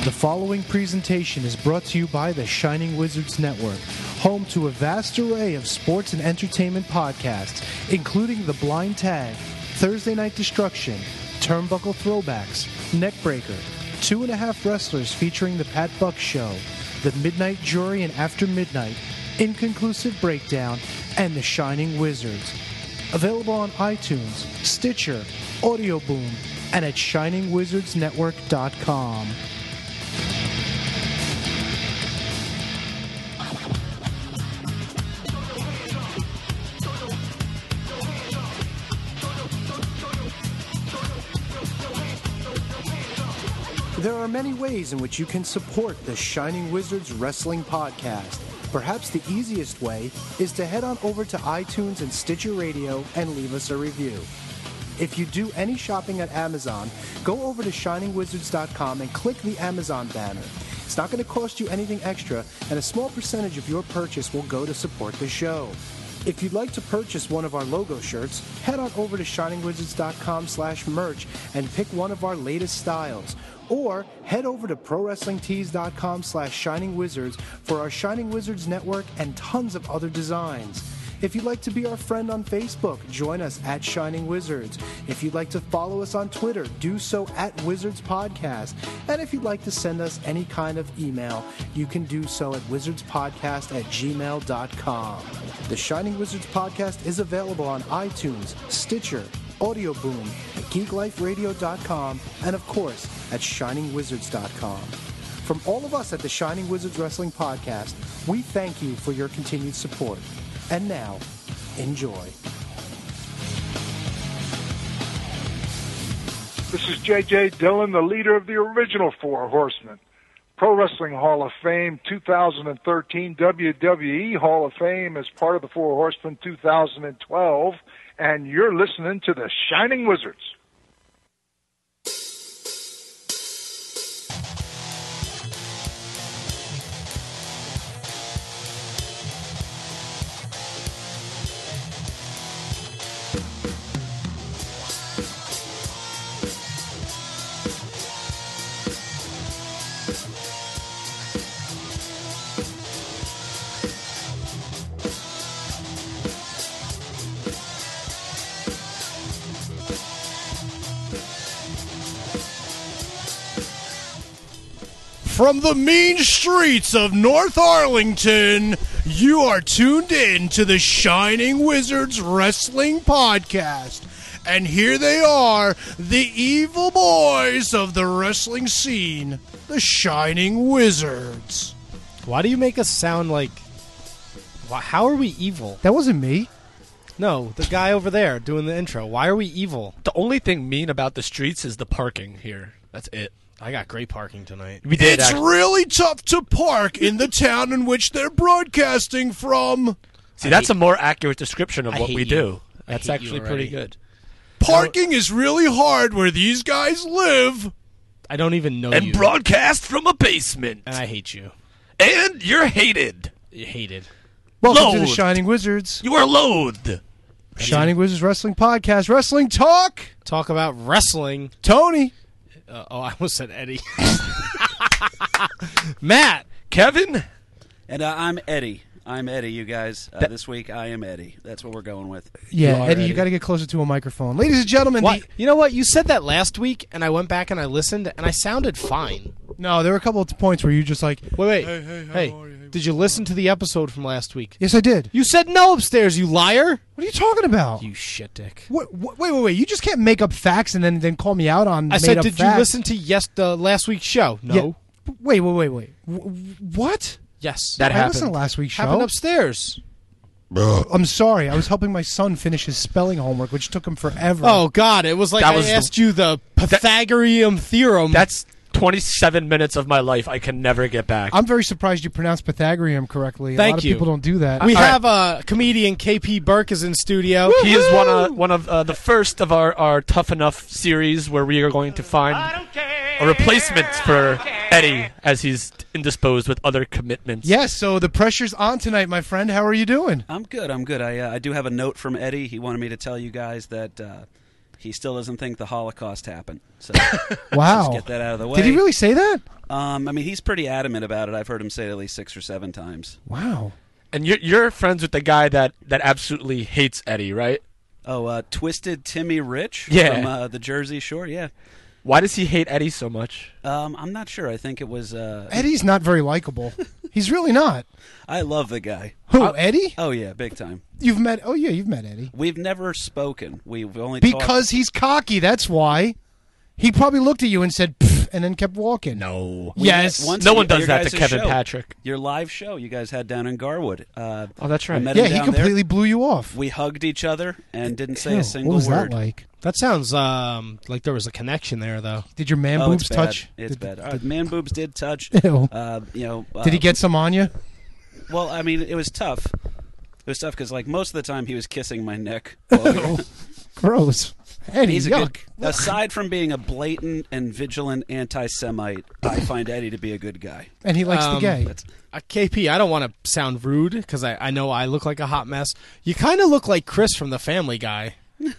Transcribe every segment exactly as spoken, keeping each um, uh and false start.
The following presentation is brought to you by the Shining Wizards Network, home to a vast array of sports and entertainment podcasts, including The Blind Tag, Thursday Night Destruction, Turnbuckle Throwbacks, Neckbreaker, Two and a Half Wrestlers featuring The Pat Buck Show, The Midnight Jury and After Midnight, Inconclusive Breakdown, and The Shining Wizards. Available on iTunes, Stitcher, Audio Boom, and at shining wizards network dot com. There are many ways in which you can support the Shining Wizards Wrestling Podcast. Perhaps the easiest way is to head on over to iTunes and Stitcher Radio and leave us a review. If you do any shopping at Amazon, go over to shining wizards dot com and click the Amazon banner. It's not going to cost you anything extra, and a small percentage of your purchase will go to support the show. If you'd like to purchase one of our logo shirts, head on over to shining wizards dot com slash merch and pick one of our latest styles. Or head over to pro wrestling tees dot com slash shining wizards for our Shining Wizards Network and tons of other designs. If you'd like to be our friend on Facebook, join us at Shining Wizards. If you'd like to follow us on Twitter, do so at Wizards Podcast. And if you'd like to send us any kind of email, you can do so at wizardspodcast at gmail dot com. The Shining Wizards Podcast is available on iTunes, Stitcher, Audio Boom, at geek life radio dot com, and of course at shining wizards dot com. From all of us at the Shining Wizards Wrestling Podcast, we thank you for your continued support. And now, enjoy. This is J J Dillon, the leader of the original Four Horsemen. Pro Wrestling Hall of Fame two thousand thirteen, W W E Hall of Fame as part of the Four Horsemen two thousand twelve, and you're listening to the Shining Wizards. From the mean streets of North Arlington, you are tuned in to the Shining Wizards Wrestling Podcast. And here they are, the evil boys of the wrestling scene, the Shining Wizards. Why do you make us sound like... Why, how are we evil? That wasn't me. No, the guy over there doing the intro. Why are we evil? The only thing mean about the streets is the parking here. That's it. I got great parking tonight. We did. It's actually. really tough to park in the town in which they're broadcasting from. See, I that's hate, a more accurate description of I what hate we you. do. I That's hate actually you pretty already. good. Parking is really hard where these guys live. I don't even know And you. broadcast from a basement. And I hate you. And you're hated. You hated. Welcome to the Loathed. Shining Wizards. You are loathed. Shining Wizards Wrestling Podcast. Wrestling Talk. Talk about wrestling. Tony. Uh, oh, I almost said Eddie. Matt. Kevin. And uh, I'm Eddie. I'm Eddie, you guys. Uh, That- this week, I am Eddie. That's what we're going with. Yeah, You are Eddie, you Eddie. got to get closer to a microphone. Ladies and gentlemen, What? the, You know what? You said that last week, and I went back and I listened, and I sounded fine. no, there were a couple of points where you just like, Wait, wait. Hey, hey, how hey, are you? did you listen to the episode from last week? yes, I did. You said no upstairs, you liar. What are you talking about? You shit dick. What, what, wait, wait, wait. You just can't make up facts and then, then call me out on I made said, up did facts. you listen to yes uh, last week's show? No. Yeah. Wait, wait, wait, wait. W- what? Yes. That I happened. listened to last week's show. happened upstairs. I'm sorry. I was helping my son finish his spelling homework, which took him forever. Oh, God. It was like That I was the- asked you the Pythagorean theorem. That's twenty-seven minutes of my life I can never get back. I'm very surprised you pronounced Pythagorean correctly. Thank a lot of you. people don't do that. we All right. have uh, comedian K P Burke is in studio. He is one of one of uh, the first of our, our Tough Enough series where we are going to find a replacement for Eddie as he's indisposed with other commitments. Yes, so the pressure's on tonight, my friend. How are you doing? I'm good. I'm good. I uh, I do have a note from Eddie. He wanted me to tell you guys that uh, he still doesn't think the Holocaust happened. So Wow. just get that out of the way. Did he really say that? Um, I mean, he's pretty adamant about it. I've heard him say it at least six or seven times. Wow. And you're, you're friends with the guy that, that absolutely hates Eddie, right? Oh, uh, Twisted Timmy Rich Yeah. from uh, the Jersey Shore? Yeah. Why does he hate Eddie so much? Um, I'm not sure. I think it was... Uh, Eddie's not very likable. He's really not. I love the guy. Who, Eddie? Oh, yeah, big time. You've met... Oh, yeah, you've met Eddie. We've never spoken. We've only talked... Because he's cocky, that's why. He probably looked at you and said, "Pff," and then kept walking. No. We Yes. met once No at one does your that to guys' Kevin show. Patrick. Your live show you guys had down in Garwood. Uh, Oh, that's I right. met Yeah, him he down completely there. blew you off. We hugged each other and didn't say Ew, a single what was word. that like? That sounds um, like there was a connection there, though. Did your man Oh, boobs it's bad. touch? It's did, bad. Did, All right, man boobs did touch. Ew. Uh, you know. Uh, did he get some on you? Well, I mean, it was tough. It was tough because, like, most of the time he was kissing my neck. Well, Gross. Eddie, he's a yuck. good. Aside from being a blatant and vigilant anti-Semite, I find Eddie to be a good guy. And he likes the Um, gay. That's, Uh, K P, I don't want to sound rude because I, I know I look like a hot mess. You kind of look like Chris from The Family Guy.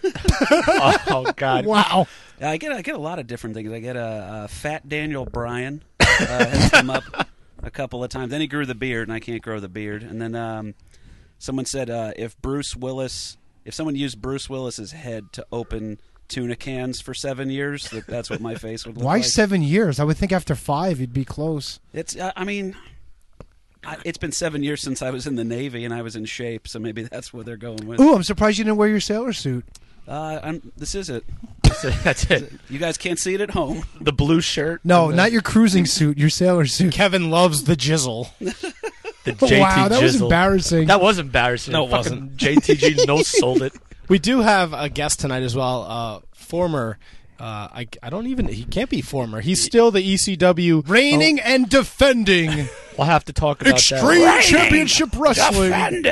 Oh, God. Wow. I get I get a lot of different things. I get a, a fat Daniel Bryan uh, has come up a couple of times. Then he grew the beard, and I can't grow the beard. And then um, someone said uh, if Bruce Willis, if someone used Bruce Willis's head to open tuna cans for seven years, that that's what my face would look Why like. seven years? I would think after five you'd be close. It's uh, I mean. I, it's been seven years since I was in the Navy, and I was in shape, so maybe that's what they're going with. Ooh, I'm surprised you didn't wear your sailor suit. Uh, I'm, this is it. That's it. You guys can't see it at home. The blue shirt. No, and the, not your cruising suit, your sailor suit. Kevin loves the jizzle. the J T Wow, that was Jizzle. embarrassing. That was embarrassing. No, it Fucking wasn't. J T G no sold it. We do have a guest tonight as well. Uh, former, uh, I, I don't even. He can't be former. He's still the E C W Reigning and defending We'll have to talk about Extreme that. Championship Wrestling.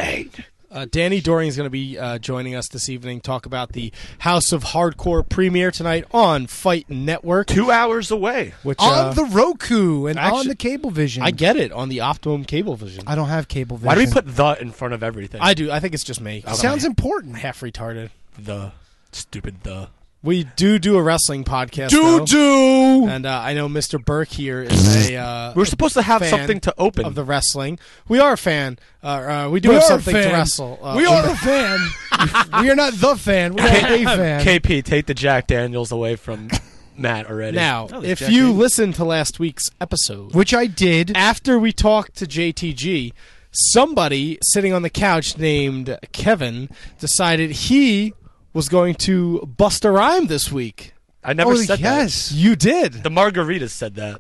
Uh, Danny Doring is going to be uh, joining us this evening. Talk about the House of Hardcore premiere tonight on Fight Network. Two hours away. Which uh, On the Roku and actually- on the Cablevision. I get it on the Optimum Cablevision. I don't have Cablevision. Why do we put the in front of everything? I do. I think it's just me. Sounds important. half retarded. the stupid the. We do do a wrestling podcast. Do though. do. And uh, I know Mister Burke here is a. Uh, We're supposed to have fan something to open. of the wrestling. We are a fan. Uh, uh, we do We have are a something fan. to wrestle. Uh, we are a fan. We are not the fan. We are a fan. K P, take the Jack Daniels away from Matt already. Now, Oh, if Jack you Daniels. listened to last week's episode, Which I did. after we talked to J T G, somebody sitting on the couch named Kevin decided he was going to bust a rhyme this week. I never Oh, said yes. You did. that. The Margaritas said that.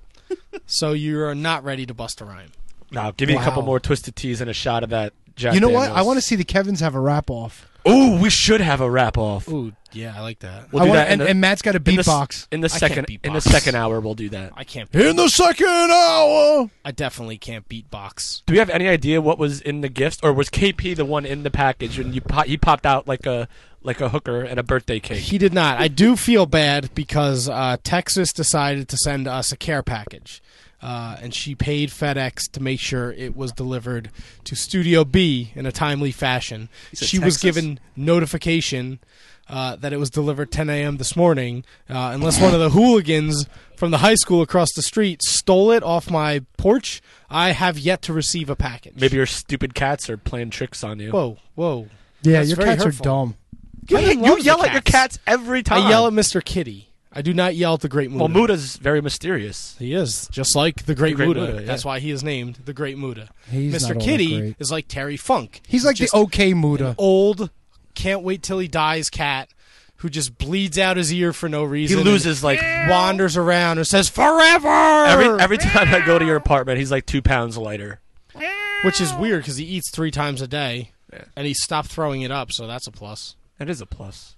So you're not ready to bust a rhyme. Now, give me Wow. a couple more Twisted Teas and a shot of that Jack You know what? Daniels. I want to see the Kevins have a rap off. Ooh, we should have a wrap off. Ooh, yeah, I like that. We'll I do wanna- that in and, the- and Matt's got a in the s- beatbox. in the I can't second in the beatbox. second hour. We'll do that. I can't. In the second hour. I definitely can't beatbox. Do we have any idea what was in the gifts, or was K P the one in the package and you pop, he popped out like a like a hooker and a birthday cake? He did not. I do feel bad because uh, Texas decided to send us a care package. Uh, and she paid FedEx to make sure it was delivered to Studio B in a timely fashion. said She was Texas? given notification uh, that it was delivered ten a.m. this morning, uh, unless one of the hooligans from the high school across the street stole it off my porch. I have yet to receive a package. Maybe your stupid cats are playing tricks on you. Whoa, whoa. Yeah, That's your very cats hurtful. are dumb. you Kevin you loves yell the at your cats. cats every time. I yell at Mister Kitty. I do not yell at the Great Muda. Well, Muda's very mysterious. He is, just like the Great, The Great Muda. Muda, yeah. That's why he is named the Great Muda. He's Mister not all that Kitty great. is like Terry Funk. He's like the just okay Muda. old, can't wait till he dies cat who just bleeds out his ear for no He reason. and loses like wanders around and says, forever! every every time I go to your apartment, he's like two pounds lighter. Which is weird because he eats three times a day, Yeah. and he stopped throwing it up, so that's a plus. That is a plus.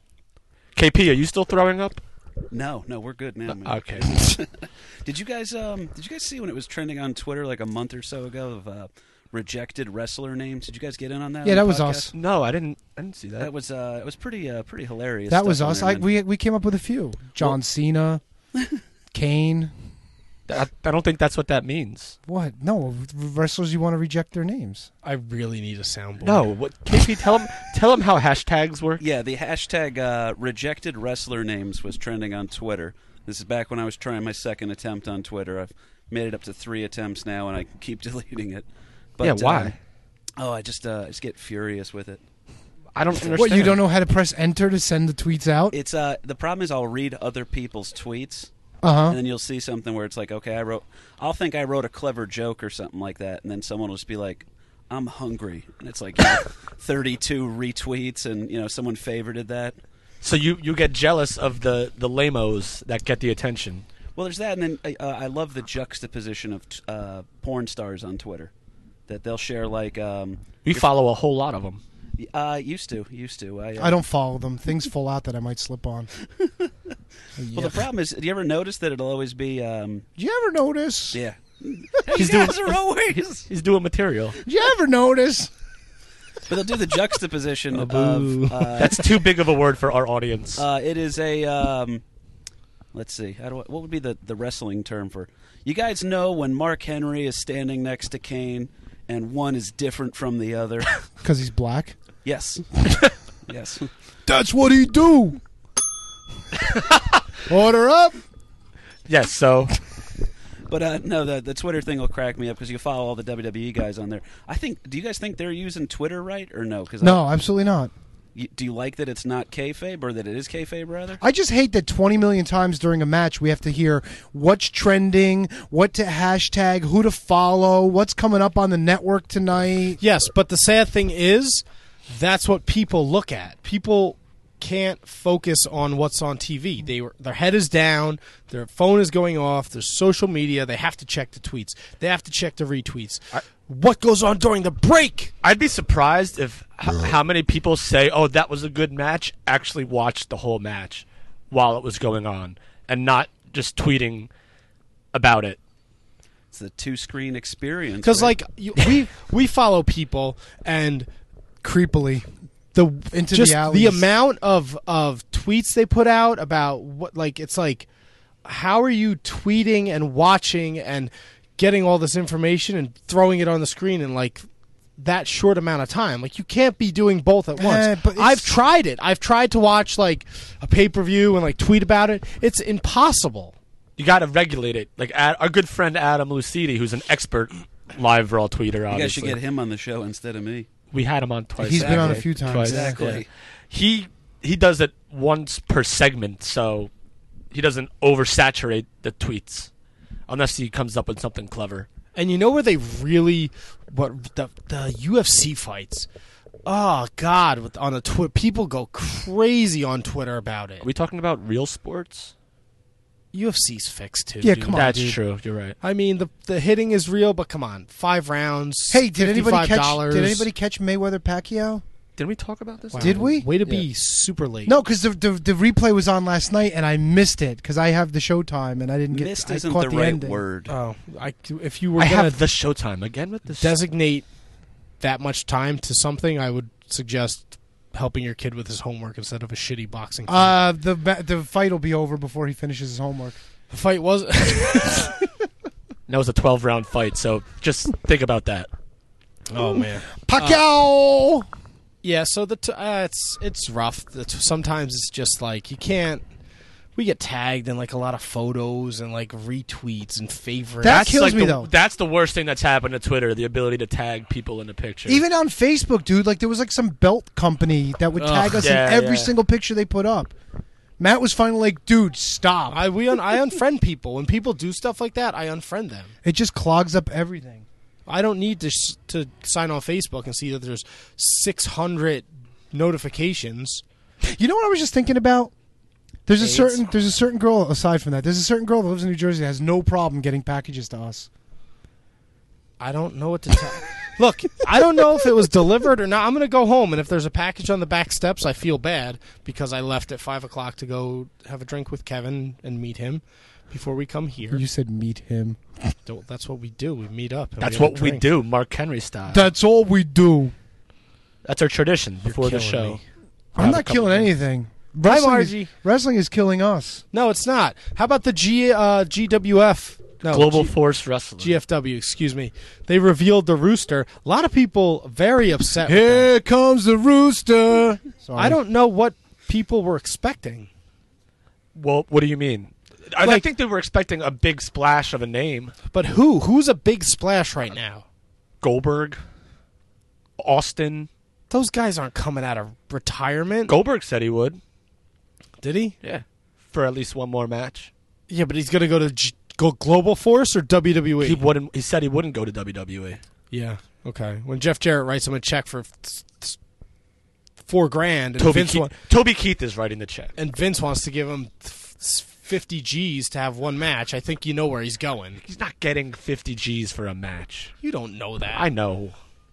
K P, are you still throwing up? No, no, we're good now. Man. Okay. Did you guys um did you guys see when it was trending on Twitter like a month or so ago of uh, rejected wrestler names? Did you guys get in on that? Yeah, on that the was podcast? us. No, I didn't. I didn't see that. That was uh it was pretty uh pretty hilarious. That stuff was on us. there, I, man. we we came up with a few. John Cena, Kane. I, I don't think that's what that means. What? No, wrestlers you want to reject their names. I really need a soundboard. No, what? K P, tell him, tell him how hashtags work. Yeah, the hashtag uh, rejected wrestler names was trending on Twitter. This is back when I was trying my second attempt on Twitter. I've made it up to three attempts now, and I keep deleting it. But, yeah, why? Um, oh, I just uh, I just get furious with it. I don't understand. What, you don't know how to press enter to send the tweets out? It's uh the problem is I'll read other people's tweets. Uh-huh. And then you'll see something where it's like, okay, I wrote, I'll think I wrote a clever joke or something like that, and then someone will just be like, I'm hungry, and it's like you know, thirty-two retweets, and you know someone favorited that. So you, you get jealous of the the lamos that get the attention. Well, there's that, and then uh, I love the juxtaposition of uh, porn stars on Twitter, that they'll share like. Um, We follow a whole lot of them. Uh, used to, used to. I, uh, I don't follow them. Things fall out that I might slip on. Well, the problem is, do you ever notice that it'll always be? Um, Did you ever notice? yeah. He's You doing guys are always. he's doing material. Did you ever notice? But they'll do the juxtaposition of. boo. Uh, That's too big of a word for our audience. Uh, it is a. Um, let's see. How do I, what would be the, the wrestling term for? You guys know when Mark Henry is standing next to Kane, and one is different from the other. Because he's black. Yes. Yes. That's what he do. Order up. yes, so But uh, no, the the Twitter thing will crack me up because you follow all the W W E guys on there. I think. Do you guys think they're using Twitter right or no? Cause No, I, absolutely not. you, do you like that it's not kayfabe or that it is kayfabe rather? I just hate that twenty million times during a match we have to hear what's trending, what to hashtag, who to follow, what's coming up on the network tonight. Yes, but the sad thing is, that's what people look at. People can't focus on what's on T V. They were, their head is down, their phone is going off, there's social media, they have to check the tweets, they have to check the retweets. I, what goes on during the break? I'd be surprised if h- how many people say, "Oh, that was a good match," actually watched the whole match while it was going on and not just tweeting about it. It's the two screen experience. Because right? like you, we we follow people and Creepily. The into just the alleys. the amount of of tweets they put out about what, like, it's like, how are you tweeting and watching and getting all this information and throwing it on the screen in like that short amount of time? Like, you can't be doing both at once. Eh, but it's- I've tried it. I've tried to watch like a pay per view and like tweet about it. It's impossible. You got to regulate it. Like Ad, our good friend Adam Lucidi, who's an expert live raw tweeter. you Obviously, guys should get him on the show instead of me. we had him on twice. He's been on a Exactly. few times. Twice. Exactly. Yeah. He he does it once per segment, so he doesn't oversaturate the tweets unless he comes up with something clever. And you know where they really, what the the U F C fights? Oh God! With, on the twi- people go crazy on Twitter about it. Are we talking about real sports? U F C's fixed too. Yeah, dude. come on, That's dude. true. You're right. I mean, the the hitting is real, but come on, five rounds. Hey, did anybody catch? fifty-five dollars. Did anybody catch Mayweather Pacquiao? Didn't we talk about this? Wow. Did we? Way to Yeah. be super late. No, because the, the the replay was on last night and I missed it because I have the Showtime and I didn't get. Missed I isn't caught the the right ending. word. Oh, I, if you were I gonna have the Showtime again with this. designate that much time to something, I would suggest helping your kid with his homework instead of a shitty boxing fight. Uh, the ba- the fight will be over before he finishes his homework. the fight was. That was a twelve round fight, so just think about that. Oh man. Pacquiao. Yeah, so the t- uh, it's it's rough. The t- sometimes it's just like you can't. We get tagged in like a lot of photos and like retweets and favorites. That That's kills like me, the, though. That's the worst thing that's happened to Twitter: the ability to tag people in a picture. Even on Facebook, dude, like there was like some belt company that would tag Ugh, us yeah, in every yeah. single picture they put up. Matt was finally like, dude, stop. I we un- I unfriend people when people do stuff like that. I unfriend them. It just clogs up everything. I don't need to s- to sign on Facebook and see that there's six hundred notifications. You know what I was just thinking about? There's a AIDS. certain there's a certain girl aside from that. There's a certain girl that lives in New Jersey that has no problem getting packages to us. I don't know what to tell. Look, I don't know if it was delivered or not. I'm going to go home, and if there's a package on the back steps, I feel bad because I left at five o'clock to go have a drink with Kevin and meet him before we come here. You said meet him. Don't- That's what we do. We meet up. and that's we have a what we drink. do, Mark Henry style. That's all we do. That's our tradition before the killing show. me. I'm Have a not couple killing drinks. anything. Hi, Wrestling Margie. is, wrestling is killing us. No, it's not. How about the G uh, G W F No, Global G- Force Wrestling. G F W, excuse me. They revealed the Rooster. A lot of people very upset with Here that. comes the rooster. Sorry. I don't know what people were expecting. Well, what do you mean? I, I Like- think they were expecting a big splash of a name. But who? Who's a big splash right now? Goldberg, Austin. Those guys aren't coming out of retirement. Goldberg said he would. Did he? Yeah, for at least one more match. Yeah, but he's going to go to G- go Global Force or W W E? He wouldn't. He said he wouldn't go to W W E. Yeah. Okay. When Jeff Jarrett writes him a check for th- th- four grand, and Toby Vince Keith, wa- Toby Keith is writing the check. and Vince wants to give him th- fifty G's to have one match, I think you know where he's going. He's not getting fifty G's for a match. You don't know that. I know.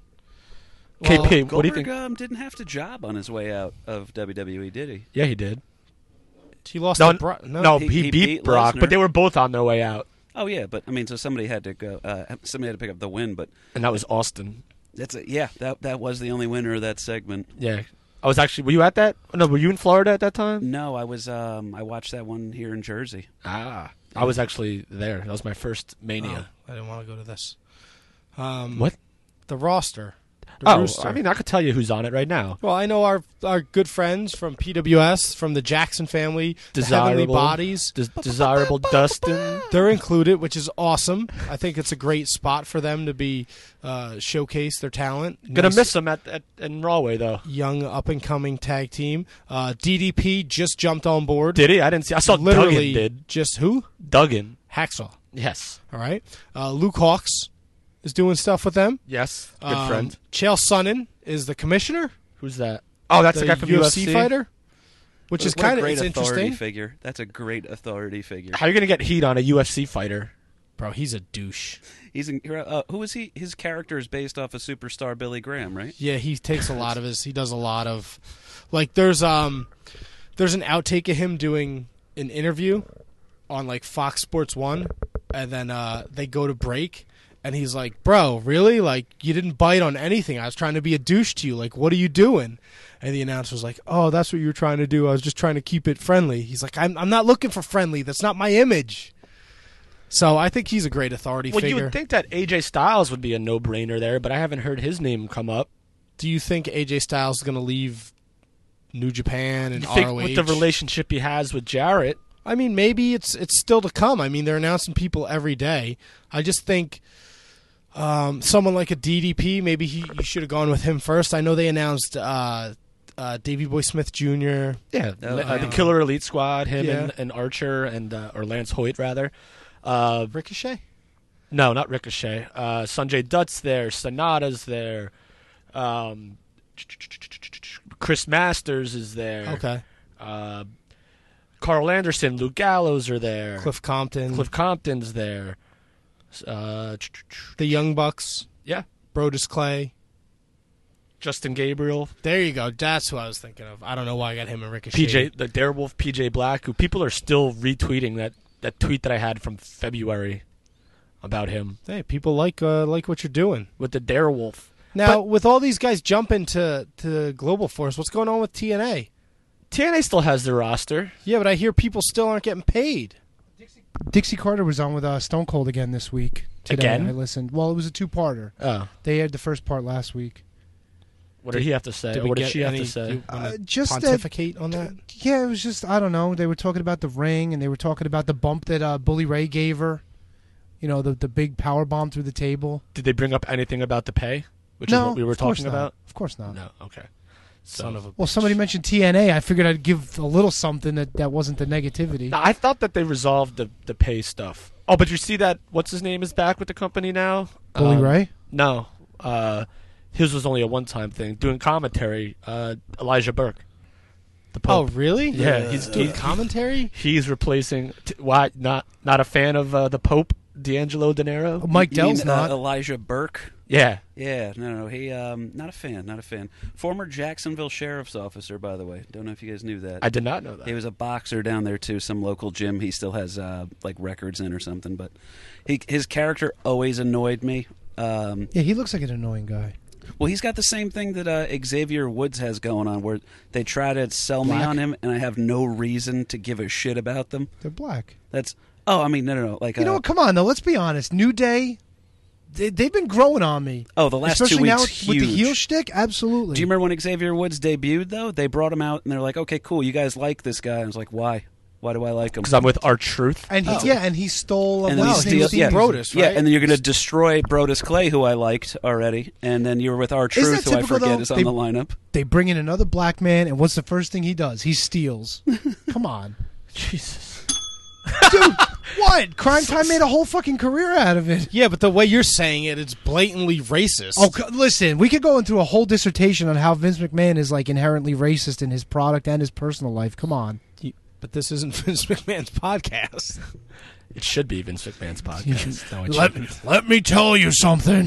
Well, K P, what do you Goldberg think? um, didn't have to job on his way out of W W E, did he? Yeah, he did. He lost No, to Brock. No, no, he- he, he beat, beat Brock, Lesnar. but they were both on their way out, Oh yeah, but I mean, so somebody had to go. Uh, somebody had to pick up the win, but and that was Austin. that's a, yeah. That that was the only winner of that segment. Yeah, I was actually. Were you at that? No, were you in Florida at that time? No, I was. Um, I watched that one here in Jersey. Ah, I was actually there. That was my first Mania. Oh, I didn't want to go to this. Um, What? The roster. The Oh, Rooster. I mean, I could tell you who's on it right now. Well, I know our our good friends from P W S, from the Jackson family, the Heavenly Desirable. Bodies. Des- desirable Dustin. They're included, which is awesome. I think it's a great spot for them to be uh, showcase their talent. Gonna Nice miss him at, at in Rawway though. young up and coming tag team. Uh, D D P just jumped on board. Did he? I didn't see. I saw Literally Duggan did. just who? Duggan. Hacksaw. Yes. All right. Uh, Luke Hawks is doing stuff with them. Yes. Good Um, friend. Chael Sonnen is the commissioner. Who's that? Oh, that's the, guy from U U F F C C fighter, which is What a kind of great it's authority interesting. figure. That's a great authority figure. How are you gonna get heat on a U F C fighter? Bro, he's a douche. He's in, uh, who is he? His character is based off of superstar Billy Graham, right? Yeah, he takes a lot of his. He does a lot of, like, there's um, there's an outtake of him doing an interview on like Fox Sports One, and then uh, they go to break, and he's like, "Bro, really? Like, you didn't bite on anything. I was trying to be a douche to you. Like, what are you doing?" And the announcer's like, "Oh, that's what you were trying to do. I was just trying to keep it friendly." He's like, "I'm I'm not looking for friendly. That's not my image." So I think he's a great authority Well, figure. you would think that A J Styles would be a no-brainer there, but I haven't heard his name come up. Do you think A J Styles is going to leave New Japan and You think R O H? with the relationship he has with Jarrett, I mean, maybe it's it's still to come. I mean, they're announcing people every day. I just think um, someone like a D D P, maybe he you should have gone with him first. I know they announced uh, uh, Davey Boy Smith Junior yeah, Oh, uh, the yeah. Killer Elite Squad, him Yeah. and, and Archer and uh, or Lance Hoyt rather. Uh, Ricochet. no, not Ricochet. Uh, Sanjay Dutt's there. Sonata's there. Um, Chris Masters is there. Okay. Uh, Carl Anderson, Luke Gallows are there. Cliff Compton. Cliff Compton's there. Uh, The Young Bucks. yeah, Brodus Clay. Justin Gabriel, There you go. That's who I was thinking of. I don't know why I got him and Ricochet. P J, the Darewolf, P J Black, who people are still retweeting that, that tweet that I had from February about him Hey, people like uh, like what you're doing. with the Darewolf. Now, But- with all these guys jumping to to Global Force, what's going on with T N A? T N A still has their roster. Yeah, but I hear people still aren't getting paid. Dixie Carter was on with uh, Stone Cold again this week. Today. Again? I listened. Well, it was a two-parter. Oh, They had the first part last week. what did he have to say? Did we What did get she have any- to say? do you wanna Uh, just that- pontificate on that? Yeah, it was just, I don't know. They were talking about the ring, and they were talking about the bump that uh, Bully Ray gave her. You know, the the big power bomb through the table. Did they bring up anything about the pay, which no, is what we were of course talking not. about? Of course not. No, okay. Son of a Well, somebody mentioned T N A. I figured I'd give a little something that, that wasn't the negativity. Now, I thought that they resolved the the pay stuff. Oh, but you see that what's his name is back with the company now? Bully Um, Ray? No, uh, his was only a one time thing. Doing commentary, uh, Elijah Burke. The Oh, Pope. really? Yeah, he's- doing he- commentary. He's replacing. T- why not? Not a fan of uh, the Pope, D'Angelo De Niro. Mike You mean, Dell's uh, not. Elijah Burke. Yeah, Yeah, no, no, he um, not a fan, not a fan. Former Jacksonville sheriff's officer, by the way. Don't know if you guys knew that. I did not know that. He was a boxer down there too, some local gym. He still has uh, like records in or something. But he, his character always annoyed me. Um, Yeah, he looks like an annoying guy. Well, he's got the same thing that uh, Xavier Woods has going on, where they try to sell Black? me on him, and I have no reason to give a shit about them. They're black. That's oh, I mean, no, no, no. Like You uh, know what? Come on, though. Let's be honest. New Day, they, they've been growing on me. Oh, the last two Especially now weeks, with the huge. heel shtick. Absolutely. Do you remember when Xavier Woods debuted? Though they brought him out, and they're like, "Okay, cool. You guys like this guy?" I was like, "Why? Why do I like him?" Because I'm with R-Truth. And he, Oh. yeah, and he stole. And a then wow, he his name steal- was yeah. Brodus, Yeah, right? and then you're going to destroy Brodus Clay, who I liked already, and then you're with R-Truth, Isn't that who I typical, forget though? is on They- the lineup. They bring in another black man, and what's the first thing he does? He steals. Come on. Jesus. Dude, what? Crime Time made a whole fucking career out of it. Yeah, but the way you're saying it, it's blatantly racist. Oh, c- listen, we could go into a whole dissertation on how Vince McMahon is like inherently racist in his product and his personal life. Come on. But this isn't Vince McMahon's podcast. It should be Vince McMahon's podcast. No, it Let, shouldn't. let me tell you something.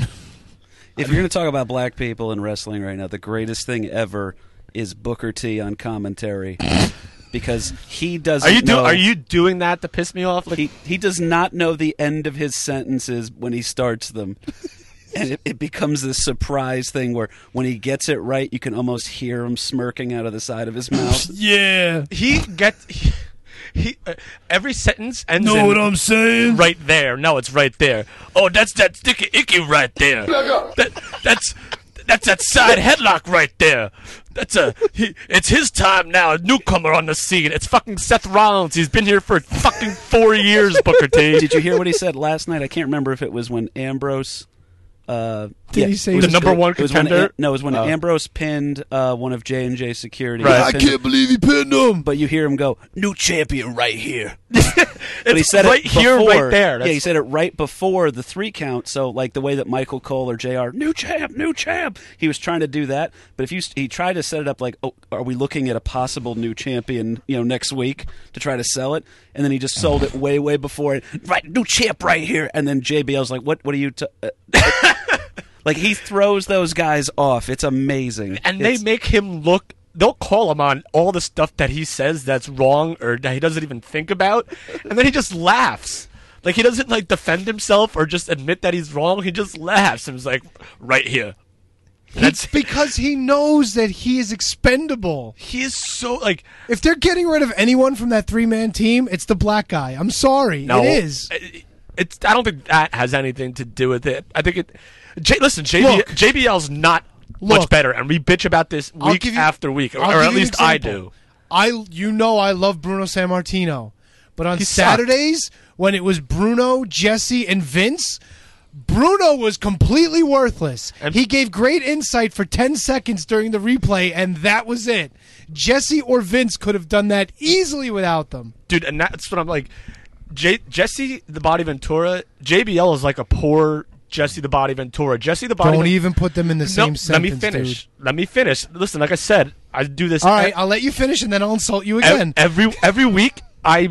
If you're going to talk about black people in wrestling right now, the greatest thing ever is Booker T on commentary. Because he doesn't Are you do, know, Are you doing that to piss me off? Like, he, he does not know the end of his sentences when he starts them. And it, it becomes this surprise thing where when he gets it right, you can almost hear him smirking out of the side of his mouth. Yeah. he gets he, he uh, every sentence ends Know in what I'm saying? right there. No, it's right there. Oh, that's that sticky icky right there. That, that's that's that side headlock right there. That's a he, it's his time now. A newcomer on the scene. It's fucking Seth Rollins. He's been here for fucking four years. Booker T. Did you hear what he said last night? I can't remember if it was when Ambrose. Uh, Did yeah, he say it was he was number one it was when contender? Am- no, it was when Oh. Ambrose pinned uh, one of J and J Security. Right. He I pinned- believe he pinned him. But you hear him go, "New champion right here." It's But he said right it here, before, right there. Yeah, That's- he said it right before the three count. So, like the way that Michael Cole or J R, new champ, new champ, he was trying to do that. But if you he tried to set it up like, oh, are we looking at a possible new champion, you know, next week to try to sell it? And then he just sold it way, way before it. Right, new champ right here. And then J B L's like, what? What are you? T-? Uh, like he throws those guys off. It's amazing. and It's- they make him look. They'll call him on all the stuff that he says that's wrong or that he doesn't even think about, and then he just laughs. Like he doesn't like defend himself or just admit that he's wrong. He just laughs and is like, "Right here." That's Because he knows that he is expendable. he is so like If they're getting rid of anyone from that three-man team, it's the black guy. I'm sorry. no. It is. it- It's. I don't think that has anything to do with it. I think it. J, listen, J B, Look. J B L's not Look. much better, and we bitch about this I'll week give you- after week, or, I'll or give at you an least I example. do. I, you know, I love Bruno Sammartino, but on He sucked. Saturdays when it was Bruno, Jesse, and Vince, Bruno was completely worthless. And- he gave great insight for ten seconds during the replay, and that was it. Jesse or Vince could have done that easily without them. Dude, and that's what I'm like. J- Jesse the Body Ventura, J B L is like a poor Jesse the Body Ventura. Jesse the Body. Don't Ven- even put them in the no, same let sentence, me finish. dude. Let me finish. Listen, like I said, I do this. All right, e- I'll let you finish, and then I'll insult you e- again. every every week. I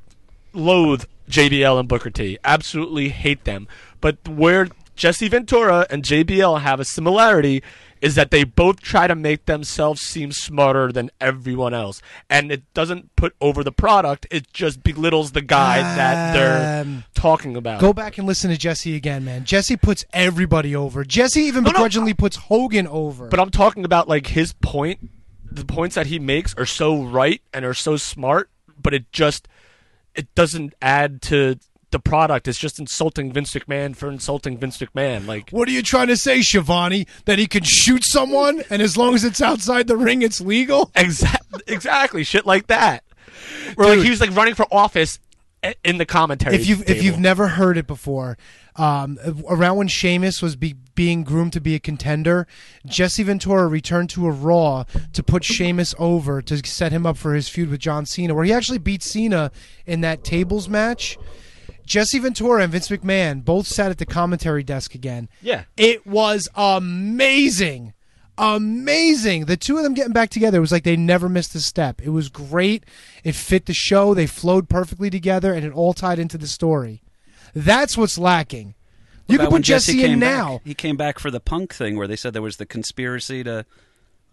loathe J B L and Booker T. Absolutely hate them. But where Jesse Ventura and J B L have a similarity is that they both try to make themselves seem smarter than everyone else. And it doesn't put over the product, it just belittles the guy that they're Um, talking about. Go back and listen to Jesse again, man. Jesse puts everybody over. Jesse even No, no, begrudgingly puts Hogan over. But I'm talking about like his point. The points that he makes are so right and are so smart, but it just it doesn't add to the product. It's just insulting Vince McMahon for insulting Vince McMahon. Like, What are you trying to say, Shivani? That he can shoot someone, and as long as it's outside the ring, it's legal? exactly, exactly, shit like that. Where like Dude. he was like running for office i- in the commentary. If you've if table. you've never heard it before, um, around when Sheamus was be, being groomed to be a contender, Jesse Ventura returned to a Raw to put Sheamus over to set him up for his feud with John Cena, where he actually beat Cena in that tables match. Jesse Ventura and Vince McMahon both sat at the commentary desk again. Yeah. It was amazing. Amazing. The two of them getting back together, it was like they never missed a step. It was great. It fit the show. They flowed perfectly together, and it all tied into the story. That's what's lacking. You About can when put Jesse in came now. back, he came back for the Punk thing where they said there was the conspiracy to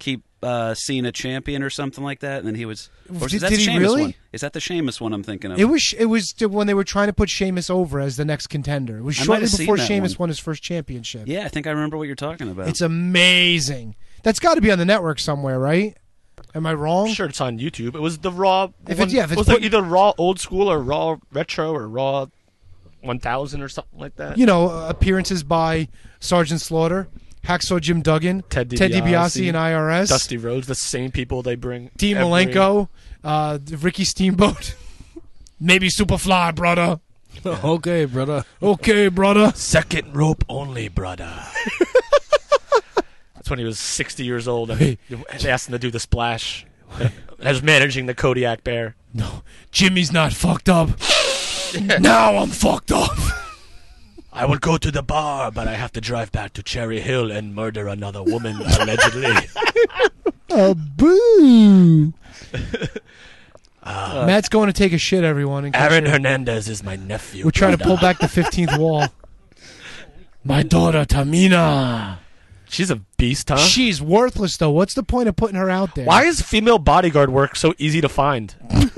keep uh, Cena champion or something like that, and then he was. Or Did- is that did the he Sheamus really? one? Is that the Sheamus one I'm thinking of? It was it was when they were trying to put Sheamus over as the next contender. It was I might shortly have seen before that Sheamus one. won his first championship. Yeah, I think I remember what you're talking about. It's amazing. That's got to be on the network somewhere, right? Am I wrong? I'm sure it's on YouTube. It was the Raw. If one, it's- yeah, if it's was put- it either Raw Old School or Raw Retro or Raw one thousand or something like that? You know, uh, appearances by Sergeant Slaughter, Hacksaw Jim Duggan, Ted DiBiase, DiBiase, and I R S, Dusty Rhodes, the same people they bring. Dean every- Malenko, uh, Ricky Steamboat, maybe Superfly, brother. Okay, brother. Okay, brother. Second rope only, brother. That's when he was sixty years old and Hey. they asked him to do the splash. As managing the Kodiak Bear. No, Jimmy's not fucked up. Now I'm fucked up. I would go to the bar, but I have to drive back to Cherry Hill and murder another woman, allegedly. Oh, boo. Matt's going to take a shit, everyone. in case Aaron you're- Hernandez is my nephew. We're trying to pull brother. back the fifteenth wall. My daughter, Tamina. She's a beast, huh? She's worthless, though. What's the point of putting her out there? Why is female bodyguard work so easy to find?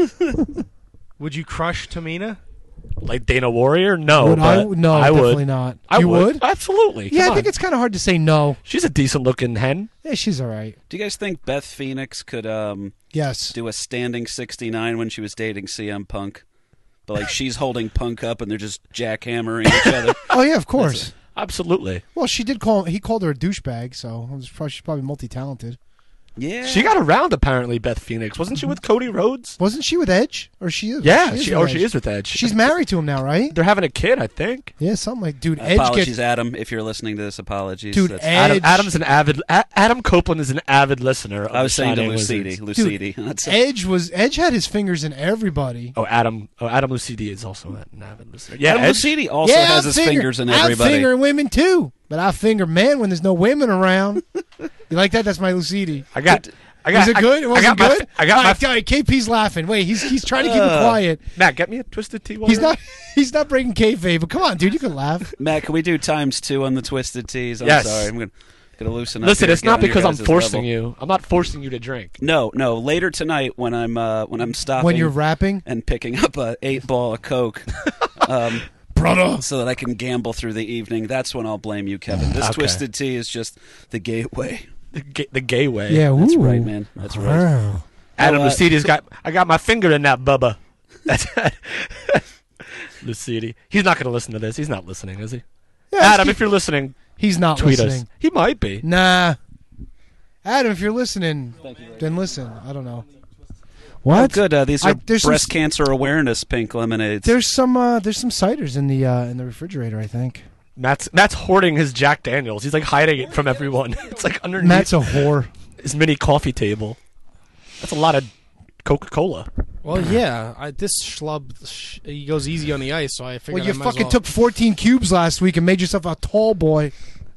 Would you crush Tamina? Like Dana Warrior? No, Would I? but No, I definitely would. not. I you would. would? Absolutely. Yeah, Come I think on. it's kind of hard to say no. She's a decent looking hen. Yeah, she's all right. Do you guys think Beth Phoenix could um, Yes. do a standing sixty-nine when she was dating C M Punk? But like she's holding Punk up and they're just jackhammering each other. Oh, yeah, of course. Absolutely. Well, she did call. He called her a douchebag, so it was probably, she's probably multi-talented. Yeah. She got around apparently, Beth Phoenix. Wasn't she with Cody Rhodes? Wasn't she with Edge? Or she is? Yeah, she she, is or with she Edge. is with Edge. She's married to him now, right? They're having a kid, I think. Yeah, something like, dude. Edge Apologies, gets, Adam, if you're listening to this. Apologies. Dude, That's- Edge- Adam, Adam's an avid. A- Adam Copeland is an avid listener. Of I was the saying to Shining Lucidi. Wizards. Lucidi. That's Edge was Edge had his fingers in everybody. Oh, Adam. Oh, Adam Lucidi is also an avid listener. Yeah, Adam Edge. Lucidi also yeah, has I his finger, fingers in I everybody. finger women too, but I finger men when there's no women around. You like that? That's my Lucidi. I got. I got. Was it I- good? It I wasn't got my- good. I got All my. right, all right, K P's laughing. Wait, he's he's trying to keep it Uh, quiet. Matt, get me a twisted tea. while He's you're- not he's not breaking kayfabe. But come on, dude, you can laugh. Matt, can we do times two on the Twisted Teas? I'm Yes. sorry. I'm going to loosen up. Listen, here, it's get not on your because I'm guys' forcing level. you. I'm not forcing you to drink. No, no. Later tonight, when I'm uh, when I'm stopping When you're rapping, and picking up a eight ball of Coke, um, brother. so that I can gamble through the evening, that's when I'll blame you, Kevin. This Okay. Twisted Tea is just the gateway. The gay, the gay way. Yeah, That's ooh. right, man. That's right. Wow. Adam Oh, uh, Lucidi's got. I got my finger in that bubba. That's Lucidi. He's not going to listen to this. He's not listening, is he? Yeah, Adam, he- if you're listening, he's not tweet listening. us. He might be. Nah. Adam, if you're listening, then listen. I don't know. Oh, What? good. Uh, these are I- there's some breast s- cancer awareness pink lemonades. There's some uh, there's some ciders in the uh, in the refrigerator, I think. Matt's Matt's hoarding his Jack Daniels. He's like hiding it from everyone. It's like underneath Matt's a whore. his mini coffee table. That's a lot of Coca-Cola. Well, yeah. I, this schlub, sh- he goes easy on the ice, so I figured Well, you I might fucking as well. took fourteen cubes last week and made yourself a tall boy.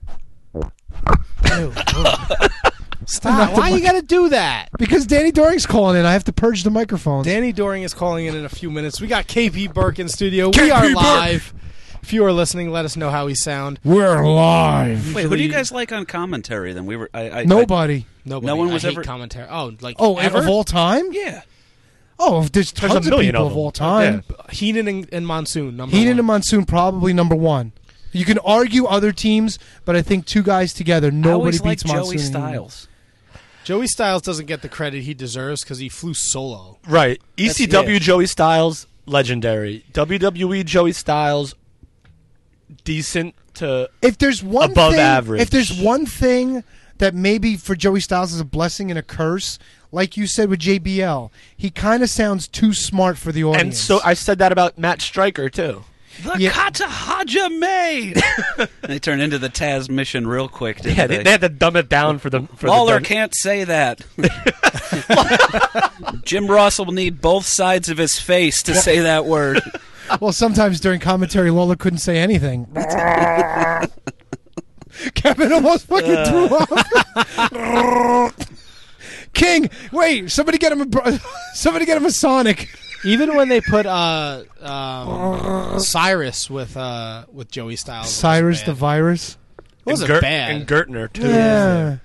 Ew. Stop. Why you got to do that? Because Danny Doring's calling in. I have to purge the microphones. Danny Doring is calling in in a few minutes. We got K P Burke in studio. K P we are Burke. live. If you are listening, let us know how we sound. We're live. Wait, who do you guys like on commentary? Then we were. I, I, Nobody. Nobody. No one was I hate ever- commentary. Oh, like Oh, ever? of all time? I, yeah. Oh, there's There's tons a of million people of of, them. all time. Heenan and, and Monsoon. Number Heenan one. and Monsoon probably number one. You can argue other teams, but I think two guys together, I nobody always beats liked Monsoon. Joey and Heenan. Styles. Joey Styles doesn't get the credit he deserves because he flew solo. Right. E C W yeah. Joey Styles, legendary. W W E Joey Styles, decent to If there's one Above thing, average. if there's one thing that maybe for Joey Styles is a blessing and a curse, like you said with J B L, he kind of sounds too smart for the audience. and so I said that about Matt Stryker too. The Yeah. Kata Hajime! And they turned into the Taz mission real quick, didn't Yeah, they? they, they had to dumb it down for the for Lawler the can't say that. Jim Ross will need both sides of his face to say that word. Well, sometimes during commentary, Lola couldn't say anything. Kevin almost fucking threw up. King, wait! Somebody get him a bro- somebody get him a Sonic. Even when they put uh, um, Cyrus with uh, with Joey Styles, it wasn't Cyrus bad. the Virus. It wasn't and Gert- bad. and Gertner too. Yeah.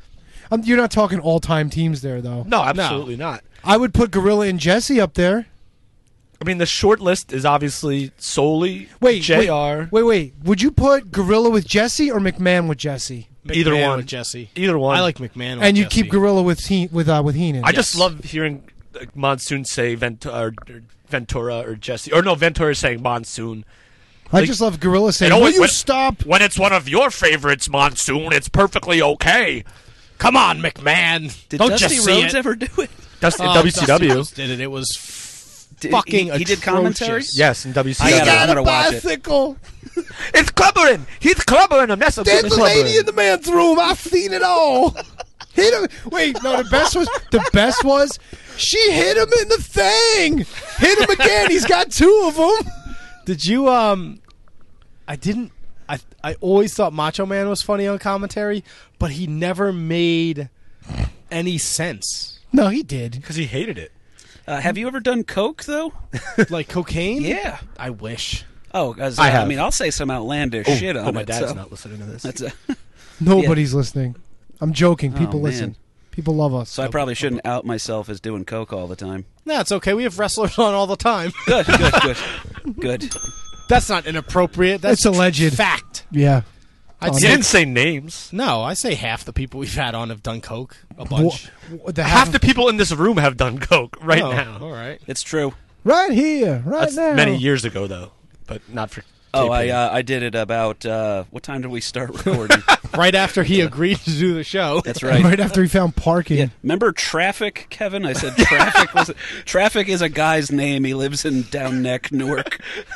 Um, you're not talking all-time teams there, though. No, absolutely not. I would put Gorilla and Jesse up there. I mean, the short list is obviously solely Wait, J R. Wait, wait, wait. Would you put Gorilla with Jesse or McMahon with Jesse? McMahon Either one. with Jesse. Either one. I like McMahon with And you Jesse. keep Gorilla with he- with uh, with Heenan. I just Yes. love hearing like, Monsoon say Vent- or, or Ventura or Jesse. Or no, Ventura saying Monsoon. I like- just love Gorilla saying, It "Will always you went- stop?" When it's one of your favorites, Monsoon, it's perfectly okay. Come on, McMahon. Did Don't Dusty just see Rhodes it. ever do it? That's in Oh, W C W. Dusty Rhodes did it. It was f- Did- fucking he- he did commentary? atrocious. Yes, in W C I W. gotta- I'm gonna watch it. bicycle. It's clobbering. He's clobbering him. That's a There's big the lady clobbering. in the man's room. I've seen it all. Hit him. Wait, no. The best was the best was she hit him in the thing. Hit him again. He's got two of them. Did you? Um, I didn't. I I always thought Macho Man was funny on commentary, but he never made any sense. No, he did. Because he hated it. Uh, have you ever done coke though? Like cocaine? Yeah. I wish. Oh, 'cause, uh, I I, have. mean, I'll say some outlandish Oh, shit on oh, my it. dad's so not listening to this. That's a, Nobody's listening. I'm joking. Oh, People man. listen. People love us. so I probably shouldn't out myself as doing coke all the time. No, it's okay. We have wrestlers on all the time. Good, good, good, good. That's not inappropriate. That's It's alleged. fact. Yeah. I'd Oh, You say didn't say names. no. I say half the people we've had on have done coke. A bunch. Wha- the Half the people in this room have done coke right Oh, now. All right. It's true. right here, right That's now. many years ago, though, but not for. Oh, K P. I uh, I did it about uh, what time did we start recording? Right after he agreed to do the show. That's Right. right. after he found parking. Yeah. Remember Traffic, Kevin? I said Traffic was Traffic is a guy's name. He lives in Down Neck, Newark.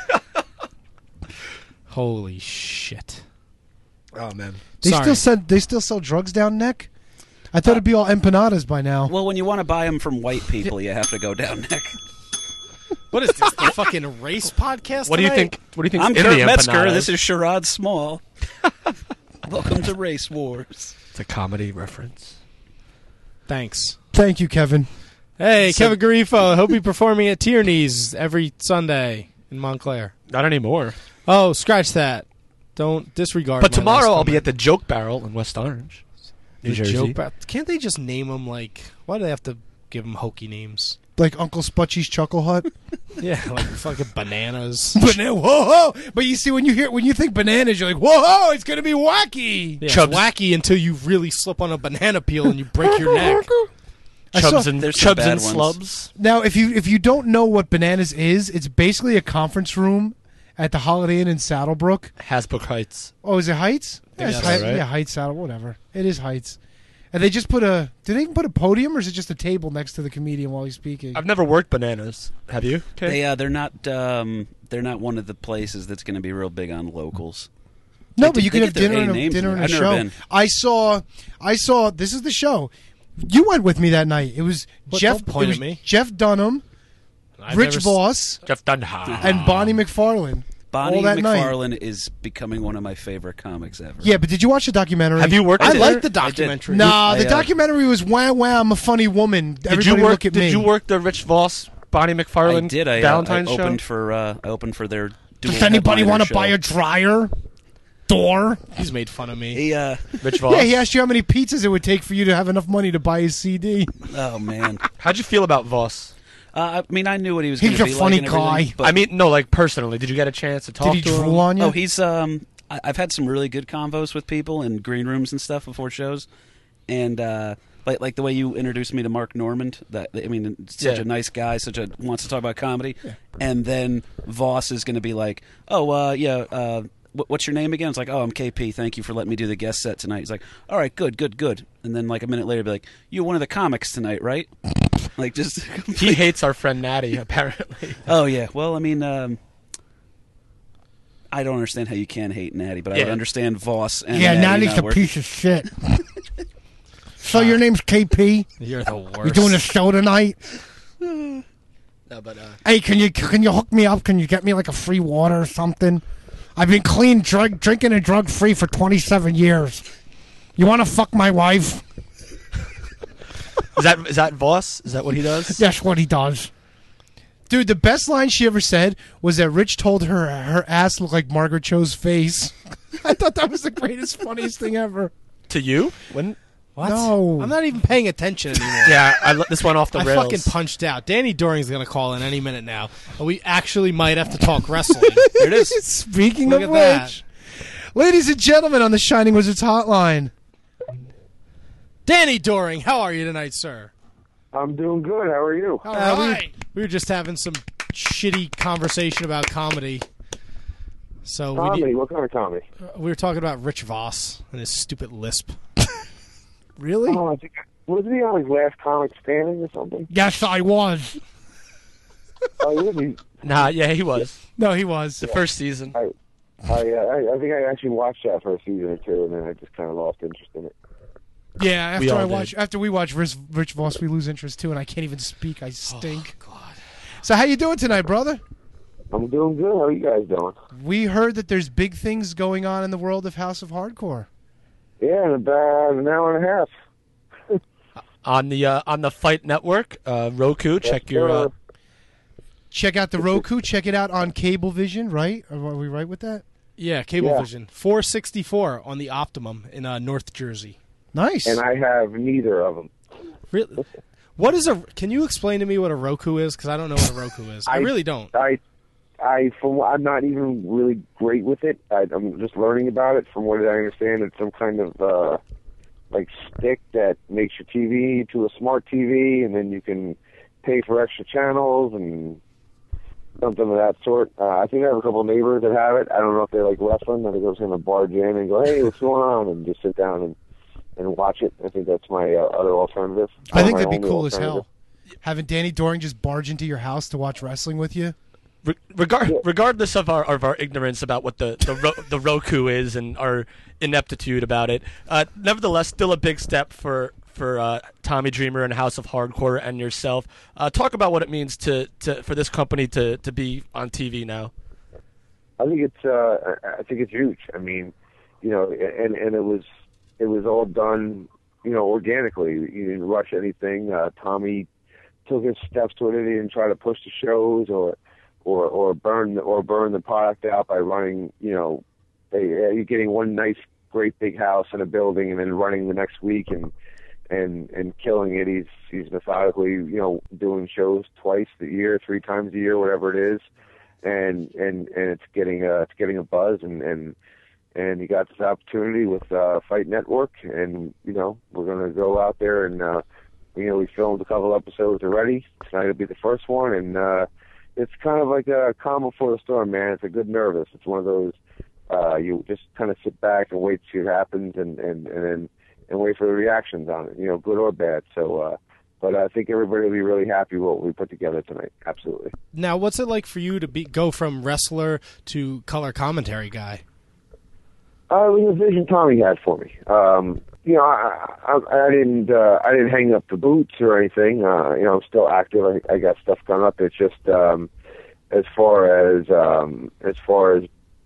Holy shit. Oh man. They Sorry. still sell. They still sell drugs down neck. I thought it'd be all empanadas by now. Well, when you want to buy them from white people, you have to go Down Neck. What is this? The fucking race podcast? What do you tonight? think? What do you think? I'm in Kurt the Metzger. empanadas? This is Sherrod Small. Welcome to Race Wars. It's a comedy reference. Thanks. Thank you, Kevin. Hey, So- Kevin Garifo. He'll be performing at Tierney's every Sunday in Montclair. Not anymore. Oh, scratch that. Don't disregard. But my tomorrow last I'll be comment. at the Joke Barrel in West Orange, New The Jersey. joke bar- Can't they just name them like? Why do they have to give them hokey names? Like Uncle Sputchy's Chuckle Hut. Yeah, like fucking bananas. Banana, whoa, whoa! But you see, when you hear when you think bananas, you're like, whoa, whoa, it's gonna be wacky. Yeah, it's Chubs. wacky until you really slip on a banana peel and you break your neck. I Chubs saw- and There's some Chubs bad and ones. Slubs. Now, if you if you don't know what bananas is, it's basically a conference room at the Holiday Inn in Saddlebrook. Hasbrook Heights. Oh, is it Heights? Yeah, it's that's Heights, right. yeah, Heights Saddle, whatever. It is Heights. And they just put a. Did they even put a podium, or is it just a table next to the comedian while he's speaking? I've never worked bananas. Have you? Okay. They uh, they're not um, they're not one of the places that's going to be real big on locals. No, They- but you they can have get their dinner A and a, names dinner in and a there. I've show. never been. I saw, I saw. This is the show. You went with me that night. It was But Jeff. don't point it was at me. Jeff Dunham, I've Rich never s- Voss, Jeff Dunham. and Bonnie McFarlane. Bonnie all that night. McFarlane is becoming one of my favorite comics ever. Yeah, but did you watch the documentary? Have you worked? I there? like the I did. documentary. Nah, I, the uh, documentary was wow, wow, I'm a funny woman. Did Everybody you work? look at did me. you work the Rich Voss, Bonnie McFarlane I did. I, uh, Valentine's I opened show? for uh, I opened for their. dual Does anybody headliner want to show. buy a dryer? Door? He's made fun of me. He, uh, Rich Voss. Yeah, he asked you how many pizzas it would take for you to have enough money to buy his C D. oh man. How'd you feel about Voss? Uh, I mean, I knew what he was. He's gonna a be funny like and everything, guy. But, I mean, no, like personally. Did you get a chance to talk Did he to him? drool on you? oh, he's um. I, I've had some really good convos with people in green rooms and stuff before shows, and uh, like like the way you introduced me to Mark Normand. That I mean, such Yeah. a nice guy, such a wants to talk about comedy, and then Voss is going to be like, oh uh, yeah. Uh, wh- What's your name again? It's like, oh, I'm K P. Thank you for letting me do the guest set tonight. He's like, all right, good, good, good. And then like a minute later, be like, you're one of the comics tonight, right? Like just He hates our friend Natty, apparently. Oh yeah. Well, I mean, um, I don't understand how you can hate Natty, but I would Yeah. understand Voss. And yeah, Natty Natty's not a work- piece of shit. So your name's K P? You're the worst. You're doing a show tonight? No, but uh, Hey, can you can you hook me up? Can you get me like a free water or something? I've been clean, drug, drinking and drug free for twenty-seven years. You want to fuck my wife? is that is that Voss? Is that what he does? That's what he does. Dude, the best line she ever said was that Rich told her her ass looked like Margaret Cho's face. I thought that was the greatest, funniest thing ever. To you? When? What? No. I'm not even paying attention anymore. Yeah, I, let- this went off the I rails. fucking punched out. Danny Doring's going to call in any minute now. We actually might have to talk wrestling. There it is. Speaking Look of at which, that. ladies and gentlemen on the Shining Wizards hotline. Danny Doring, how are you tonight, sir? I'm doing good. How are you? All Uh, we- right. We were just having some shitty conversation about comedy. So we, Comedy? need- What kind of comedy? we were talking about Rich Voss and his stupid lisp. Really? Oh, I think wasn't he on his last comic standing or something? Yes, I was. Oh, yeah, he, Nah, yeah, he was. No, he was. The first season. I, I, uh, I, I think I actually watched that for a season or two, and then I just kind of lost interest in it. Yeah, We after all I did. watch, after we watch Rich, Rich Voss, we lose interest too, and I can't even speak. I stink. Oh, God. So how you doing tonight, brother? I'm doing good. How are you guys doing? We heard that there's big things going on in the world of House of Hardcore. Yeah, in about an hour and a half. On the uh, on the Fight Network, uh, Roku, check your... Uh, Check out the Roku. Check it out on Cablevision, right? Are we right with that? Yeah, Cablevision. four sixty-four on the Optimum in uh, North Jersey. Nice. And I have neither of them. Really? What is a? Can you explain to me what a Roku is? Because I don't know what a Roku is. I, I- really don't. I, I, from what- I'm not even really great with it. I, I'm just learning about it. From what I understand, it's some kind of uh, like stick that makes your T V to a smart T V, and then you can pay for extra channels and something of that sort. Uh, I think I have a couple of neighbors that have it. I don't know if they like wrestling. I think I was going to barge in and go, "Hey, what's going on?" and just sit down and and watch it. I think that's my uh, other alternative. I think My that'd be only cool as alternative. hell. Having Danny Doring just barge into your house to watch wrestling with you. Re- regard, regardless of our of our ignorance about what the the, ro- the Roku is and our ineptitude about it, uh, nevertheless, still a big step for for uh, Tommy Dreamer and House of Hardcore and yourself. Uh, talk about what it means to, to for this company to, to be on T V now. I think it's uh, I think it's huge. I mean, you know, and and it was it was all done, you know, organically. You didn't rush anything. Uh, Tommy took his steps toward it. He didn't try to push the shows or or or burn or burn the product out by running. You know, a, you're getting one nice, great big house and a building, and then running the next week and and and killing it. He's he's methodically, you know, doing shows twice a year, three times a year, whatever it is. And, and and it's getting a it's getting a buzz, and, and and he got this opportunity with uh, Fight Network, and you know we're gonna go out there and uh, you know we filmed a couple episodes already. Tonight will be the first one, and uh, it's kind of like a calm before the storm, man. It's a good nervous. It's one of those uh, you just kind of sit back and wait to see what happens, and and and then and wait for the reactions on it, you know, good or bad. So. Uh, But I think everybody will be really happy with what we put together tonight. Absolutely. Now, what's it like for you to be go from wrestler to color commentary guy? Uh, it was a vision Tommy had for me. Um, you know, I, I, I didn't uh, I didn't hang up the boots or anything. Uh, you know, I'm still active. I, I got stuff coming up. It's just um, as far as um, as far as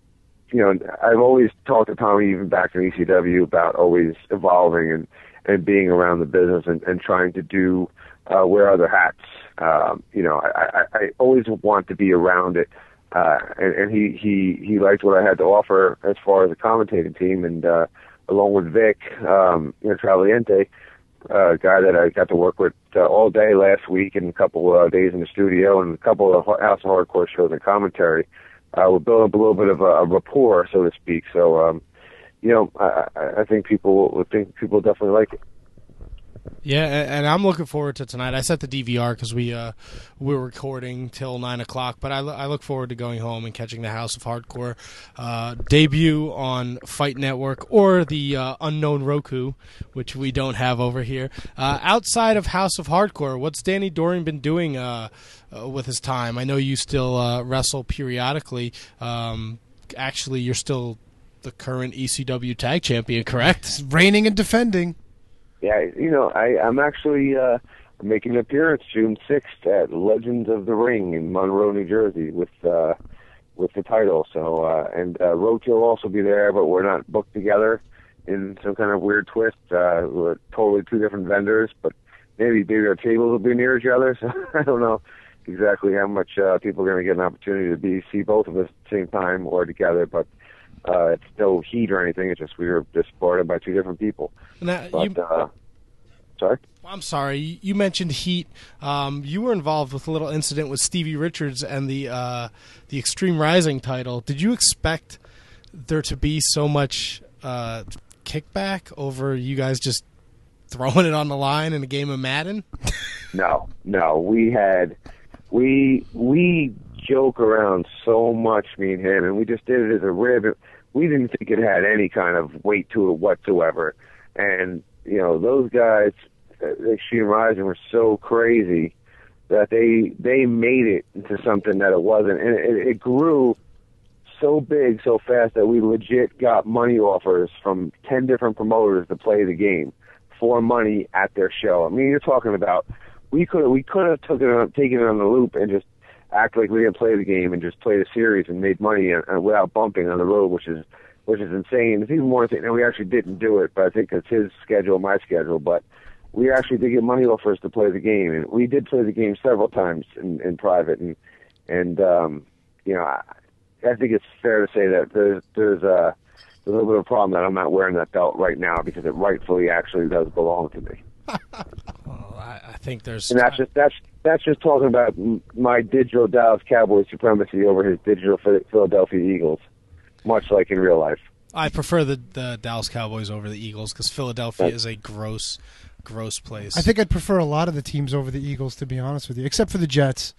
you know, I've always talked to Tommy even back in E C W about always evolving and. and being around the business and, and trying to do uh, wear other hats. Um, you know, I, I, I always want to be around it. Uh, and, and he, he, he liked what I had to offer as far as a commentating team. And uh, along with Vic, um, you know, Travaliente, uh, a guy that I got to work with uh, all day last week and a couple uh, days in the studio and a couple of House of Hardcore shows and commentary, uh, we're building up a little bit of a, a rapport, so to speak. So, um, you know, I, I think people will think people definitely like it. Yeah, and, and I'm looking forward to tonight. I set the D V R because we uh, we're recording till nine o'clock, but I, lo- I look forward to going home and catching the House of Hardcore uh, debut on Fight Network or the uh, unknown Roku, which we don't have over here. Uh, outside of House of Hardcore, what's Danny Doring been doing uh, uh, with his time? I know you still uh, wrestle periodically. Um, actually, you're still the current E C W Tag Champion, correct? Reigning and defending. Yeah, you know, I, I'm actually uh, making an appearance June sixth at Legends of the Ring in Monroe, New Jersey, with uh, with the title. So, uh, and uh, Roach will also be there, but we're not booked together in some kind of weird twist. Uh, we're totally two different vendors, but maybe maybe our tables will be near each other. So I don't know exactly how much uh, people are going to get an opportunity to be see both of us at the same time or together, but. Uh, it's no heat or anything. It's just we were just boarded by two different people. Now, But you, uh, sorry. I'm sorry. You you mentioned heat. Um, you were involved with a little incident with Stevie Richards and the uh, the Extreme Rising title. Did you expect there to be so much uh, kickback over you guys just throwing it on the line in a game of Madden? No, no. We had we we joke around so much, me and him, and we just did it as a rib. We didn't think it had any kind of weight to it whatsoever. And you know, those guys, the Extreme Rising, were so crazy that they they made it into something that it wasn't, and it, it grew so big so fast that we legit got money offers from ten different promoters to play the game for money at their show. I mean, you're talking about we could we could have taken it on, taken it on the loop and just act like we didn't play the game and just play the series and made money and, and without bumping on the road, which is which is insane. It's even more insane. And we actually didn't do it, but I think it's his schedule, my schedule. But we actually did get money offers to play the game, and we did play the game several times in, in private. And and um, you know, I, I think it's fair to say that there's there's a, there's a little bit of a problem that I'm not wearing that belt right now because it rightfully actually does belong to me. Well, I, I think there's. And that's just that's that's just talking about my digital Dallas Cowboys supremacy over his digital Philadelphia Eagles, much like in real life. I prefer the, the Dallas Cowboys over the Eagles because Philadelphia is a gross, gross place. I think I'd prefer a lot of the teams over the Eagles, to be honest with you, except for the Jets.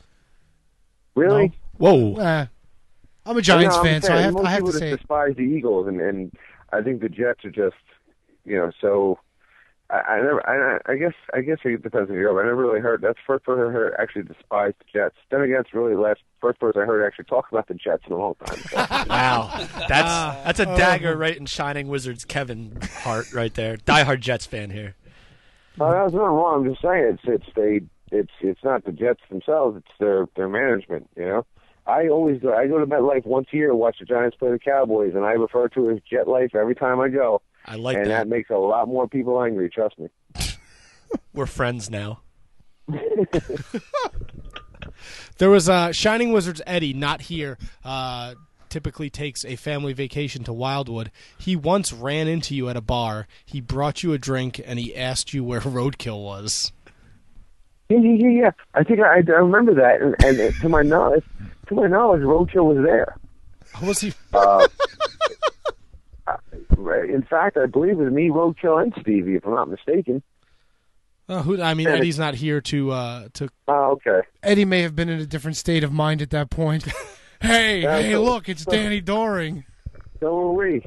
Really? Whoa. Eh, I'm a Giants no, fan, so I have, most I have people to just say it. despise the Eagles, and, and I think the Jets are just, you know, so. I, I never. I, I guess. I guess it depends on Europe. I never really heard. That's the first person I heard actually despise the Jets. Then again, it's really the last first person I heard actually talk about the Jets in a long time. So. Wow, that's that's a dagger right in Shining Wizards Kevin heart right there. Diehard Jets fan here. Uh, that's not wrong. I'm just saying it's it's they it's it's not the Jets themselves. It's their their management. You know, I always go. I go to MetLife once a year to watch the Giants play the Cowboys, and I refer to it as Jet Life every time I go. I like and that. that makes a lot more people angry. Trust me. We're friends now. There was uh, Shining Wizards Eddie, not here. Uh, typically takes a family vacation to Wildwood. He once ran into you at a bar. He brought you a drink and he asked you where Roadkill was. Yeah, yeah, yeah, yeah. I think I, I remember that, and, and to my knowledge, to my knowledge, Roadkill was there. How was he? Uh, in fact, I believe it was me, Roadkill, and Stevie, if I'm not mistaken. Uh, who? I mean, Eddie's not here to uh, to. Oh, okay. Eddie may have been in a different state of mind at that point. hey, Yeah, hey, so- look, it's Danny Doring. So were we.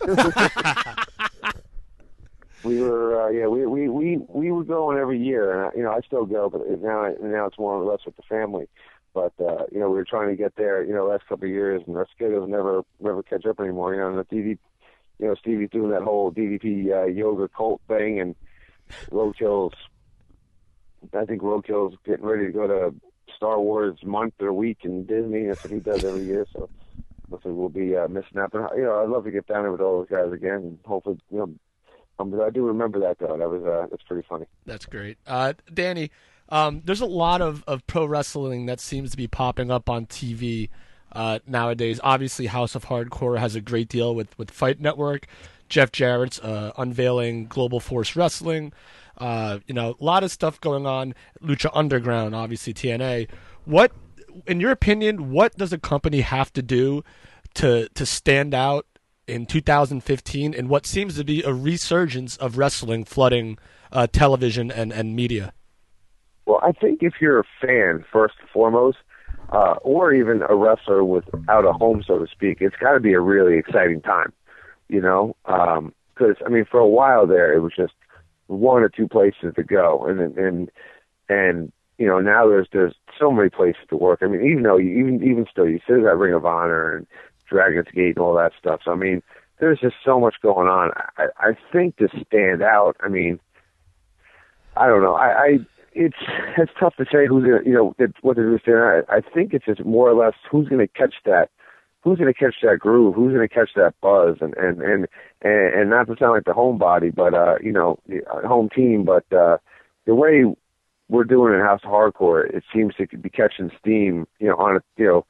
we were, uh, yeah, we, we we we were going every year, and I, you know, I still go, but now I, now it's more or less with the family. But uh, you know, we were trying to get there, you know, last couple of years, and our schedules never never catch up anymore. You know, and the D V, you know, Stevie's doing that whole D V P uh, yoga cult thing, and Roadkill's. I think Roadkill's getting ready to go to Star Wars month or week in Disney. That's what he does every year. So, hopefully we'll be uh, missing out. But you know, I'd love to get down there with all those guys again. And hopefully, you know, um, I do remember that though. That was uh, that's pretty funny. That's great. Uh, Danny, um, there's a lot of, of pro wrestling that seems to be popping up on T V uh, nowadays. Obviously, House of Hardcore has a great deal with, with Fight Network. Jeff Jarrett's uh, unveiling Global Force Wrestling. Uh, you know, a lot of stuff going on. Lucha Underground, obviously T N A. What, in your opinion, what does a company have to do to to stand out in two thousand fifteen in what seems to be a resurgence of wrestling flooding uh, television and, and media? Well, I think if you're a fan, first and foremost, uh, or even a wrestler without a home, so to speak, it's got to be a really exciting time, you know? Because, um, I mean, for a while there, it was just one or two places to go. And, and, and you know, now there's there's so many places to work. I mean, even though, you, even even still, you still got Ring of Honor and Dragon's Gate and all that stuff. So, I mean, there's just so much going on. I, I think to stand out, I mean, I don't know. I, I it's it's tough to say who's gonna, you know, it, what to do to stand out. I think it's just more or less who's going to catch that, who's going to catch that groove, who's going to catch that buzz, and and and and, and not to sound like the homebody, but uh, you know, the home team, but uh, the way we're doing in House of Hardcore, it seems to be catching steam, you know, on a, you know,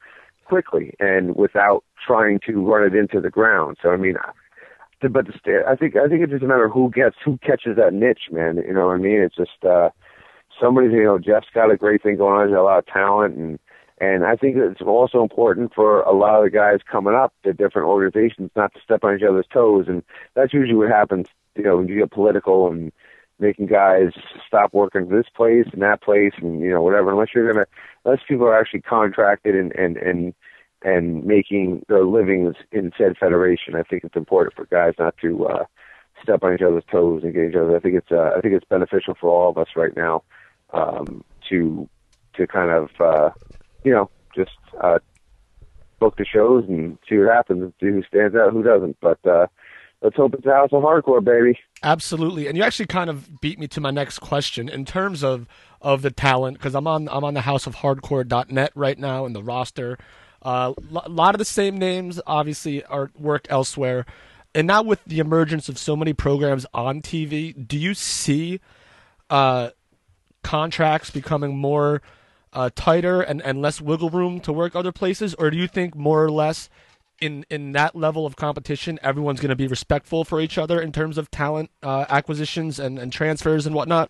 quickly and without trying to run it into the ground. So I mean, but the, I think I think it's just a matter of who gets who catches that niche, man. You know what I mean? It's just uh, somebody. You know, Jeff's got a great thing going on. He's got a lot of talent, and and I think it's also important for a lot of the guys coming up to different organizations not to step on each other's toes, and that's usually what happens. You know, when you get political and making guys stop working this place and that place and, you know, whatever, unless you're going to, unless people are actually contracted and, and, and, and making their livings in said federation. I think it's important for guys not to, uh, step on each other's toes and get each other. I think it's, uh, I think it's beneficial for all of us right now, um, to, to kind of, uh, you know, just, uh, book the shows and see what happens and see who stands out, who doesn't. But, uh, let's hope it's a House of Hardcore, baby. Absolutely, and you actually kind of beat me to my next question in terms of, of the talent, because I'm on I'm on the house of hardcore dot net right now in the roster. A uh, lo- lot of the same names obviously are work elsewhere, and now with the emergence of so many programs on T V, do you see uh, contracts becoming more uh, tighter and, and less wiggle room to work other places, or do you think more or less in in that level of competition, everyone's going to be respectful for each other in terms of talent uh, acquisitions and, and transfers and whatnot?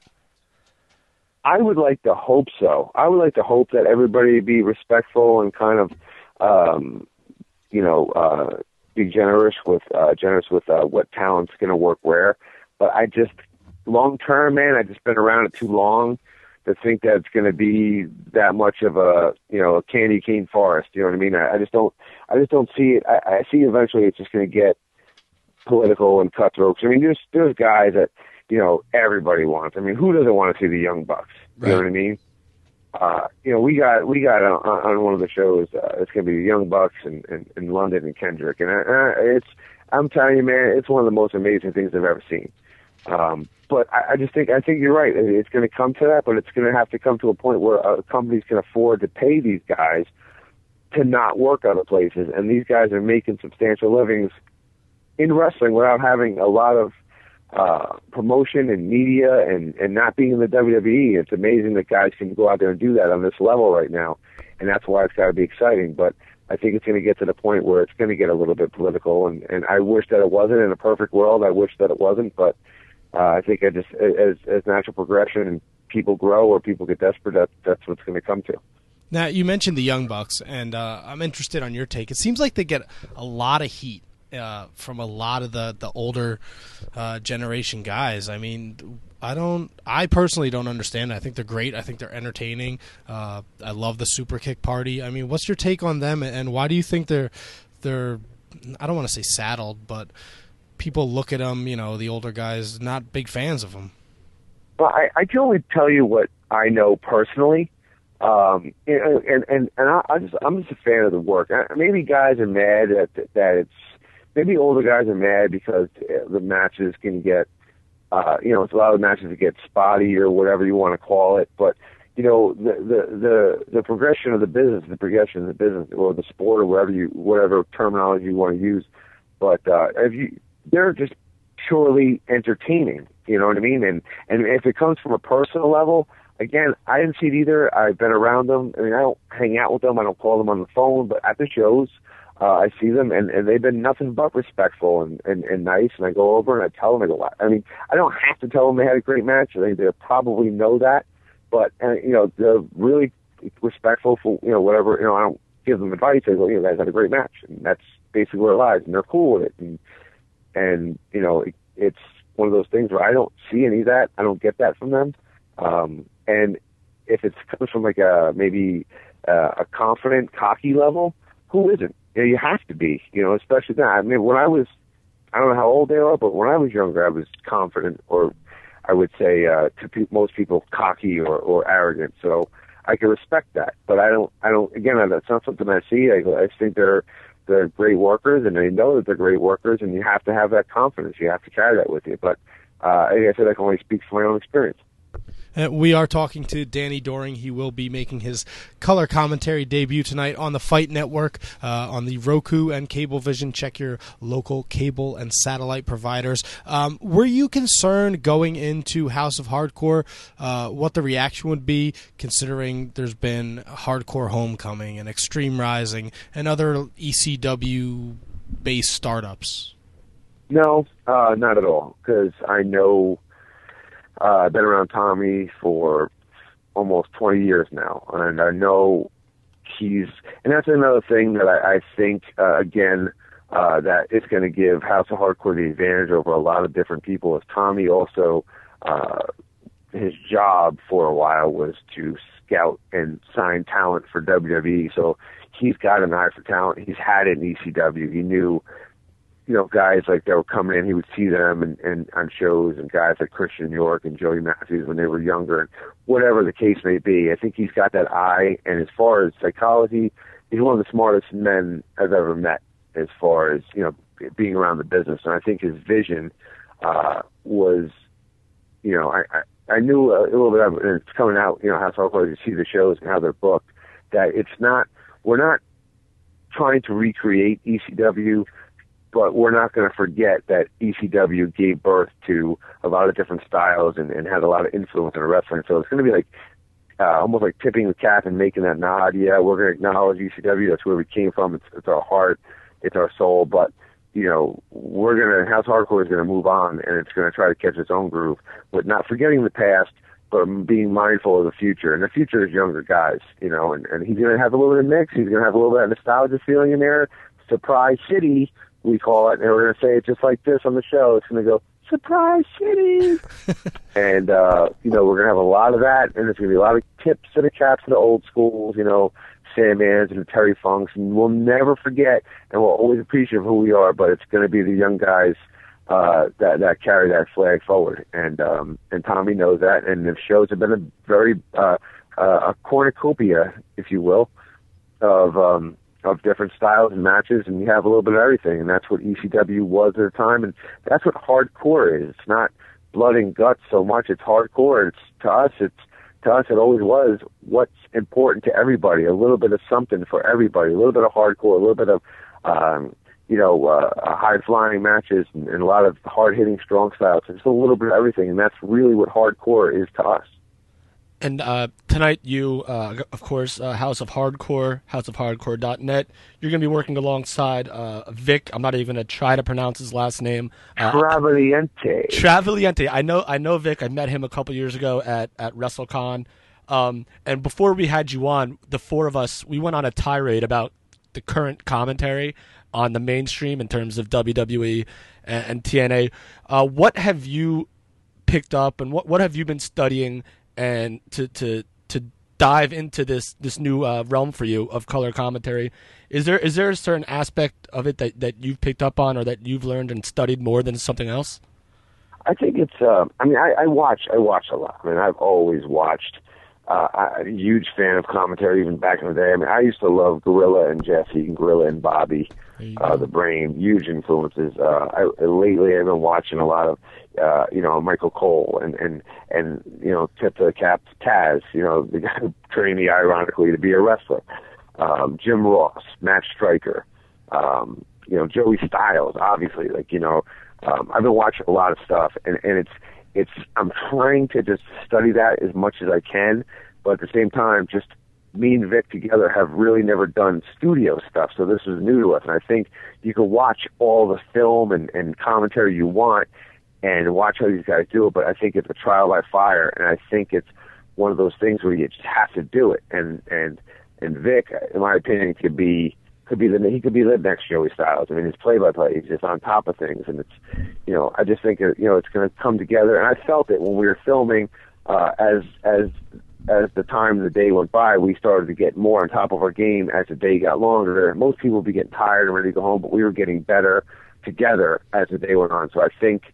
I would like to hope so. I would like to hope that everybody be respectful and kind of, um, you know, uh, be generous with uh, generous with uh, what talent's going to work where. But I just, long term, man, I've just been around it too long to think that it's going to be that much of a, you know, a candy cane forest. You know what I mean? I, I just don't, I just don't see it. I, I see eventually it's just going to get political and cutthroat. I mean, there's, there's guys that, you know, everybody wants. I mean, who doesn't want to see the Young Bucks? You Right. know what I mean? Uh, you know, we got, we got on, on one of the shows, uh, it's going to be the Young Bucks and, and, and London and Kendrick. And uh, it's, I'm telling you, man, it's one of the most amazing things I've ever seen. Um, but I, I just think I think you're right. It's going to come to that, but it's going to have to come to a point where a companies can afford to pay these guys to not work other places, and these guys are making substantial livings in wrestling without having a lot of uh, promotion and media and, and not being in the W W E. It's amazing that guys can go out there and do that on this level right now, and that's why it's got to be exciting. But I think it's going to get to the point where it's going to get a little bit political, and, and I wish that it wasn't. In a perfect world, I wish that it wasn't, but Uh, I think I just, as as natural progression and people grow or people get desperate, that, that's what's going to come to. Now, you mentioned the Young Bucks, and uh, I'm interested on your take. It seems like they get a lot of heat uh, from a lot of the, the older uh, generation guys. I mean, I don't, I personally don't understand it. I think they're great. I think they're entertaining. Uh, I love the Super Kick Party. I mean, what's your take on them, and why do you think they're, they're I don't want to say saddled, but people look at them, you know, the older guys, not big fans of them? Well, I, I can only tell you what I know personally, um, and and and, and I, I just I'm just a fan of the work. Maybe guys are mad that that it's maybe older guys are mad because the matches can get, uh, you know, it's a lot of matches that get spotty or whatever you want to call it. But you know, the the the, the progression of the business, the progression of the business, or the sport, or whatever you whatever terminology you want to use. But uh, if you they're just purely entertaining, you know what I mean? And and if it comes from a personal level, again, I didn't see it either. I've been around them. I mean, I don't hang out with them. I don't call them on the phone, but at the shows, uh, I see them, and, and they've been nothing but respectful and, and, and nice. And I go over and I tell them, I go, I mean, I don't have to tell them they had a great match. I think they probably know that, but uh, you know, they're really respectful for, you know, whatever. You know, I don't give them advice. I go, you guys had a great match, and that's basically where it lies. And they're cool with it. And And, you know, it, it's one of those things where I don't see any of that. I don't get that from them. Um, and if it comes from like a, maybe uh, a confident, cocky level, who isn't? You know, you have to be, you know, especially now. I mean, when I was, I don't know how old they are, but when I was younger, I was confident, or I would say uh, to pe- most people, cocky or, or arrogant. So I can respect that. But I don't, I don't, again, that's not something I see. I, I think they're, they're great workers, and they know that they're great workers, and you have to have that confidence. You have to carry that with you. But uh, like I said, I can only speak from my own experience. Uh, we are talking to Danny Doring. He will be making his color commentary debut tonight on the Fight Network, uh, on the Roku and Cablevision. Check your local cable and satellite providers. Um, were you concerned going into House of Hardcore uh, what the reaction would be, considering there's been Hardcore Homecoming and Extreme Rising and other E C W-based startups? No, uh, not at all, because I know uh, I've been around Tommy for almost twenty years now, and I know he's, and that's another thing that I, I think, uh, again, uh, that it's going to give House of Hardcore the advantage over a lot of different people, is Tommy also, uh, his job for a while was to scout and sign talent for W W E, so he's got an eye for talent. He's had it in E C W. He knew, you know, guys like that were coming in, he would see them and, and on shows, and guys like Christian York and Joey Matthews when they were younger, and whatever the case may be. I think he's got that eye, and as far as psychology, he's one of the smartest men I've ever met as far as, you know, being around the business. And I think his vision uh, was, you know, I, I, I knew a, a little bit of it, and it's coming out, you know, how hard you see the shows and how they're booked, that it's not, we're not trying to recreate E C W, but we're not going to forget that E C W gave birth to a lot of different styles and, and had a lot of influence in wrestling. So it's going to be like uh, almost like tipping the cap and making that nod. Yeah, we're going to acknowledge E C W. That's where we came from. It's, it's our heart. It's our soul. But, you know, we're going to, House Hardcore is going to move on, and it's going to try to catch its own groove, but not forgetting the past, but being mindful of the future. And the future is younger guys, you know, and, and he's going to have a little bit of mix. He's going to have a little bit of nostalgia feeling in there. Surprise City, we call it, and we're going to say it just like this on the show. It's going to go, Surprise City! and, uh, you know, we're going to have a lot of that, and there's going to be a lot of tips to the caps of the old schools, you know, Sandmans and the Terry Funks, and we'll never forget, and we'll always appreciate who we are, but it's going to be the young guys uh, that, that carry that flag forward. And, um, and Tommy knows that, and the shows have been a very, uh, uh, a cornucopia, if you will, of, um, of different styles and matches, and you have a little bit of everything, and that's what E C W was at the time, and that's what hardcore is. It's not blood and guts so much, it's hardcore. It's, to us, it's, to us, it always was what's important to everybody, a little bit of something for everybody, a little bit of hardcore, a little bit of, um, you know, uh, high-flying matches and, and a lot of hard-hitting strong styles. It's a little bit of everything, and that's really what hardcore is to us. And uh, tonight you, uh, of course, uh, House of Hardcore, house of hardcore dot net. You're going to be working alongside uh, Vic. I'm not even going to try to pronounce his last name. Uh, Travaliente. Travaliente. I know I know Vic. I met him a couple years ago at, at WrestleCon. Um, and before we had you on, the four of us, we went on a tirade about the current commentary on the mainstream in terms of W W E and, and T N A. Uh, what have you picked up, and what, what have you been studying and to to to dive into this this new uh, realm for you of color commentary? Is there is there a certain aspect of it that, that you've picked up on or that you've learned and studied more than something else? I think it's. Uh, I mean, I, I watch. I watch a lot. I mean, I've always watched. Uh, I'm a huge fan of commentary, even back in the day. I mean, I used to love Gorilla and Jesse, and Gorilla and Bobby, uh, the Brain. Huge influences. Uh, I, lately, I've been watching a lot of, uh, you know, Michael Cole and and and you know, tip the cap to Taz. You know, the guy who trained me, ironically, to be a wrestler. Um, Jim Ross, Matt Stryker, um, you know, Joey Styles. Obviously, like you know, um, I've been watching a lot of stuff, and and it's. It's. I'm trying to just study that as much as I can, but at the same time, just me and Vic together have really never done studio stuff, so this is new to us. And I think you can watch all the film and, and commentary you want and watch how these guys do it, but I think it's a trial by fire, and I think it's one of those things where you just have to do it. And and and Vic, in my opinion, could be. Could be the he could be the next Joey Styles. I mean, his play-by-play, he's just on top of things, and it's, you know, I just think you know it's going to come together. And I felt it when we were filming. Uh, as as as the time of the day went by, we started to get more on top of our game as the day got longer. Most people would be getting tired and ready to go home, but we were getting better together as the day went on. So I think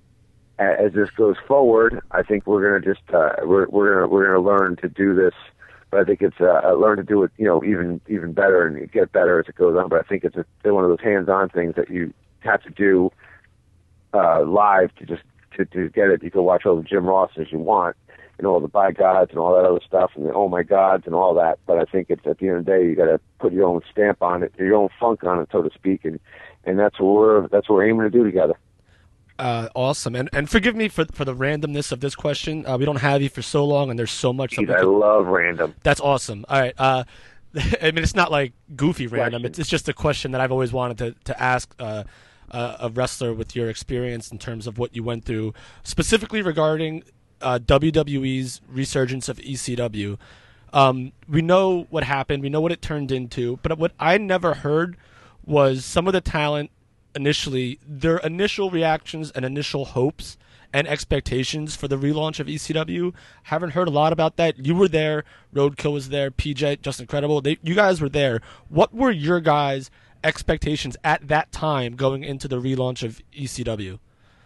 as this goes forward, I think we're going to just uh, we're we're going to we're going to learn to do this. But I think it's uh, learn to do it, you know, even even better and get better as it goes on. But I think it's a, one of those hands-on things that you have to do uh, live to just to, to get it. You can watch all the Jim Rosses you want, and all the by gods and all that other stuff and the oh my gods and all that. But I think it's at the end of the day, you got to put your own stamp on it, your own funk on it, so to speak, and and that's what we're that's what we're aiming to do together. Uh, awesome, and and forgive me for for the randomness of this question. Uh, we don't have you for so long, and there's so much. Jeez, that I could... love random. That's awesome. All right, uh, I mean it's not like goofy random. Question. It's it's just a question that I've always wanted to to ask uh, uh, a wrestler with your experience in terms of what you went through, specifically regarding uh, W W E's resurgence of E C W. Um, we know what happened. We know what it turned into. But what I never heard was some of the talent. Initially, their initial reactions and initial hopes and expectations for the relaunch of E C W. Haven't heard a lot about that. You were there. Roadkill was there. P J, Just Incredible. They, you guys were there. What were your guys' expectations at that time going into the relaunch of E C W?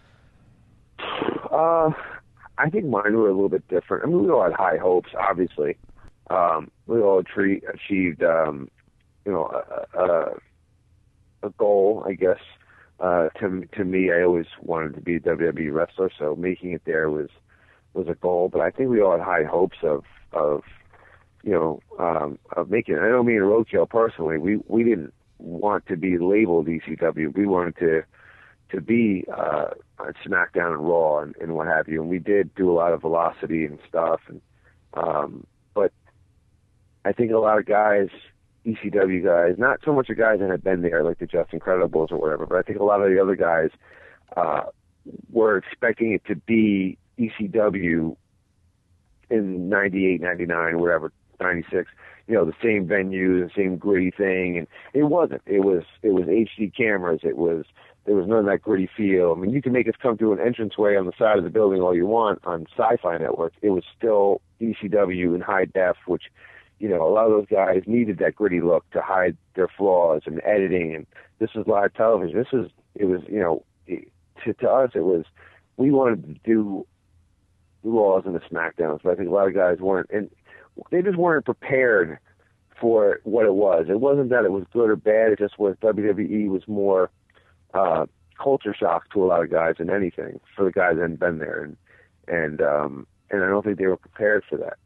Uh, I think mine were a little bit different. I mean, we all had high hopes, obviously. Um, we all tre- achieved, um, you know, a, a, a goal, I guess. Uh, to to me, I always wanted to be a W W E wrestler, so making it there was was a goal. But I think we all had high hopes of of you know um, of making it. I don't mean Roadkill personally. We we didn't want to be labeled E C W. We wanted to to be uh, on SmackDown and Raw and, and what have you. And we did do a lot of velocity and stuff. And um, but I think a lot of guys. E C W guys, not so much the guys that had been there, like the Just Incredibles or whatever, but I think a lot of the other guys uh, were expecting it to be E C W in ninety-eight, ninety-nine, whatever, ninety-six, you know, the same venue, the same gritty thing, and it wasn't. It was it was H D cameras. It was there was none of that gritty feel. I mean, you can make us come through an entranceway on the side of the building all you want on Sci-Fi Network. It was still E C W in high def, which you know, a lot of those guys needed that gritty look to hide their flaws and editing. And this is live television. This is, it was, you know, it, to, to us, it was, we wanted to do Raws and the SmackDowns, but I think a lot of guys weren't, and they just weren't prepared for what it was. It wasn't that it was good or bad. It just was W W E was more uh, culture shock to a lot of guys than anything for the guys that hadn't been there. And, and, um, and I don't think they were prepared for that.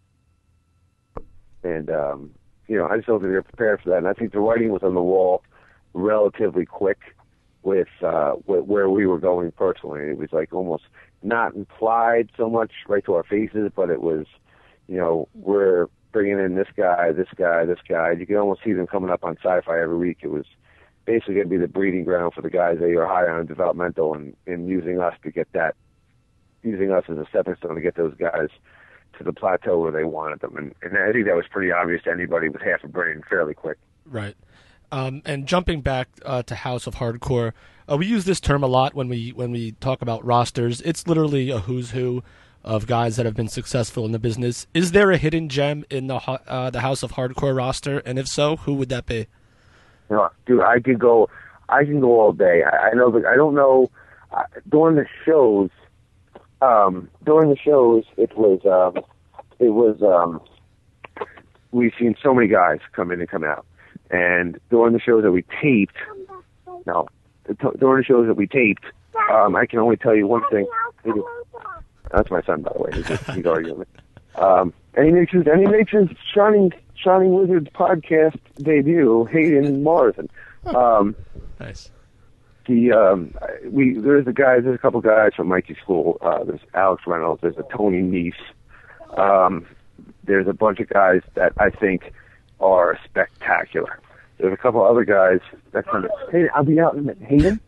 And, um, you know, I just don't think they were prepared for that. And I think the writing was on the wall relatively quick with, uh, with where we were going personally. It was like almost not implied so much right to our faces, but it was, you know, we're bringing in this guy, this guy, this guy. You can almost see them coming up on Sci-Fi every week. It was basically going to be the breeding ground for the guys that are high on developmental and, and using us to get that, using us as a stepping stone to get those guys to the plateau where they wanted them. And, and I think that was pretty obvious to anybody with half a brain fairly quick. Right. Um, and jumping back uh, to House of Hardcore, uh, we use this term a lot when we when we talk about rosters. It's literally a who's who of guys that have been successful in the business. Is there a hidden gem in the uh, the House of Hardcore roster? And if so, who would that be? You know, dude, I could go, I can go all day. I, I know, that I don't know. Uh, during the shows, um, during the shows, it was, um, it was. Um, we've seen so many guys come in and come out, and during the shows that we taped, no, during the shows that we taped, um, I can only tell you one thing. That's my son, by the way. He's, just, he's arguing with me. Um, Any Nature's, Any Nature's Shining Shining Wizards podcast debut, Hayden Morrison. Um, nice. The um, we there's a guy, there's a couple guys from Mikey School. Uh, there's Alex Reynolds. There's a Tony Nese. Um, there's a bunch of guys that I think are spectacular. There's a couple other guys that come in. Hey, I'll be out in a minute. Hayden.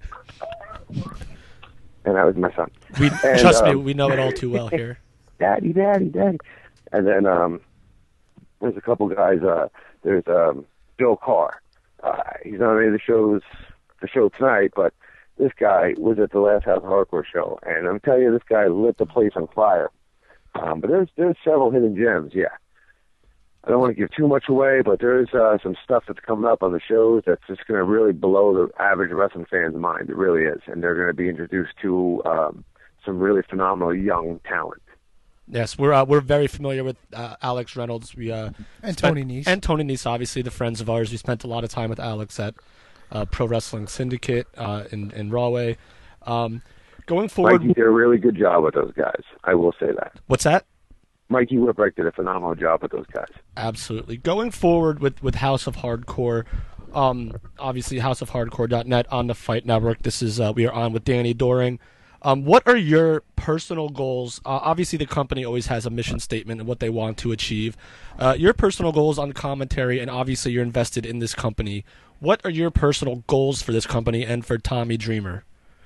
And that was my son. We and, trust um, me, we know it all too well here. Daddy, daddy, daddy. And then um, there's a couple guys. Uh, there's um, Bill Carr. Uh, he's not on any of the shows, the show tonight, but this guy was at the last House of Hardcore show, and I'm telling you, this guy lit the place on fire. Um, but there's there's several hidden gems. Yeah, I don't want to give too much away, but there's uh, some stuff that's coming up on the shows that's just going to really blow the average wrestling fan's mind. It really is, and they're going to be introduced to um, some really phenomenal young talent. Yes, we're uh, we're very familiar with uh, Alex Reynolds. We uh, and spent, Tony Nese. and Tony Nese, obviously the friends of ours. We spent a lot of time with Alex at uh, Pro Wrestling Syndicate uh, in in Rahway. Um, going forward, Mikey did a really good job with those guys. I will say that. What's that? Mikey Whipwreck did a phenomenal job with those guys. Absolutely. Going forward with, with House of Hardcore, um, obviously house of hardcore dot net on the Fight Network. This is uh, we are on with Danny Doring. Um, what are your personal goals? Uh, obviously, the company always has a mission statement and what they want to achieve. Uh, your personal goals on commentary, and obviously you're invested in this company. What are your personal goals for this company and for Tommy Dreamer?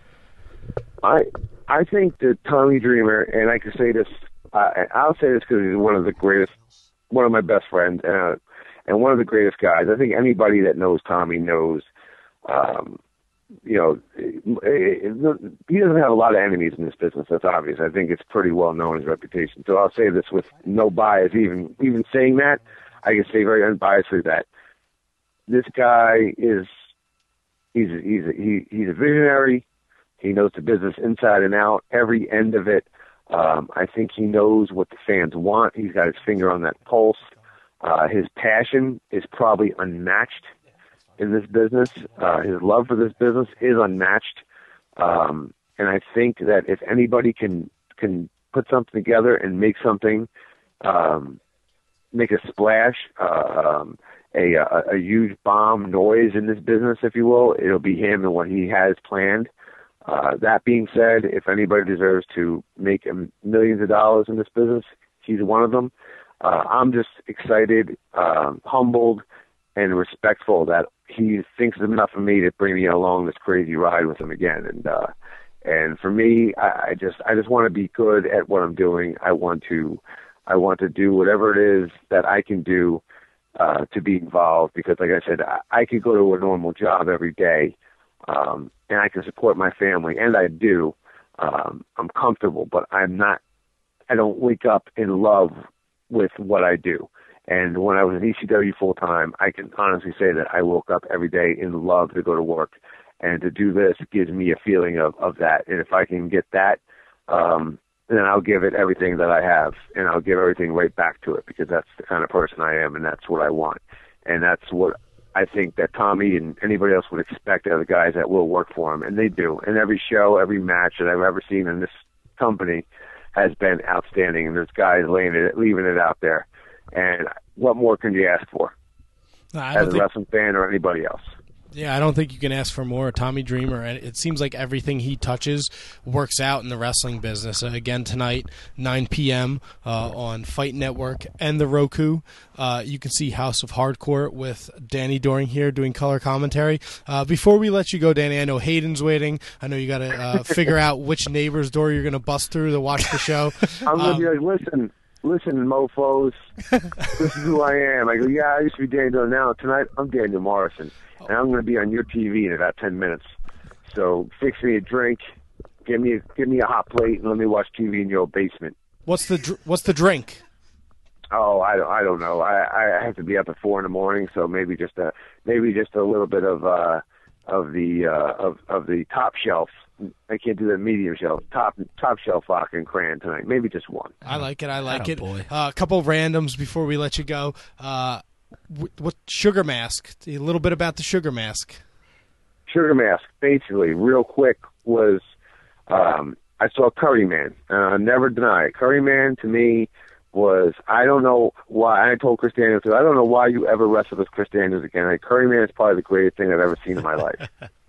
I I think that Tommy Dreamer, and I can say this, uh, I'll say this because he's one of the greatest, one of my best friends, uh, and one of the greatest guys. I think anybody that knows Tommy knows. Um, You know, he doesn't have a lot of enemies in this business. That's obvious. I think it's pretty well known, his reputation. So I'll say this with no bias. Even even saying that, I can say very unbiasedly that this guy is he's he's a, he, he's a visionary. He knows the business inside and out, every end of it. Um, I think he knows what the fans want. He's got his finger on that pulse. Uh, his passion is probably unmatched in this business. Uh, his love for this business is unmatched. Um, and I think that if anybody can, can put something together and make something, um, make a splash, uh, um, a, a, a huge bomb noise in this business, if you will, it'll be him and what he has planned. Uh, that being said, if anybody deserves to make millions of dollars in this business, he's one of them. Uh, I'm just excited, um, humbled, and respectful that he thinks enough of me to bring me along this crazy ride with him again. And uh, and for me, I, I just I just want to be good at what I'm doing. I want to I want to do whatever it is that I can do uh, to be involved. Because, like I said, I, I could go to a normal job every day, um, and I can support my family, and I do. Um, I'm comfortable, but I'm not. I don't wake up in love with what I do. And when I was in E C W full time, I can honestly say that I woke up every day in love to go to work, and to do this gives me a feeling of, of that. And if I can get that, um, then I'll give it everything that I have, and I'll give everything right back to it, because that's the kind of person I am, and that's what I want. And that's what I think that Tommy and anybody else would expect out of the guys that will work for him, and they do. And every show, every match that I've ever seen in this company has been outstanding, and there's guys laying it, leaving it out there. And what more can you ask for I as a think, wrestling fan or anybody else? Yeah, I don't think you can ask for more. Tommy Dreamer, and it seems like everything he touches works out in the wrestling business. Uh, again, tonight, nine p.m. Uh, on Fight Network and the Roku. Uh, you can see House of Hardcore with Danny Doring here doing color commentary. Uh, before we let you go, Danny, I know Hayden's waiting. I know you got to uh, figure out which neighbor's door you're going to bust through to watch the show. I'm going to um, be like, listen, listen, mofos, this is who I am. I go, yeah, I used to be Danny Doring. Now, tonight, I'm Daniel Morrison, and I'm going to be on your T V in about ten minutes. So fix me a drink, give me a, give me a hot plate, and let me watch T V in your old basement. What's the dr- What's the drink? Oh, I don't, I don't know. I, I have to be up at four in the morning, so maybe just a maybe just a little bit of uh, of the uh, of of the top shelf. I can't do the medium shelf. Top top shelf vodka and cran tonight. Maybe just one. I like it. I like Atta it. boy. Uh, a couple of randoms before we let you go. Uh, what Sugar Mask? A little bit about the Sugar Mask. Sugar Mask, basically, real quick, was um, I saw Curry Man. Uh, never deny it. Curry Man to me was, I don't know why. I told Chris Daniels, I don't know why you ever wrestled with Chris Daniels again. Like, Curry Man is probably the greatest thing I've ever seen in my life.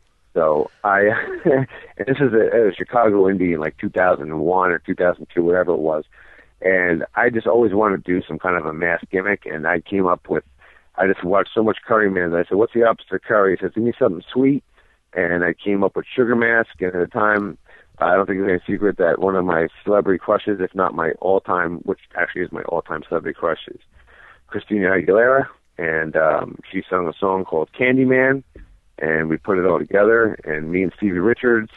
So I, and this is a, a Chicago Indie in like two thousand one or two thousand two, whatever it was. And I just always wanted to do some kind of a mask gimmick, and I came up with, I just watched so much Curry Man. I said, what's the opposite of curry? He said, give me something sweet. And I came up with Sugar Mask. And at the time, I don't think it's any secret that one of my celebrity crushes, if not my all-time, which actually is my all-time celebrity crush, is Christina Aguilera. And um, she sung a song called Candyman. And we put it all together. And me and Stevie Richards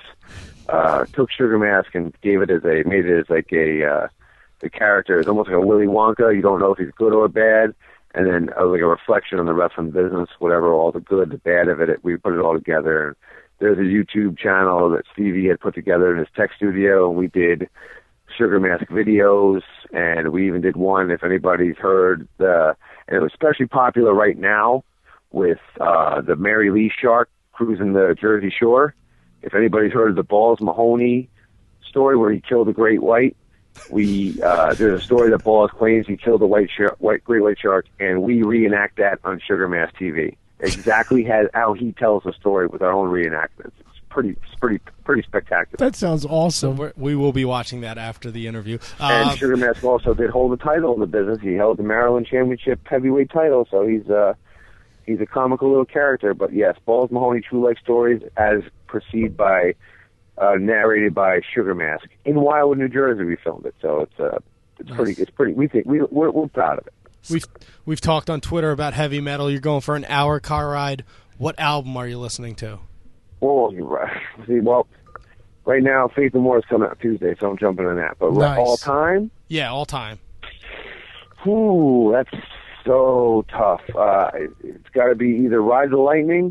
uh, took Sugar Mask and gave it as a, made it as like a, uh, the character is almost like a Willy Wonka. You don't know if he's good or bad. And then uh, like a reflection on the wrestling business, whatever, all the good, the bad of it, it we put it all together. There's a YouTube channel that Stevie had put together in his tech studio, and we did Sugar Mask videos, and we even did one, if anybody's heard, the, and it was especially popular right now with uh, the Mary Lee Shark cruising the Jersey Shore. If anybody's heard of the Balls Mahoney story where he killed the Great White, We uh, there's a story that Balls claims he killed a white shark, white great white shark, and we reenact that on Sugar Mass T V. Exactly has how he tells the story with our own reenactments. It's pretty, it's pretty, pretty spectacular. That sounds So awesome. we're, we will be watching that after the interview. And Uh, Sugar Mask also did hold the title in the business. He held the Maryland Championship heavyweight title, so he's uh he's a comical little character. But yes, Balls Mahoney True Life Stories, as perceived by uh, narrated by Sugar Mask in Wildwood, New Jersey. We filmed it, so it's uh it's pretty it's pretty. We think we we're, we're proud of it. we've we've talked on Twitter about heavy metal. You're going for an hour car ride. What album are you listening to? Well, you're right. See, well, right now Faith No More is coming out Tuesday, so I'm jumping on that. But Nice. all time. Yeah, all time. Ooh, that's so tough. Uh, it, it's got to be either Ride the Lightning,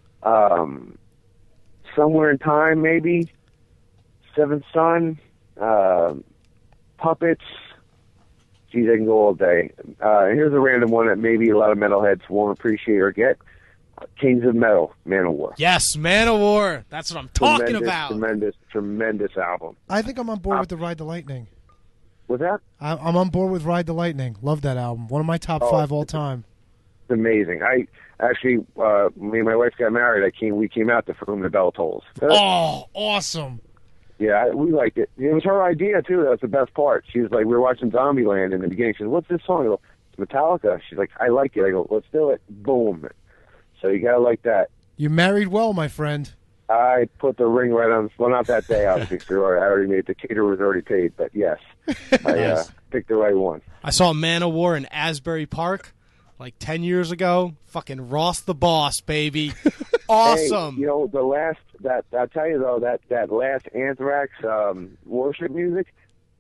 um, Somewhere in Time, maybe, Seventh Son, uh, Puppets. Geez, I can go all day. Uh, here's a random one that maybe a lot of metalheads won't appreciate or get. Kings of Metal, Manowar. Yes, Manowar. That's what I'm talking tremendous, about. Tremendous, tremendous album. I think I'm on board with the Ride the Lightning. Was that? I, I'm on board with Ride the Lightning. Love that album. One of my top Oh, five all time. It's amazing. I actually, uh, me and my wife got married. I came, we came out to For Whom the Bell Tolls. Oh, awesome. Yeah, I- we liked it. It was her idea too. That was the best part. She was like, we were watching Zombieland in the beginning. She said, "What's this song?" I go, "It's Metallica." She's like, "I like it." I go, "Let's do it." Boom. So you gotta like that. You married well, my friend. I put the ring right on. Well, not that day, obviously. 'cause I already made the caterer was already paid, but yes, I uh, Nice. picked the right one. I saw Manowar in Asbury Park like ten years ago. Fucking Ross the Boss, baby. Awesome. Hey, you know the last that I'll tell you though that that last Anthrax um, worship music,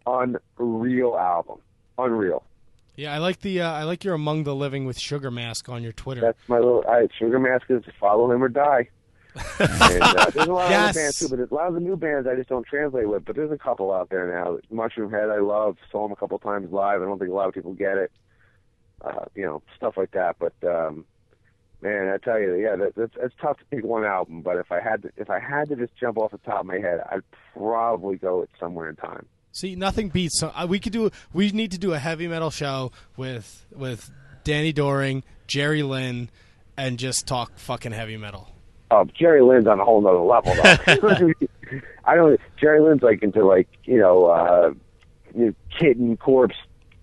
unreal album, unreal. Yeah, I like the uh, I like your Among the Living with Sugar Mask on your Twitter. That's my little I, Sugar Mask is follow him or die. and, uh, there's a lot Yes. of other bands too, but there's a lot of the new bands I just don't translate with. But there's a couple out there now. Mushroom Head, I love. Saw them a couple times live. I don't think a lot of people get it. Uh, you know, stuff like that. But um, man, I tell you, yeah, that, that's it's tough to pick one album. But if I had to, if I had to just jump off the top of my head, I'd probably go with Somewhere in Time. See, nothing beats. Uh, we could do. We need to do a heavy metal show with with Danny Doring, Jerry Lynn, and just talk fucking heavy metal. Oh, Jerry Lynn's on a whole nother level, though. I don't. Jerry Lynn's like into like you know, uh, you know kitten corpse,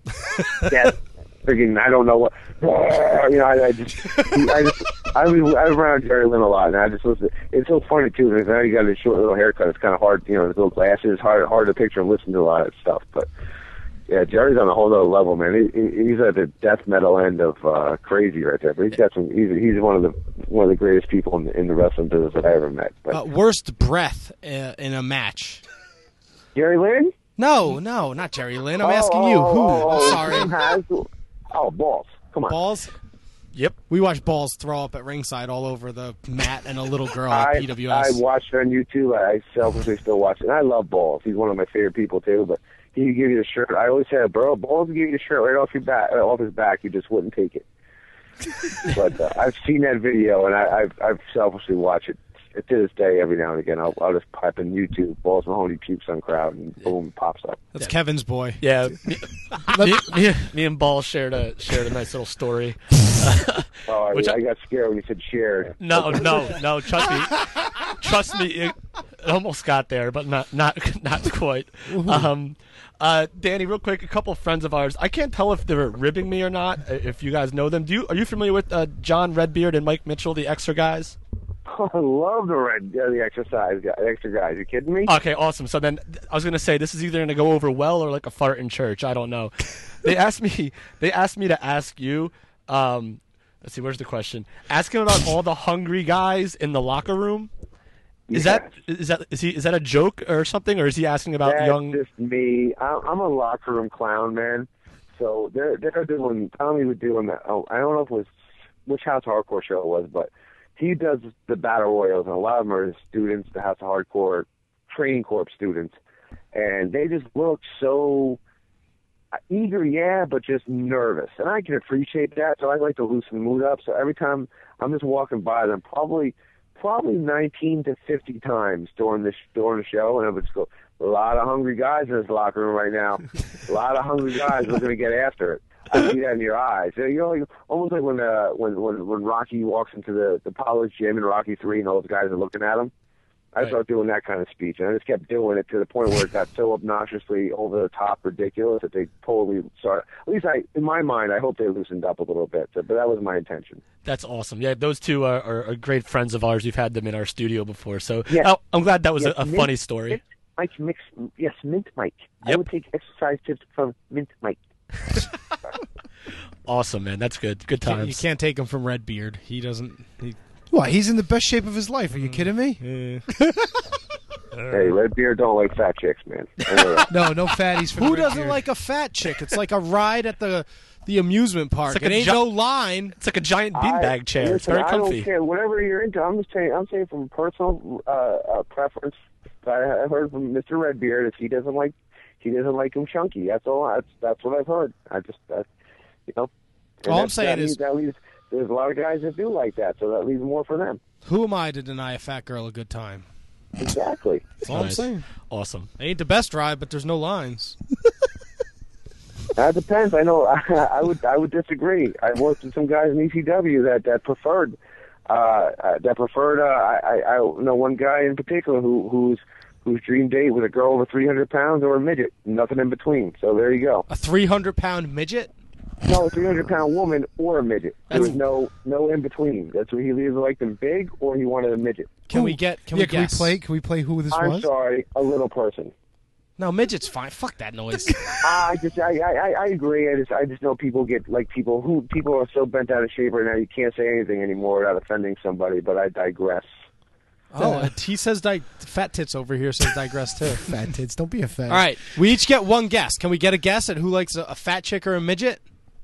death, freaking I don't know what. You know, I, I just, I just, I was, I was around Jerry Lynn a lot, and I just listen. It's so funny too because now you got his short little haircut. It's kind of hard, you know, his little glasses. It's hard, hard to picture and listen to a lot of stuff, but. Yeah, Jerry's on a whole other level, man. He, he, he's at the death metal end of uh, crazy right there. But he's got some. He's he's one of the one of the greatest people in the, in the wrestling business that I ever met. But Uh, worst breath uh, in a match. Jerry Lynn? No, no, not Jerry Lynn. I'm Oh, asking you. oh, Who? oh, I'm oh, sorry. Jim Hazel. Oh, balls! Come on. Balls. Yep. We watched Balls throw up at ringside all over the mat and a little girl at I P W I S. watched it on YouTube. I selfishly still watch it. And I love Balls. He's one of my favorite people too. But he could give you the shirt. I always said, bro, Balls would give you the shirt right off your back, uh, off his back. You just wouldn't take it. But uh, I've seen that video, and I, I've I've selfishly watched it to this day. Every now and again, I'll, I'll just pipe in YouTube, Balls Mahoney pukes on crowd, and boom, pops up. That's Kevin's boy. Yeah, me, me, me, me and Ball shared a shared a nice little story. Oh, I, Which I, I- got scared when you said shared. No, no, no. Trust me, trust me. It, it almost got there, but not not not quite. Um, uh, Danny, real quick, a couple of friends of ours. I can't tell if they're ribbing me or not. If you guys know them, do you? Are you familiar with uh, John Redbeard and Mike Mitchell, the Extra guys? Oh, I love the red, uh, the exercise, guy, extra guys. You kidding me? Okay, awesome. So then I was gonna say this is either gonna go over well or like a fart in church. I don't know. They asked me. They asked me to ask you. Um, let's see. Where's the question? Ask him about all the hungry guys in the locker room. Is that is that is he is that a joke or something, or is he asking about That's young? just me. I, I'm a locker room clown, man. So they're they're doing. Tommy was doing that. Oh, I don't know if it was which House of Hardcore show it was, but he does the battle royals, and a lot of them are his students, the House of Hardcore training corps students, and they just look so eager, yeah, but just nervous, and I can appreciate that. So I like to loosen the mood up. So every time I'm just walking by them, probably. Probably nineteen to fifty times during the during the show, and I would just go, a lot of hungry guys in this locker room right now. A lot of hungry guys looking to get after it. I see that in your eyes. You know, like, almost like when uh, when when when Rocky walks into the the Apollo gym in Rocky three, and all those guys are looking at him. I Right. started doing that kind of speech, and I just kept doing it to the point where it got so obnoxiously over the top, ridiculous that they totally started. At least, I, in my mind, I hope they loosened up a little bit. So, but that was my intention. That's awesome. Yeah, those two are, are, are great friends of ours. We've had them in our studio before, so Yes. oh, I'm glad that was Yes, a, a Mint- funny story. Mint Mike mix, yes, Mint Mike. I Yep. would take exercise tips from Mint Mike. Awesome, man. That's good. Good Can't- times. You can't take him from Redbeard. He doesn't. He, What? He's in the best shape of his life. Are you kidding me? eh. Hey, Redbeard don't like fat chicks, man. I know that. No, no fatties for Who the doesn't Redbeard. like a fat chick? It's like a ride at the the amusement park. like It a ain't gi- no line. It's like a giant I- beanbag chair. It's listen, very I comfy. don't care. Whatever you're into, I'm just saying. I'm saying from personal uh, uh, preference. I I heard from Mister Redbeard is he doesn't like he doesn't like him chunky. That's all. That's that's what I've heard. I just that you know. And All I'm that's- saying that is- leaves, that leaves there's a lot of guys that do like that, so that leaves more for them. Who am I to deny a fat girl a good time? Exactly. That's all I'm Nice. saying. Awesome. It ain't the best ride, but there's no lines. That depends. I know. I, I would. I would disagree. I've worked with some guys in E C W that that preferred. Uh, uh, that preferred. Uh, I, I I know one guy in particular who whose whose dream date was a girl over three hundred pounds or a midget, nothing in between. So there you go. A three hundred pound midget? No, a three hundred pound woman or a midget. There was That's- no no in between. That's what he either liked them big or he wanted a midget. Can Who? we get? Can yeah, we can guess? we play? Can we play who this I'm was? sorry, a little person. No, midget's fine. Fuck that noise. I just I, I I agree. I just I just know people get like people who people are so bent out of shape right now you can't say anything anymore without offending somebody. But I digress. Oh, uh, he says di- fat tits over here says digress too. Fat tits. Don't be a fat. All right, we each get one guess. Can we get a guess at who likes a, a fat chick or a midget?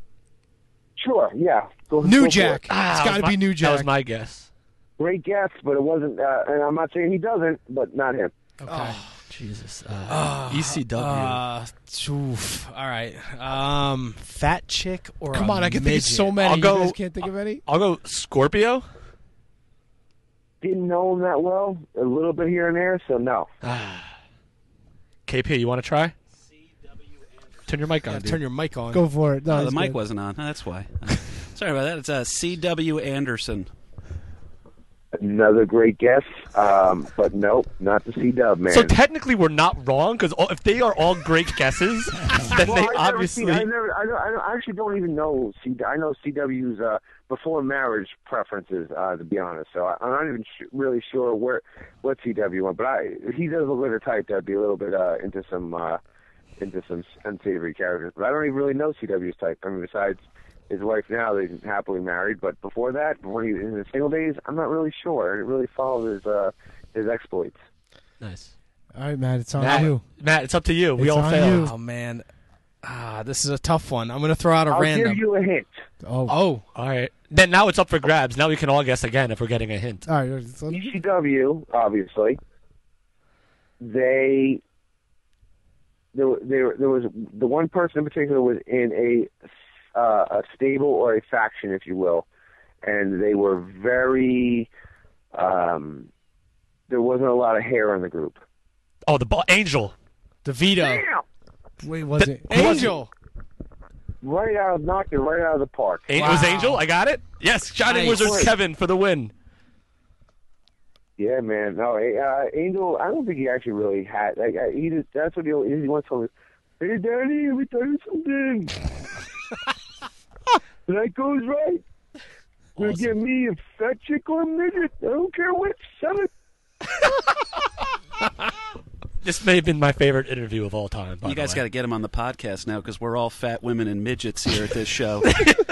Sure, yeah. Go, New go for Jack. it. Ah, It's that got was to my- be New That Jack. was my guess. Great guess, but it wasn't. Uh, and I'm not saying he doesn't, but not him. Okay. Jesus. Uh, E C W. Uh, oof. All right. Um, fat chick or Come a on, I can think of midget? so many. I'll go- You guys can't think of any. I'll go Scorpio. Didn't know him that well. A little bit here and there, so no. K P, you want to try? Turn your mic on. Yeah, dude. turn your mic on. Go for it. No, Oh, the it's mic good. wasn't on. Oh, that's why. Uh, sorry about that. It's uh, C W Anderson. Another great guess, um, but nope, not the C Dub man. So technically, we're not wrong because if they are all great guesses, then Well, they I've never obviously. seen- I never, I, don't, I, don't, I actually don't even know C. I know C W's uh, before marriage preferences, uh, to be honest. So I, I'm not even sh- really sure where what C W went. But I, he does look like a type that'd be a little bit uh, into some uh, into some unsavory characters. But I don't even really know C W's type. I mean, besides his wife now, they're happily married. But before that, when he was in his single days, I'm not really sure. I didn't really follow his uh, his exploits. Nice. All right, Matt. It's on Matt, you. Matt, it's up to you. We It's all on failed. you. Oh man. Ah, this is a tough one. I'm gonna throw out a I'll random. give you a hint. Oh. Oh, All right. Then now it's up for grabs. Now we can all guess again if we're getting a hint. All right. so- E C W, obviously, they there, there, there was the one person in particular was in a uh, a stable or a faction, if you will, and they were very. Um, there wasn't a lot of hair in the group. Oh, the ball, Angel. DeVito. Wait, was it? Angel. Right out, knocked it right out of the park. An- It was Wow. Angel. I got it. Yes, Shining Nice. Wizards Kevin for the win. Yeah, man. No, uh, Angel. I don't think he actually really had. Like, uh, he just, that's what he, he once told me. Hey, Daddy, let me tell you something. That goes right. You're gonna get me a fat chick or a midget. I don't care which. Sell it. This may have been my favorite interview of all time. by You the guys way. got to get him on the podcast now because we're all fat women and midgets here at this show.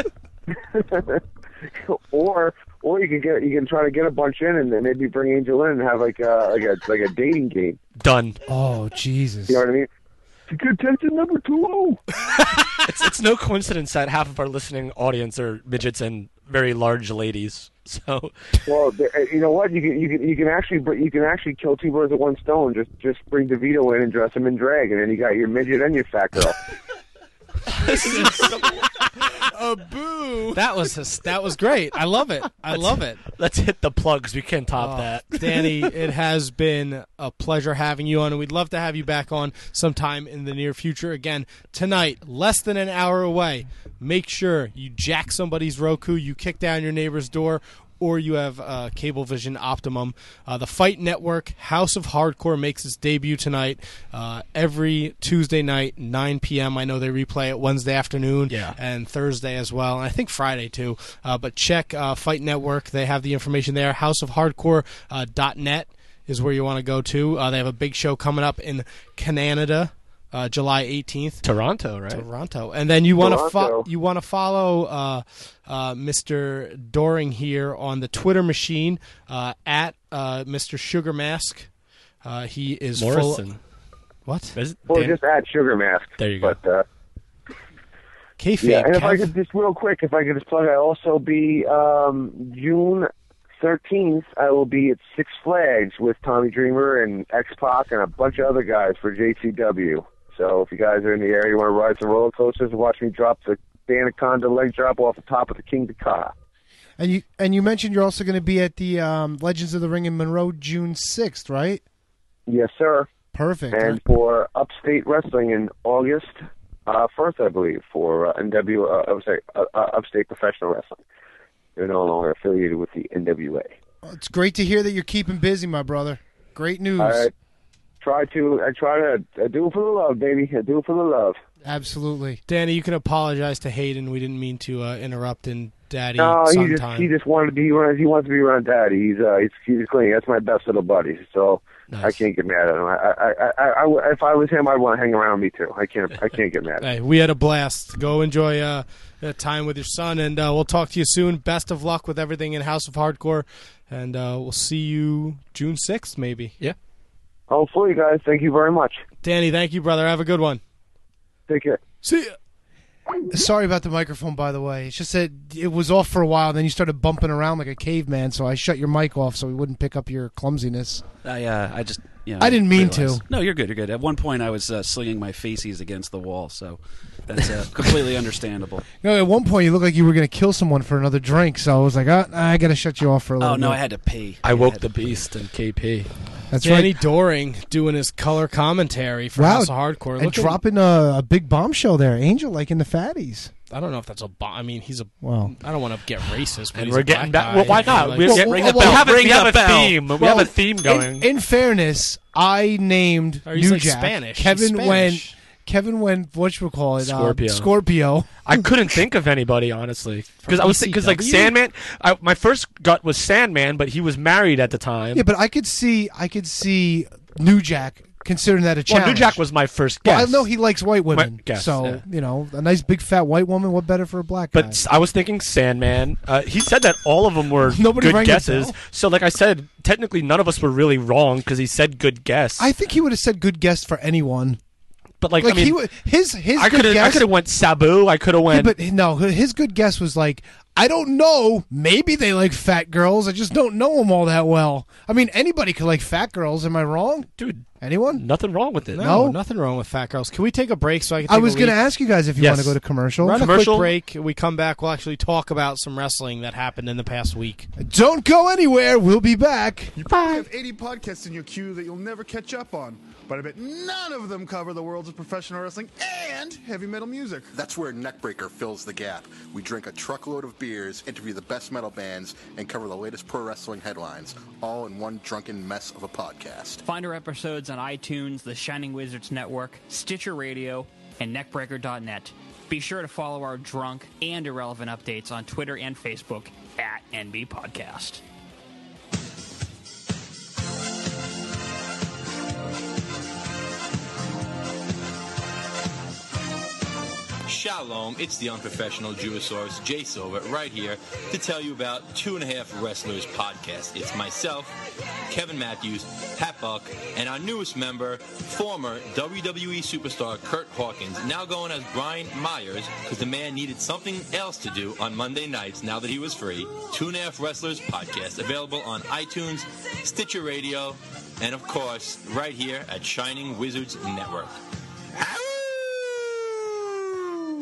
or or you can get you can try to get a bunch in and then maybe bring Angel in and have like a like a like a dating game. done. Oh, Jesus. You know what I mean? Contestant number two. It's, it's no coincidence that half of our listening audience are midgets and very large ladies. So Well, there- you know what? You can you can you can actually br- you can actually kill two birds with one stone. Just just bring DeVito in and dress him in drag, and then you got your midget and your fat girl. A boo. That was his, that was great. I love it. I love it. Let's hit the plugs. We can't top Oh, that. Danny, it has been a pleasure having you on, and we'd love to have you back on sometime in the near future. Again, tonight, less than an hour away. Make sure you jack somebody's Roku, you kick down your neighbor's door, or you have uh, Cablevision Optimum. Uh, the Fight Network, House of Hardcore, makes its debut tonight. Uh, every Tuesday night, nine p.m. I know they replay it Wednesday afternoon Yeah. and Thursday as well, and I think Friday too. Uh, but check uh, Fight Network. They have the information there. house of hardcore dot net is where you want to go to. Uh, they have a big show coming up in Canada. Uh, July eighteenth, Toronto, right? Toronto, and then you want to Toronto. fo- you want to follow uh, uh, Mister Doring here on the Twitter machine uh, at uh, Mister Sugar Mask. Uh, he is Morrison. full. What? Is it Well, Dan- just add Sugar Mask. There you go. But, uh, Kayfabe. yeah, and if I Kev. could just real quick, if I could just plug, I also be um, June thirteenth. I will be at Six Flags with Tommy Dreamer and X-Pac and a bunch of other guys for J C W. So if you guys are in the area, you want to ride some roller coasters and watch me drop the Anaconda leg drop off the top of the King Ka. And you and you mentioned you're also going to be at the um, Legends of the Ring in Monroe June sixth, right? Yes, sir. Perfect. And for Upstate Wrestling in August uh, first, I believe, for uh, N W. Uh, I would say uh, uh, Upstate Professional Wrestling. They're no longer affiliated with the N W A. It's great to hear that you're keeping busy, my brother. Great news. I try to. I try to I do it for the love, baby. I do it for the love. Absolutely. Danny, you can apologize to Hayden. We didn't mean to uh, interrupt in Daddy No, son he just time. he just wanted to be. He wants, he wants to be around Daddy. He's uh he's he's clean. That's my best little buddy. So Nice. I can't get mad at him. I, I, I, I, I, if I was him, I'd want to hang around me too. I can't. I can't get mad at him. Hey, we had a blast. Go enjoy uh, uh, time with your son, and uh, we'll talk to you soon. Best of luck with everything in House of Hardcore, and uh, we'll see you June sixth, maybe. Yeah. Hopefully, guys. Thank you very much. Danny, thank you, brother. Have a good one. Take care. See ya. Sorry about the microphone, by the way. It's just that it was off for a while, then you started bumping around like a caveman, so I shut your mic off so we wouldn't pick up your clumsiness. I uh, I just you know, I didn't mean realized- to. No, you're good. You're good. At one point, I was uh, slinging my faces against the wall, so that's uh, completely understandable. No, at one point you looked like you were going to kill someone for another drink, so I was like, oh, I got to shut you off for a little Oh no, bit. I had to pee. I Yeah, woke had the to pee. beast and K P. That's Danny right. Doring doing his color commentary for Wow. House of Hardcore. And Look at- dropping a, a big bombshell there. Angel like in the fatties. I don't know if that's a bomb. I mean, he's a. Well, I don't want to get racist, but And he's we're a getting black back. guy. Well, why not? Like- we, Well, get- well, we well, have, a, ring we have the a bell. theme. We Well, have a theme going. In, in fairness, I named Or he's New like Jack. Spanish. He's Kevin Spanish. went. Kevin went. What you call it? Scorpio. Um, Scorpio. I couldn't think of anybody honestly because I was because like E C W? Sandman. I, my first gut was Sandman, but he was married at the time. Yeah, but I could see. I could see New Jack considering that a well, challenge. New Jack was my first Well, guess. I know he likes white women, My guess, so yeah. you know, a nice big fat white woman. What better for a black guy? But s- I was thinking Sandman. Uh, he said that all of them were Nobody good rang the guesses. bell? So, like I said, technically none of us were really wrong because he said good guess. I think he would have said good guess for anyone. but like, Like I mean, he would, his his I good could have I guess. could have went Sabu. I could have Yeah, went. but no, his good guess was like, I don't know. Maybe they like fat girls. I just don't know them all that well. I mean, anybody could like fat girls. Am I wrong? dude, Anyone? nothing wrong with it. No, No? nothing wrong with fat girls. Can we take a break so I can? I take was a going to leak? ask you guys if you Yes. want to go to commercial. Run a Commercial? quick break. We come back. We'll actually talk about some wrestling that happened in the past week. Don't go anywhere. We'll be back. You probably have eighty podcasts in your queue that you'll never catch up on, but I bet none of them cover the worlds of professional wrestling and heavy metal music. That's where Neckbreaker fills the gap. We drink a truckload of beers, interview the best metal bands, and cover the latest pro wrestling headlines, all in one drunken mess of a podcast. Find our episodes on iTunes, the Shining Wizards Network, Stitcher Radio, and neckbreaker dot net. Be sure to follow our drunk and irrelevant updates on Twitter and Facebook at N B Podcast. Shalom, it's the unprofessional Jewisaurus, Jay Silver, right here to tell you about Two and a Half Wrestlers podcast. It's myself, Kevin Matthews, Pat Buck, and our newest member, former W W E superstar Kurt Hawkins, now going as Brian Myers, because the man needed something else to do on Monday nights now that he was free. Two and a Half Wrestlers podcast, available on iTunes, Stitcher Radio, and of course, right here at Shining Wizards Network.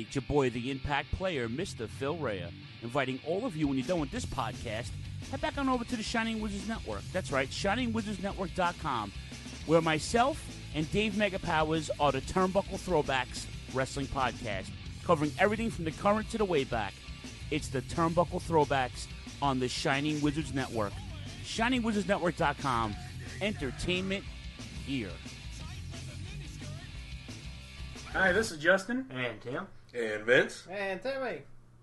it's your boy, the Impact Player, Mister Phil Rea, inviting all of you, when you're done with this podcast, head back on over to the Shining Wizards Network. That's right, shining wizards network dot com, where myself and Dave Megapowers are the Turnbuckle Throwbacks Wrestling Podcast, covering everything from the current to the way back. It's the Turnbuckle Throwbacks on the Shining Wizards Network. shining wizards network dot com. Entertainment here. Hi, this is Justin. And Tim. And Vince. And Timmy.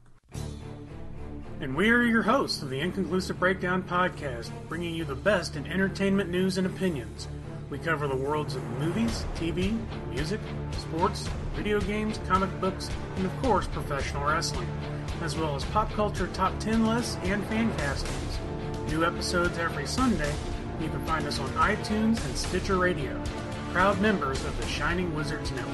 And we are your hosts of the Inconclusive Breakdown Podcast, bringing you the best in entertainment news and opinions. We cover the worlds of movies, T V, music, sports, video games, comic books, and of course professional wrestling, as well as pop culture top ten lists and fan castings. New episodes every Sunday. You can find us on iTunes and Stitcher Radio, proud members of the Shining Wizards Network.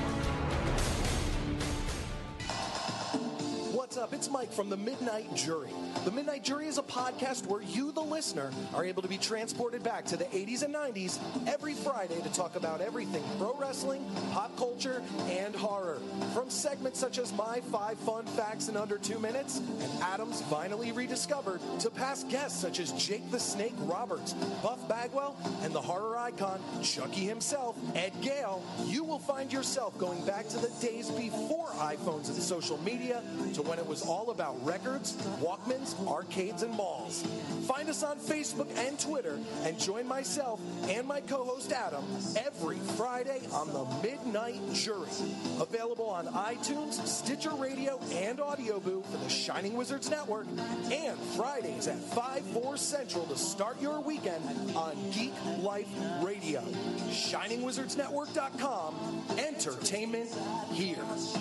What's up? It's Mike from The Midnight Jury. The Midnight Jury is a podcast where you, the listener, are able to be transported back to the eighties and nineties every Friday to talk about everything pro wrestling, pop culture, and horror. From segments such as My Five Fun Facts in Under Two Minutes and Adam's Finally Rediscovered, to past guests such as Jake the Snake Roberts, Buff Bagwell, and the horror icon Chucky himself, Ed Gale, you will find yourself going back to the days before iPhones and social media to when it was all about records, Walkmans, arcades, and malls. Find us on Facebook and Twitter and join myself and my co-host Adam every Friday on The Midnight Jury. Available on iTunes, Stitcher Radio, and Audio Boo for the Shining Wizards Network, and Fridays at five, four Central to start your weekend on Geek Life Radio. shining wizards network dot com. Entertainment here.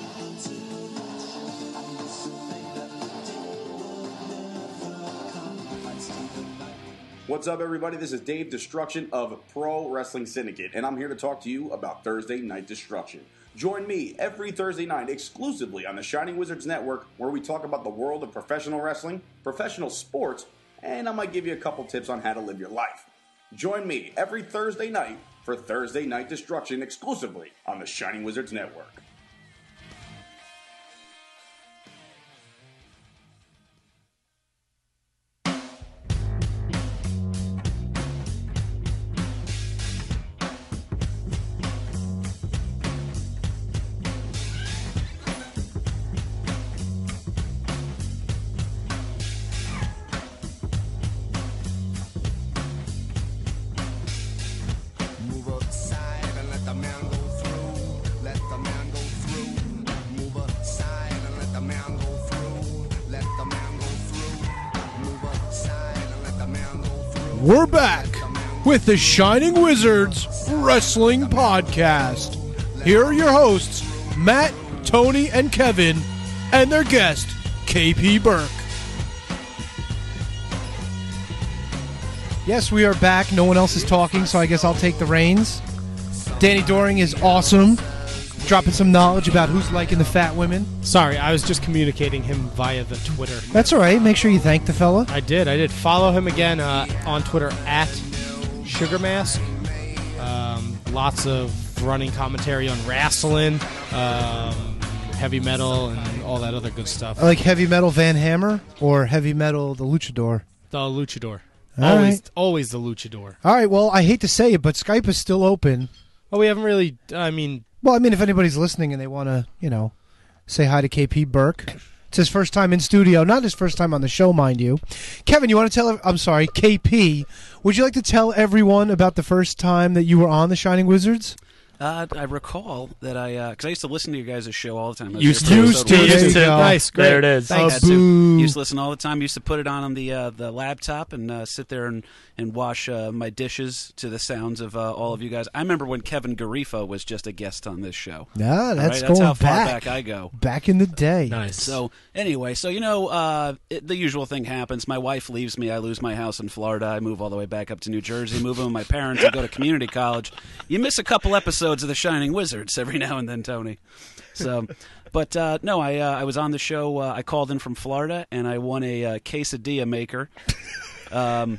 What's up, everybody? This is Dave Destruction of Pro Wrestling Syndicate, and I'm here to talk to you about Thursday Night Destruction. Join me every Thursday night exclusively on the Shining Wizards Network, where we talk about the world of professional wrestling, professional sports, and I might give you a couple tips on how to live your life. Join me every Thursday night for Thursday Night Destruction exclusively on the Shining Wizards Network. We're back with the Shining Wizards Wrestling Podcast. Here are your hosts, Matt, Tony, and Kevin, and their guest, K P Burke. Yes, we are back. No one else is talking, so I guess I'll take the reins. Danny Doring is awesome, dropping some knowledge about who's liking the fat women. Sorry, I was just communicating him via the Twitter. That's all right. Make sure you thank the fella. I did. I did. Follow him again uh, on Twitter at Sugar Mask. Um, lots of running commentary on wrestling, um, heavy metal, and all that other good stuff. I like heavy metal Van Hammer or heavy metal the Luchador. The Luchador. All always, right. always the Luchador. All right. Well, I hate to say it, but Skype is still open. Well, we haven't really. I mean. Well, I mean, if anybody's listening and they want to, you know, say hi to K P Burke. It's his first time in studio, not his first time on the show, mind you. Kevin, you want to tell, I'm sorry, K P, would you like to tell everyone about the first time that you were on the Shining Wizards? Uh, I recall that I, because uh, I used to listen to your guys' show all the time. Used to. Used to. Used to. Nice. Great. There it is. Thanks. Uh, to, used to listen all the time. Used to put it on on the uh, the laptop and uh, sit there and, and wash uh, my dishes to the sounds of uh, all of you guys. I remember when Kevin Garifo was just a guest on this show. Yeah, that's right? going That's how far back. back I go. Back in the day. Nice. So anyway, so you know, uh, it, the usual thing happens. My wife leaves me. I lose my house in Florida. I move all the way back up to New Jersey, move in with my parents, and go to community college. You miss a couple episodes of The Shining Wizards every now and then, Tony. So, but uh, no, I uh, I was on the show. Uh, I called in from Florida, and I won a uh, quesadilla maker. Um,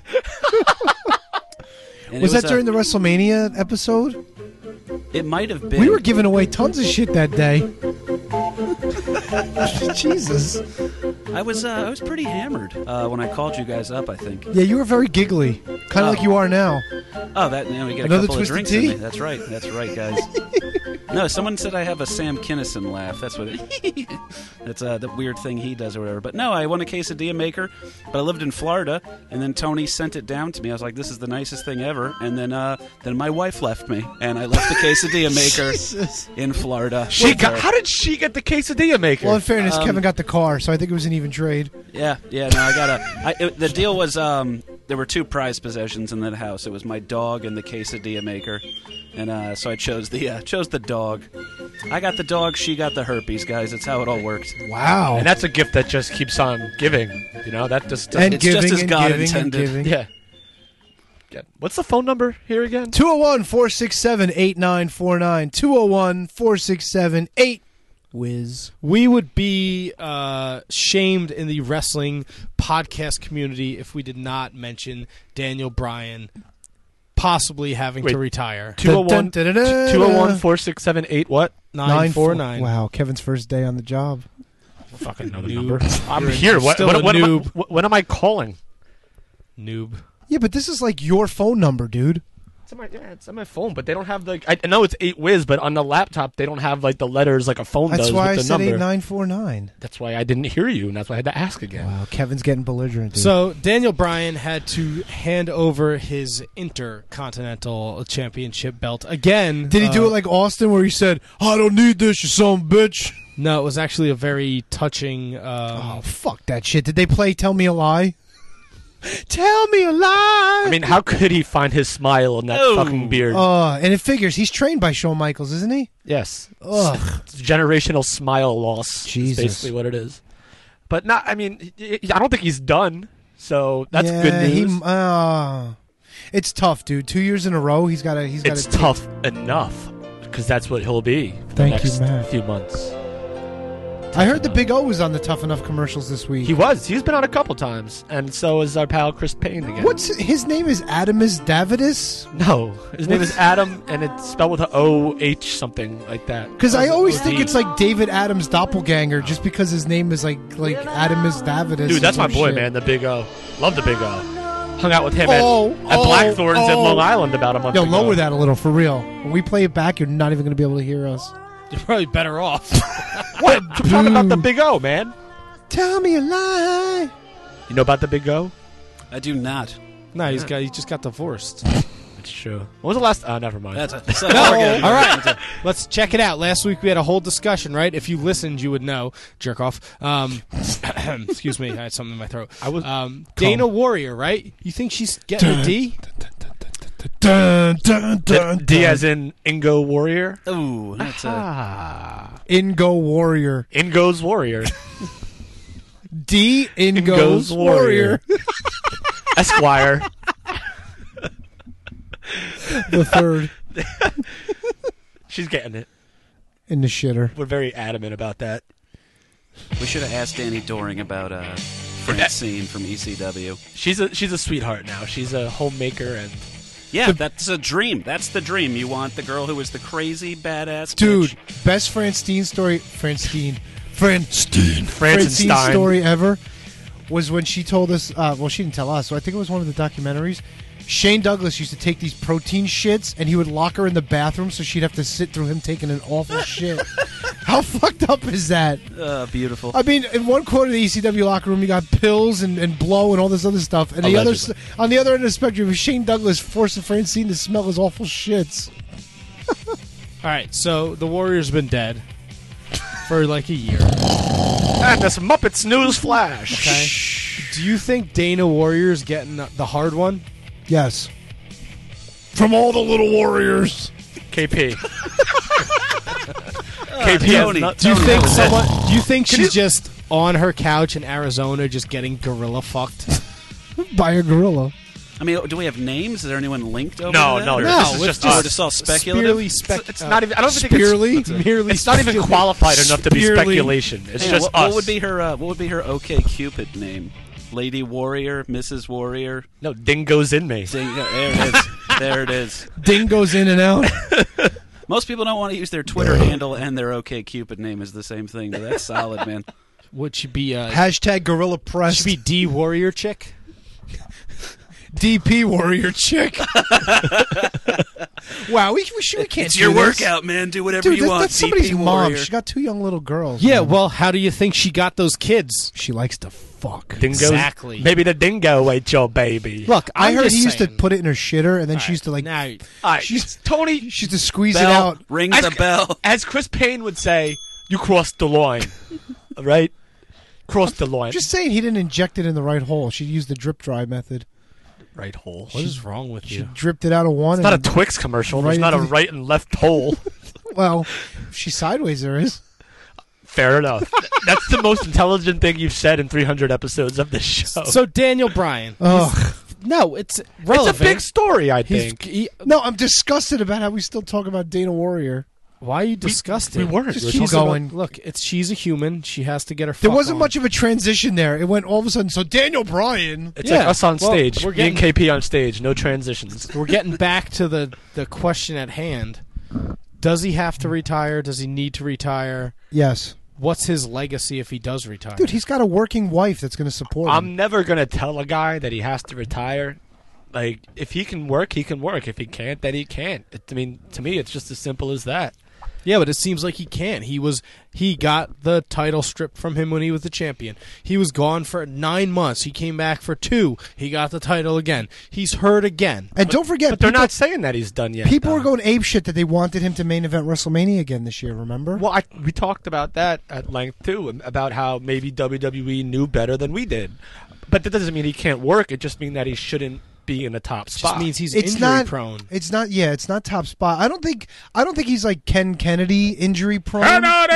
was, was that a, during the WrestleMania episode? It might have been. We were giving away tons of shit that day. Jesus. I was uh, I was pretty hammered uh, when I called you guys up, I think. Yeah, you were very giggly, kind of Oh. like you are now. Oh, that you know, we get a Another couple of twisted drinks tea? in me. That's right. That's right, guys. No, someone said I have a Sam Kinison laugh. That's what it That's uh, the weird thing he does or whatever. But no, I won a quesadilla maker, but I lived in Florida, and then Tony sent it down to me. I was like, this is the nicest thing ever. And then uh, then my wife left me, and I left the quesadilla maker Jesus. in Florida. She with got, her. how did she get the quesadilla maker? Well, in fairness, Um, Kevin got the car, so I think it was an even trade. Yeah, yeah. No, I got a. I, it, the deal was um, there were two prized possessions in that house. It was my dog and the quesadilla maker, and uh, so I chose the uh, chose the dog. I got the dog. She got the herpes, guys. That's how it all worked. Wow. And that's a gift that just keeps on giving. You know, that just doesn't... And It's just giving as and God giving and intended. giving. Yeah. Yeah. What's the phone number here again? two oh one, four six seven, eight nine four nine. two oh one, four six seven, eight Whiz. We would be uh, shamed in the wrestling podcast community if we did not mention Daniel Bryan possibly having Wait, to retire. two oh one, Dun, dun, dun, dun, two oh one, four six seven, eight what? nine four nine. Wow, Kevin's first day on the job. I fucking know the Noob. number. I'm You're- here. you're What, still what, a what, am I, noob. what, when am I calling? Noob. Yeah, but this is like your phone number, dude. It's on my, yeah, it's on my phone, but they don't have the... I I know it's eight whiz, but on the laptop, they don't have like the letters like a phone That's does why I with the said number. eight nine four nine. That's why I didn't hear you, and that's why I had to ask again. Wow, Kevin's getting belligerent. Dude. So Daniel Bryan had to hand over his Intercontinental Championship belt again. did he do uh, it like Austin, where he said, "I don't need this, you son of a bitch"? No, it was actually a very touching. Um, Oh, fuck that shit. Did they play "Tell Me a Lie"? Tell me a lie. I mean, how could he find his smile in that Oh. fucking beard? Uh, and it figures he's trained by Shawn Michaels, isn't he? Yes. Ugh. It's generational smile loss. Jesus. Is basically what it is. But not. I mean, y- y- I don't think he's done. So that's yeah, good news. He, uh, it's tough, dude. Two years in a row, he's got to. He's got. It's tough enough because that's what he'll be. For the Thank you, next Matt. few months. I heard the Big O was on the Tough Enough commercials this week. He was. He's been on a couple times, and so is our pal Chris Payne again. What's his name? Is Adamus Davidus? No, his name What's- is Adam, and it's spelled with a O H something like that. Because I always O think D. it's like David Adams' doppelganger, just because his name is like like Adamus Davidus. Dude, that's or my some boy, shit. man. The Big O. Love the Big O. Hung out with him Oh, at, at oh, Blackthorns oh. in Long Island about a month Yo, ago. lower that a little for real. When we play it back, you're not even going to be able to hear us. You're probably better off. What? I'm talking about the Big O, man. Tell me a lie. You know about the Big O? I do not. No, he's got. He just got divorced. It's true. When was the last? Oh, never mind. That's a, so No, we're good. all right. Let's check it out. Last week we had a whole discussion, right? If you listened, you would know. Jerk off. Um, excuse me, I had something in my throat. I was um, Dana Warrior, right? You think she's getting a D? Dun, dun, dun, D, D dun. as in Ingo Warrior. Ooh, that's a. Ah. Ingo Warrior. Ingo's Warrior. D Ingo's, Ingo's Warrior. Warrior. Esquire. The third She's getting it. in the shitter. We're very adamant about that. We should have asked Danny Doring about uh, Francine from E C W. She's a she's a sweetheart now. She's a homemaker and Yeah, that's a dream. That's the dream. You want the girl who is the crazy badass Dude, bitch. best Francine story. Francine. Francine. Francine Frankenstein. story ever was when she told us. Uh, well, she didn't tell us. So I think it was one of the documentaries. Shane Douglas used to take these protein shits, and he would lock her in the bathroom so she'd have to sit through him taking an awful shit. How fucked up is that? Uh, beautiful. I mean, in one corner of the E C W locker room, you got pills and, and blow and all this other stuff, and the other s- Allegedly. on the other end of the spectrum, is Shane Douglas forcing Francine to smell his awful shits. All right, so the Warrior's been dead for like a year. and this Muppets News Flash. Okay. Do you think Dana Warrior's getting the hard one? Yes. From all the little warriors. K P. K P Tony, has not- Do you Tony, think that was someone? it. Do you think Can she's you- just on her couch in Arizona, just getting gorilla fucked? By a gorilla. I mean, do we have names? Is there anyone linked over No, to that? no, Or- this No, is it's just just us. Or just all speculative? Spearly spec- It's, it's not even. I don't think it's. Spearly? merely It's not even speculate- qualified enough to be Spearly. speculation. It's Hang on, just what, us. what would be her? Uh, what would be her OK Cupid name? Lady Warrior, Missus Warrior. No, dingoes in me. Ding, there it is. There it is. Ding goes in and out. Most people don't want to use their Twitter handle and their OkCupid name as the same thing, but that's solid, man. Would she be uh, Hashtag Gorilla Press? Should be D Warrior Chick. D P Warrior Chick. Wow, we we, should, we can't. It's do your this. workout, man. Do whatever Dude, you that, want. That's somebody's D P mom. Warrior. She got two young little girls. Yeah, man. well, how do you think she got those kids? She likes to fuck. Dingoes, Exactly. Maybe the dingo ate your baby. Look, I I'm heard just he used to saying. put it in her shitter, and then she All used to like. Now, All right, She's Tony. She used to squeeze Bell, it out. Ring as, the bell. As Chris Payne would say, you crossed the line. All right? Crossed the line. Just saying, he didn't inject it in the right hole. She used the drip dry method. right hole. What is wrong with She you? dripped it out of one. It's not a and Twix commercial. right There's not a into the- right and left hole. Well, if she's sideways, there is. Fair enough. That's the most intelligent thing you've said in three hundred episodes of this show. So Daniel Bryan. Ugh. he's- No, it's relevant. It's a big story, I He's- think. he- No, I'm disgusted about how we still talk about Dana Warrior. why are you disgusted? we weren't. Just We're keep She's a- going. look, it's she's a human. She has to get her. There fuck wasn't on. much of a transition there. It went all of a sudden. So Daniel Bryan. It's Yeah, like us on well, stage. we're Me and getting- K P on stage. No transitions. We're getting back to the the question at hand. Does he have to retire? Does he need to retire? Yes. What's his legacy if he does retire? Dude, he's got a working wife that's going to support him. I'm never going to tell a guy that he has to retire. Like, if he can work, he can work. If he can't, then he can't. It, I mean, to me, it's just as simple as that. Yeah, but it seems like he can't. He was he got the title stripped from him when he was the champion. He was gone for nine months. He came back for two. He got the title again. He's hurt again. and don't forget, But they're people, not saying that he's done yet. people though. were going ape shit that they wanted him to main event WrestleMania again this year, remember? Well, I, we talked about that at length, too, about how maybe W W E knew better than we did. But that doesn't mean he can't work. It just means that he shouldn't be in the top It spot. just means he's it's injury not prone. It's not. Yeah, it's not top spot. I don't think. I don't think he's like Ken Kennedy injury prone. Kennedy!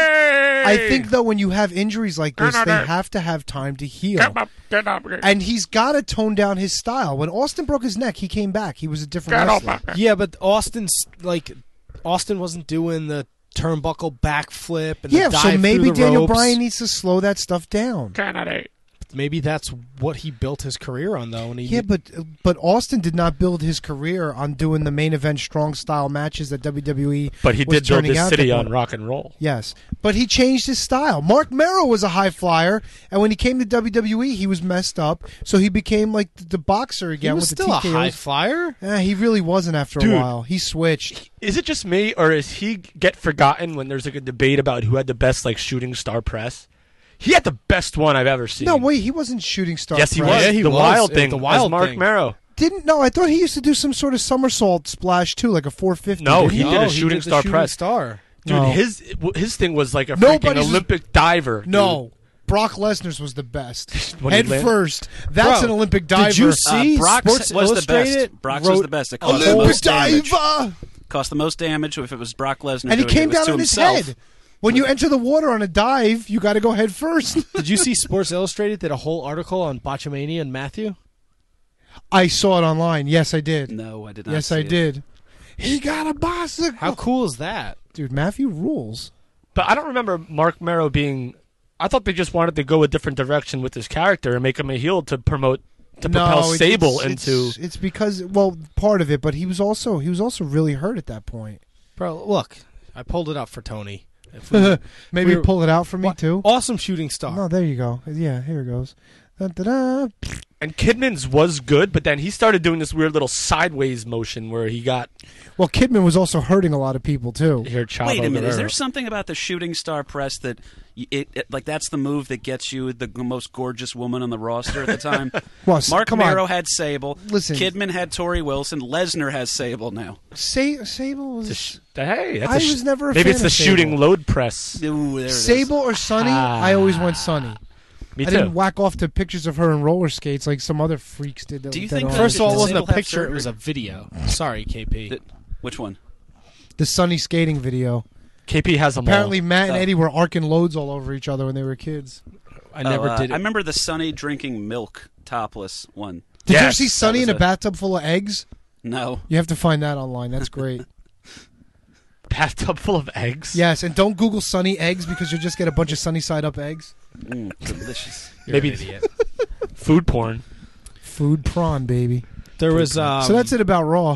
I think though, when you have injuries like this, they Kennedy! have to have time to heal. Get up, get up, get And he's got to tone down his style. When Austin broke his neck, he came back. He was a different Get wrestler. up. Yeah, but Austin's like Austin wasn't doing the turnbuckle backflip and Yeah, the so dive maybe through the Daniel ropes. Bryan needs to slow that stuff down. Kennedy. Maybe that's what he built his career on, though. And he Yeah, but but Austin did not build his career on doing the main event strong style matches that W W E. But he was did build turning this out city to- on rock and roll. Yes, but he changed his style. Mark Merrow was a high flyer, and when he came to W W E, he was messed up. So he became like the, the boxer he again was with the still a T K Os. high flyer. Eh, he really wasn't after Dude. a while. He switched. Is it just me, or is he get forgotten when there's like a debate about who had the best like shooting star press? He had the best one I've ever seen. No, wait, he wasn't shooting star. Yes, he press. was. Yeah, he the was. wild It was thing. the wild as Mark thing. Merrow. Didn't no? I thought he used to do some sort of somersault splash too, like a four fifty. No, didn't he did a No, shooting did the star shooting press. Star. Dude, No. his his thing was like a freaking Nobody's- Olympic diver. dude. No, Brock Lesnar's was the best. When he Head landed- first. That's Bro, an Olympic diver. Did you Uh, see Brock's Sports was the Illustrated best. Brock's was wrote the best. It cost the Olympic most damage. diver? Cost the most damage if it was Brock Lesnar. And he doing came it. It was down to on his himself. head. When you enter the water on a dive, you got to go head first. Did you see Sports Illustrated did a whole article on Botchamania and Matthew? I saw it online. Yes, I did. No, I did not. Yes, see I it. did. He got a bicycle. How cool is that? Dude, Matthew rules. But I don't remember Mark Merrow being. I thought they just wanted to go a different direction with his character and make him a heel to promote to propel no, it- Sable it's, into. It's, it's because well, part of it, but he was also he was also really hurt at that point. Bro, look, I pulled it up for Tony. If we- Maybe we were- pull it out for me What- too. Awesome shooting star. No, there you go. Yeah, here it goes. Da, da, da. And Kidman's was good, but then he started doing this weird little sideways motion where he got Well, Kidman was also hurting a lot of people too. here. Chavo Wait a minute. Is Guerrero. there something about the shooting star press that y- it, it like that's the move that gets you the g- most gorgeous woman on the roster at the time? Well, s- Mark come on. Merrow had Sable. Listen. Kidman had Tori Wilson. Lesnar has Sable now. Sa- Sable was It's a sh- hey, that's I a sh- was never a maybe fan it's the of shooting Sable. load press. Ooh, there it is. Sable or Sunny. Ah. I always went Sunny. Me I too. didn't whack off to pictures of her in roller skates like some other freaks did. That, Do you that think are- that- First of all, it Did wasn't a Sable have picture; it surgery? was a video. Sorry, K P. Th- Which one? the Sunny skating video? K P has them Apparently, all. Matt and Oh. Eddie were arcing loads all over each other when they were kids. I never Oh, uh, did it. I remember the Sunny drinking milk topless one. Did Yes, you ever see Sunny that in a was a- bathtub full of eggs? No. You have to find that online. That's great. Bathtub full of eggs. Yes, and don't Google Sunny eggs because you'll just get a bunch of sunny side up eggs. Mm, delicious. You're maybe an idiot. food porn. Food prawn, baby. There was. Um, so that's it about Raw.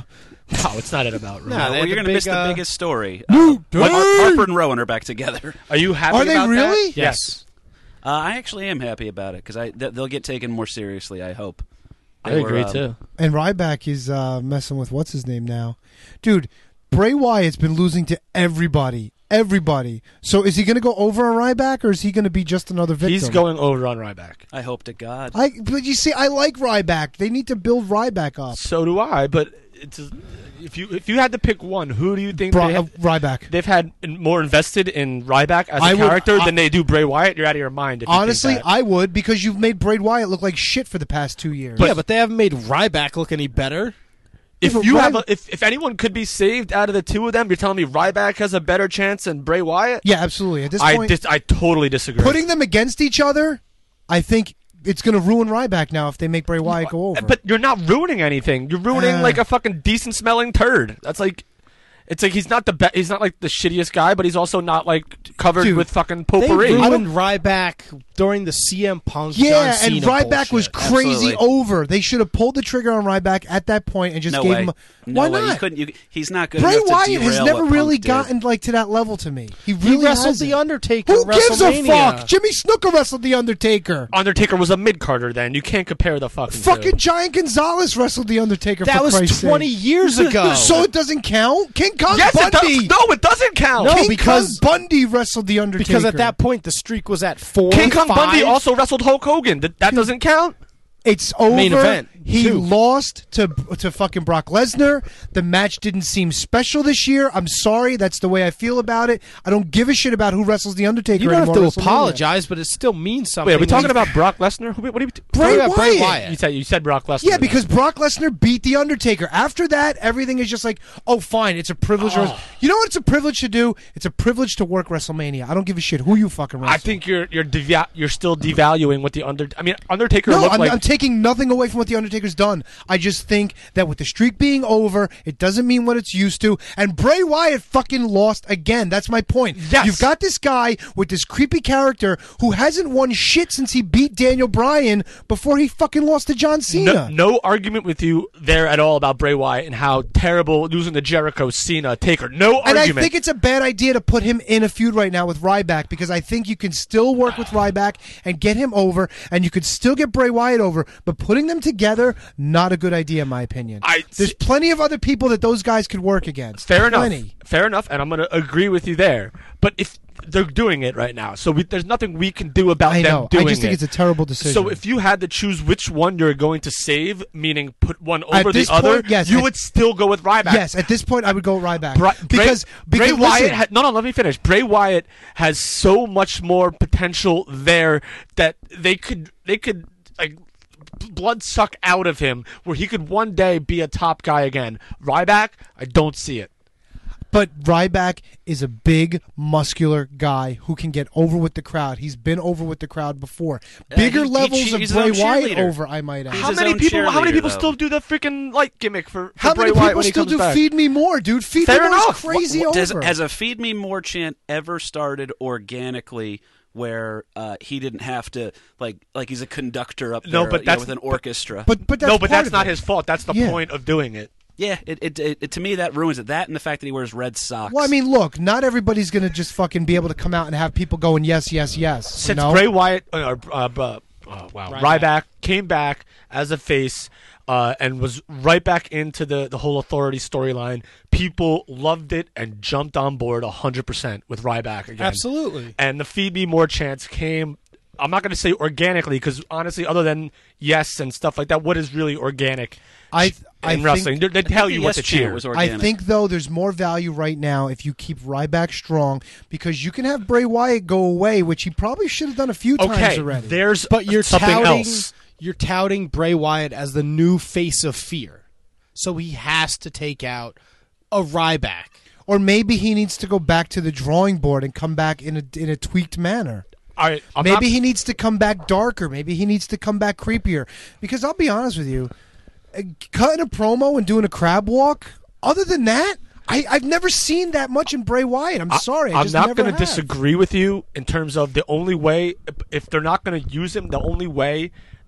No, it's not about Rowan. No, they well, had you're the going to miss big, the uh, biggest story. New Uh, Har- Day! Harper and Rowan are back together. Are you happy Are they about really? that? Yes. Uh, I actually am happy about it because I th- they'll get taken more seriously. I hope. I They were, agree, um, too. And Ryback is uh, messing with what's his name now, dude. Bray Wyatt's been losing to everybody, everybody. So is he going to go over on Ryback, or is he going to be just another victim? He's going over on Ryback. I hope to God. I, but you see, I like Ryback. They need to build Ryback up. So do I, but it's if you if you had to pick one, who do you think Bri- they uh, have, Ryback? they've had in, more invested in Ryback as a I would- character I- than they do Bray Wyatt? You're out of your mind. If you think Honestly, that. I would, because you've made Bray Wyatt look like shit for the past two years. yeah, but they haven't made Ryback look any better. if but you Ry- have a, if if anyone could be saved out of the two of them, you're telling me Ryback has a better chance than Bray Wyatt? Yeah, absolutely. At this I point, dis- I totally disagree. putting them against each other, I think it's going to ruin Ryback now if they make Bray Wyatt go over. But you're not ruining anything. You're ruining Uh. like a fucking decent smelling turd. That's like, it's like he's not the be- he's not like the shittiest guy, but he's also not like covered Dude, with fucking They potpourri. ruined Ryback during the C M Punk Yeah, John and Cena Ryback was bullshit. crazy Absolutely. over. They should have pulled the trigger on Ryback at that point and just no gave way. him. A, no why way. You not? couldn't. You, he's not good Bray enough to Wyatt has derail never what really Punk did. gotten like to that level to me. He He really wrestled hasn't. the Undertaker. Who at gives a WrestleMania. fuck? Jimmy Snuka wrestled the Undertaker. Undertaker was a mid Carter then. You can't compare the fucking Fucking two. Giant Gonzalez wrestled the Undertaker. That for was Christ's twenty sake. years ago. So it doesn't count. King Kong Yes, it Bundy. does. No, it doesn't count. No, King because- Kong Bundy wrestled the Undertaker. because at that point the streak was at four. King Kong five. Bundy also wrestled Hulk Hogan. That, that doesn't count. It's over. Main event, He too. lost to to fucking Brock Lesnar. The match didn't seem special this year. I'm sorry. That's the way I feel about it. I don't give a shit about who wrestles the Undertaker You don't have anymore. to at WrestleMania. apologize, but it still means something. Wait, are we talking when- about Brock Lesnar? Who- What are you? Bray about Bray Wyatt. Wyatt? You said you said Brock Lesnar. Yeah, then. because Brock Lesnar beat the Undertaker. After that, everything is just like, oh, fine. It's a privilege. Oh. You know what? It's a privilege to do. It's a privilege to work WrestleMania. I don't give a shit who you fucking wrestle. I think you're you're deva- you're still devaluing what the under. I mean, Undertaker No, looked I'm, like. I'm taking nothing away from what the Undertaker's done. I just think that with the streak being over, it doesn't mean what it's used to. And Bray Wyatt fucking lost again. That's my point. Yes. You've got this guy with this creepy character who hasn't won shit since he beat Daniel Bryan before he fucking lost to John Cena. No, no argument with you there at all about Bray Wyatt and how terrible losing to Jericho, Cena, Taker. No And argument. I think it's a bad idea to put him in a feud right now with Ryback because I think you can still work with Ryback and get him over, and you could still get Bray Wyatt over. But putting them together, not a good idea, in my opinion. I- There's plenty of other people that those guys could work against. Fair plenty. enough. Fair enough, and I'm going to agree with you there. But if they're doing it right now, so we, there's nothing we can do about I them know. doing I just think it. it's a terrible decision. So if you had to choose which one you're going to save, meaning put one At over the this other, point, yes, you at- would still go with Ryback. Yes, at this point, I would go Ryback Bra- because Bray, because Bray Wyatt. listen, Ha- no, no. Let me finish. Bray Wyatt has so much more potential there that they could they could like blood suck out of him, where he could one day be a top guy again. Ryback, I don't see it. But Ryback is a big, muscular guy who can get over with the crowd. He's been over with the crowd before. Bigger he- he levels che- of he's his Bray own Wyatt cheerleader. over, I might add. He's How his many own people? How many cheerleader, people though. still do the freaking light gimmick for, for How Bray many Wyatt people when he still comes do back? Feed Me More, dude? Feed Fair Me More enough. is crazy What- does- over. has a Feed Me More chant ever started organically where uh, he didn't have to like like he's a conductor up there No, but you know, that's with an orchestra? but but that's no, but part that's of not it. his fault. That's the Yeah. point of doing it. yeah, it, it, it, it to me that ruins it. That and the fact that he wears red socks. Well, I mean, look, not everybody's going to just fucking be able to come out and have people going, yes, yes, yes. Since you know? Bray Wyatt, uh, uh, uh, oh, wow, Ryback. Ryback came back as a face uh, and was right back into the, the whole authority storyline, people loved it and jumped on board one hundred percent with Ryback again. Absolutely. And the Feed Me More chance came, I'm not going to say organically, because honestly, other than yes and stuff like that, what is really organic I, I in think- wrestling? They, they tell the you yes what to chant cheer. was I organic. think, though, there's more value right now if you keep Ryback strong because you can have Bray Wyatt go away, which he probably should have done a few times Okay, already. there's But you're something touting else. you're touting Bray Wyatt as the new face of fear. So he has to take out a Ryback. Or maybe he needs to go back to the drawing board and come back in a, in a tweaked manner. All right, I'm Maybe not- he needs to come back darker. Maybe he needs to come back creepier. Because I'll be honest with you, uh, cutting a promo and doing a crab walk, other than that, I, I've never seen that much in Bray Wyatt. I'm sorry. I I'm just not never going to have. disagree with you in terms of the only way, if they're not going to use him, the only way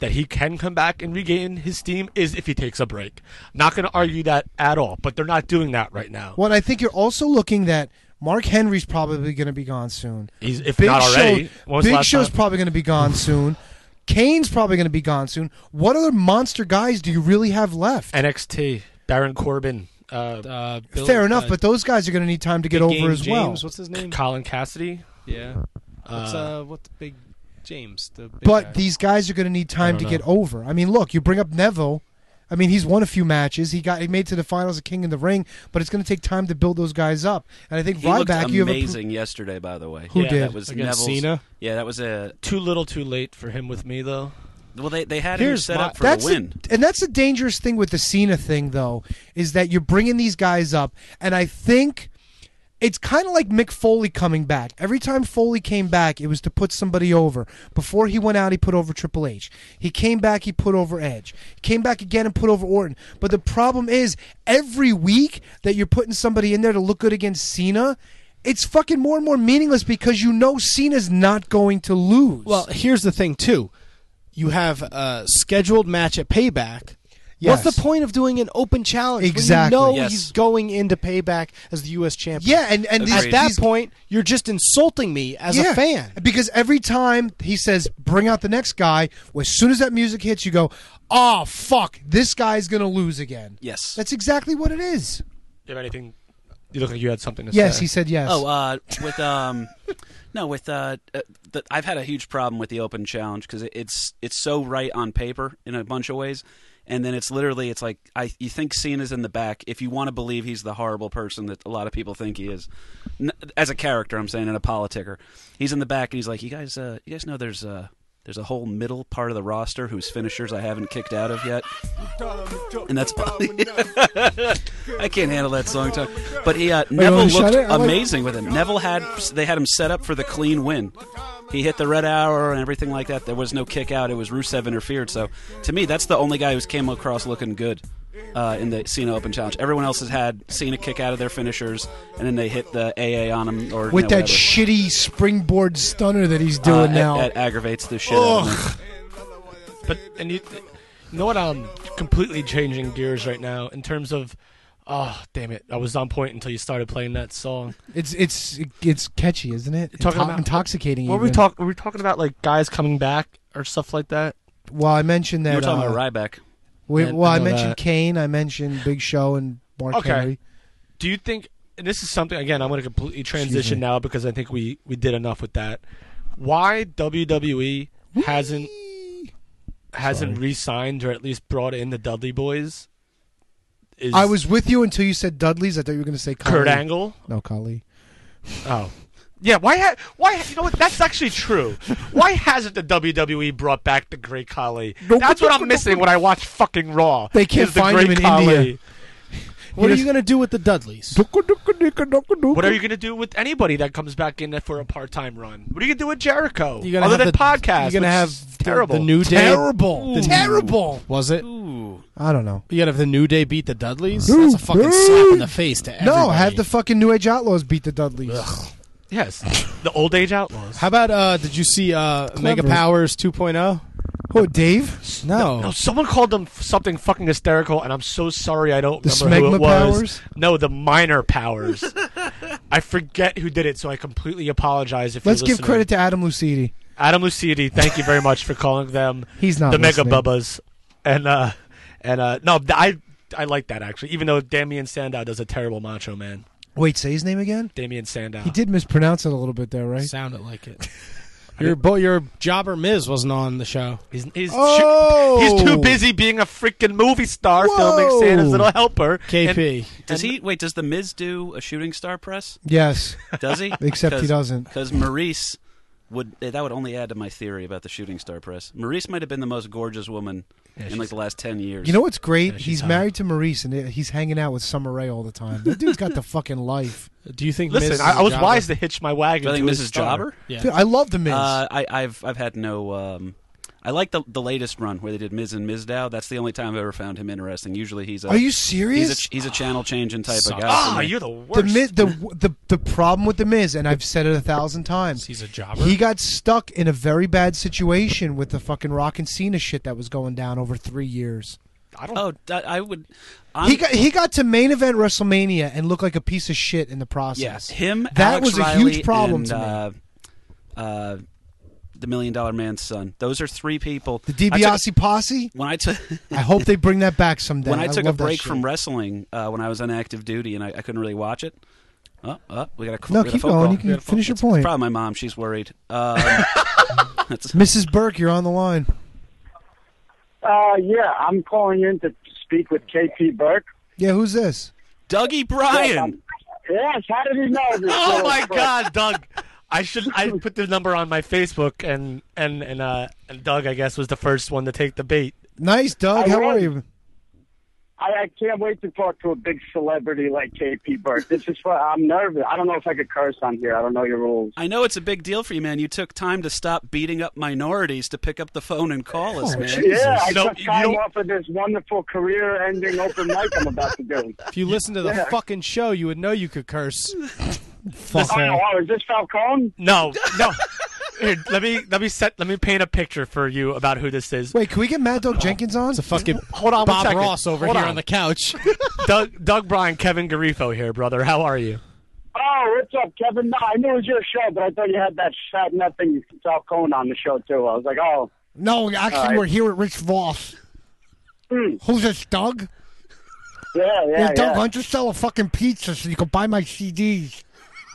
that he can come back and regain his steam is if he takes a break. Not going to argue that at all, but they're not doing that right now. Well, and I think you're also looking that Mark Henry's probably going to be gone soon. He's, if Big not already. Show, When was the Big last Show's time? probably going to be gone soon. Kane's probably going to be gone soon. What other monster guys do you really have left? N X T, Baron Corbin. Uh, Uh, Bill- Fair enough, uh, but those guys are going to need time to get Big over Game as well. James, what's his name? Colin Cassidy. Yeah. What's Uh, uh, what's Big James? The big But guy. these guys are going to need time to know. get over. I mean, look, you bring up Neville. I mean, he's won a few matches. He got he made to the finals of King in the Ring, but it's going to take time to build those guys up. And I think He looked Ryback, you have a amazing yesterday, by the way. Who yeah, did? That was Against Neville's, Cena? Yeah, that was a. Too little, too late for him with me, though. Well, they they had Here's him set my- up for that's a win. The, and that's the dangerous thing with the Cena thing, though, is that you're bringing these guys up, and I think it's kind of like Mick Foley coming back. Every time Foley came back, it was to put somebody over. Before he went out, he put over Triple H. He came back, he put over Edge. He came back again and put over Orton. But the problem is, every week that you're putting somebody in there to look good against Cena, it's fucking more and more meaningless because you know Cena's not going to lose. Well, here's the thing too. You have a scheduled match at Payback. Yes. What's the point of doing an open challenge Exactly. when you know Yes. he's going into Payback as the U S champion? Yeah, and, and these, At that these- point, you're just insulting me as Yeah, a fan. because every time he says, bring out the next guy, well, as soon as that music hits, you go, oh, fuck, this guy's going to lose again. Yes. That's exactly what it is. You have anything? You look like you had something to Yes, say. he said yes. Oh, uh, with um, no, with uh, uh the, I've had a huge problem with the open challenge because it, it's it's so right on paper in a bunch of ways, and then it's literally it's like I you think Cena's in the back if you want to believe he's the horrible person that a lot of people think he is, N- as a character. I'm saying, and a politicker, he's in the back and he's like, you guys, uh, you guys know there's uh. There's a whole middle part of the roster whose finishers I haven't kicked out of yet, and that's I can't handle that song talk. But he uh, Neville wanna shut looked it? I like- amazing with him. Neville had they had him set up for the clean win. He hit the red arrow and everything like that. There was no kick out. It was Rusev interfered. So to me, that's the only guy who's came across looking good uh, in the Cena Open Challenge. Everyone else has had Cena kick out of their finishers, and then they hit the A A on him or With you know, that whatever. shitty springboard stunner that he's doing Uh, now. That aggravates the shit out of me. But and you, you know what? I'm completely changing gears right now in terms of. Oh damn it! I was on point until you started playing that song. It's it's it's catchy, isn't it? Talking Into- about- intoxicating. What were we even. talk? Were we talking about like guys coming back or stuff like that? Well, I mentioned that. You were talking uh, about Ryback. we- Yeah, well, I I know mentioned that. Kane. I mentioned Big Show and Mark Okay. Henry. Do you think? And this is something again. I'm going to completely Excuse transition me. now because I think we we did enough with that. Why W W E hasn't hasn't Sorry. re-signed or at least brought in the Dudley Boys? Is I was with you until you said Dudley's. I thought you were going to say Khali. Kurt Angle? No, Khali. Oh. Yeah, why? Ha- why? You know what? That's actually true. Why hasn't the W W E brought back the Great Khali? That's what I'm missing when I watch fucking Raw. They can't is the find Great him in Khali. India. What are you going to do with the Dudleys? What are you going to do with anybody that comes back in for a part-time run? What are you going to do with Jericho? You're gonna Other have than the, podcasts, You're going to which have is the- terrible. The New Day. Terrible. The- Terrible. Was it? Ooh. I don't know. You got to have the New Day beat the Dudleys? Ooh, That's a fucking ooh. slap in the face to everybody. No, have the fucking New Age Outlaws beat the Dudleys. Yes, the Old Age Outlaws. How about, uh, did you see uh, Mega Powers two point oh? Oh, Dave? No. No, someone called them f- something fucking hysterical, and I'm so sorry I don't The remember who Smegma it was. Powers? No, the Minor Powers. I forget who did it, so I completely apologize if Let's you're give listening. credit to Adam Lucidi. Adam Lucidi, thank you very much for calling them He's not the Mega listening. Bubbas. And uh and uh no, th- I I like that actually, even though Damian Sandow does a terrible Macho Man. Wait, say his name again? Damian Sandow. He did mispronounce it a little bit there, right? Sounded like it. Your bo- your jobber Miz wasn't on the show. He's he's, Oh! he's too busy being a freaking movie star filming Whoa! Santa's little helper. K P. Does he wait? Does the Miz do a shooting star press? Yes. Does he? Except he doesn't. Because Maurice would that would only add to my theory about the shooting star press. Maurice might have been the most gorgeous woman Yeah, in she's- like the last ten years. You know what's great? Yeah, she's he's hot. married to Maurice, and he's hanging out with Summer Rae all the time. That dude's got the fucking life. Do you think Listen, Miz is I, I a was jobber? wise to hitch my wagon Do you think to Missus his star. Jobber? Yeah. Dude, I love the Miz. Uh, I, I've I've had no um, I like the the latest run where they did Miz and Mizdow. That's the only time I've ever found him interesting. Usually he's a, Are you serious? He's a, he's a channel changing type Sucks. of guy. Ah, for me. you're the The, worst. Miz, the the the problem with the Miz, and I've said it a thousand times, He's a jobber. he got stuck in a very bad situation with the fucking Rock and Cena shit that was going down over three years. I don't. Oh, I I would. I'm, He got he got to main event WrestleMania and looked like a piece of shit in the yeah, process. him. That Alex was a Riley, huge problem and, to me. Uh, uh, the Million Dollar Man's son. Those are three people. The I took- DiBiase posse. When I took. I hope they bring that back someday. When I took a love that break shit. from wrestling uh, when I was on active duty and I, I couldn't really watch it. Oh, oh, we got a No, we got a keep phone going. call. You can We got a phone- finish your it's- point. It's probably my mom. She's worried. Um, that's- Missus Burke, you're on the line. Uh, yeah, I'm calling in to speak with K P Burke. Yeah, who's this? Dougie Bryan. Yes, I'm- yes, how did he know this? Oh little my prick? God, Doug! I should I put the number on my Facebook, and and and uh and Doug, I guess, was the first one to take the bait. Nice, Doug. I How are was. you? I, I can't wait to talk to a big celebrity like K P Burke. This is what I'm nervous. I don't know if I could curse on here. I don't know your rules. I know it's a big deal for you, man. You took time to stop beating up minorities to pick up the phone and call us, Oh, man. Jesus. Yeah, I You know, took you time don't- off of this wonderful career-ending open mic I'm about to do. If you listen to the Yeah. fucking show, you would know you could curse. Fuck Oh, off. oh, is this Falcone? No, no. Here, let me let me set let me paint a picture for you about who this is. Wait, can we get Mad Dog Jenkins on? It's a fucking Hold on, one Bob second. Ross over Hold here on. on the couch. Doug Doug Bryan, Kevin Garifo here, brother. How are you? Oh, what's up, Kevin? No, I knew it was your show, but I thought you had that fat nothing Falcone on the show, too. I was like, oh. No, actually, All right. we're here with Rich Voss. Hmm. Who's this, Doug? Yeah, yeah, Yeah, Doug, yeah. why don't you sell a fucking pizza so you can buy my C Ds?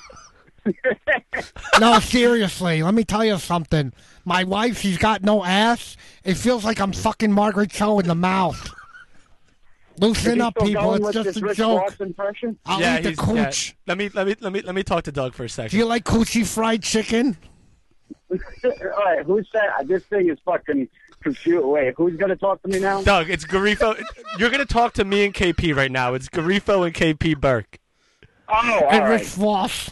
No, seriously, let me tell you something. My wife, she's got no ass. It feels like I'm fucking Margaret Cho in the mouth. Is Loosen he up, still people. going It's with just this a Rich joke. Voss impression? I'll yeah, eat the he's- yeah. cooch. Let me let me let me let me talk to Doug for a second. Do you like coochie fried chicken? All right, who said uh, this thing is fucking confused? Wait, who's gonna talk to me now? Doug, it's Garifo. You're gonna talk to me and K P right now. It's Garifo and K P Burke. Oh, all And right. Rich Voss.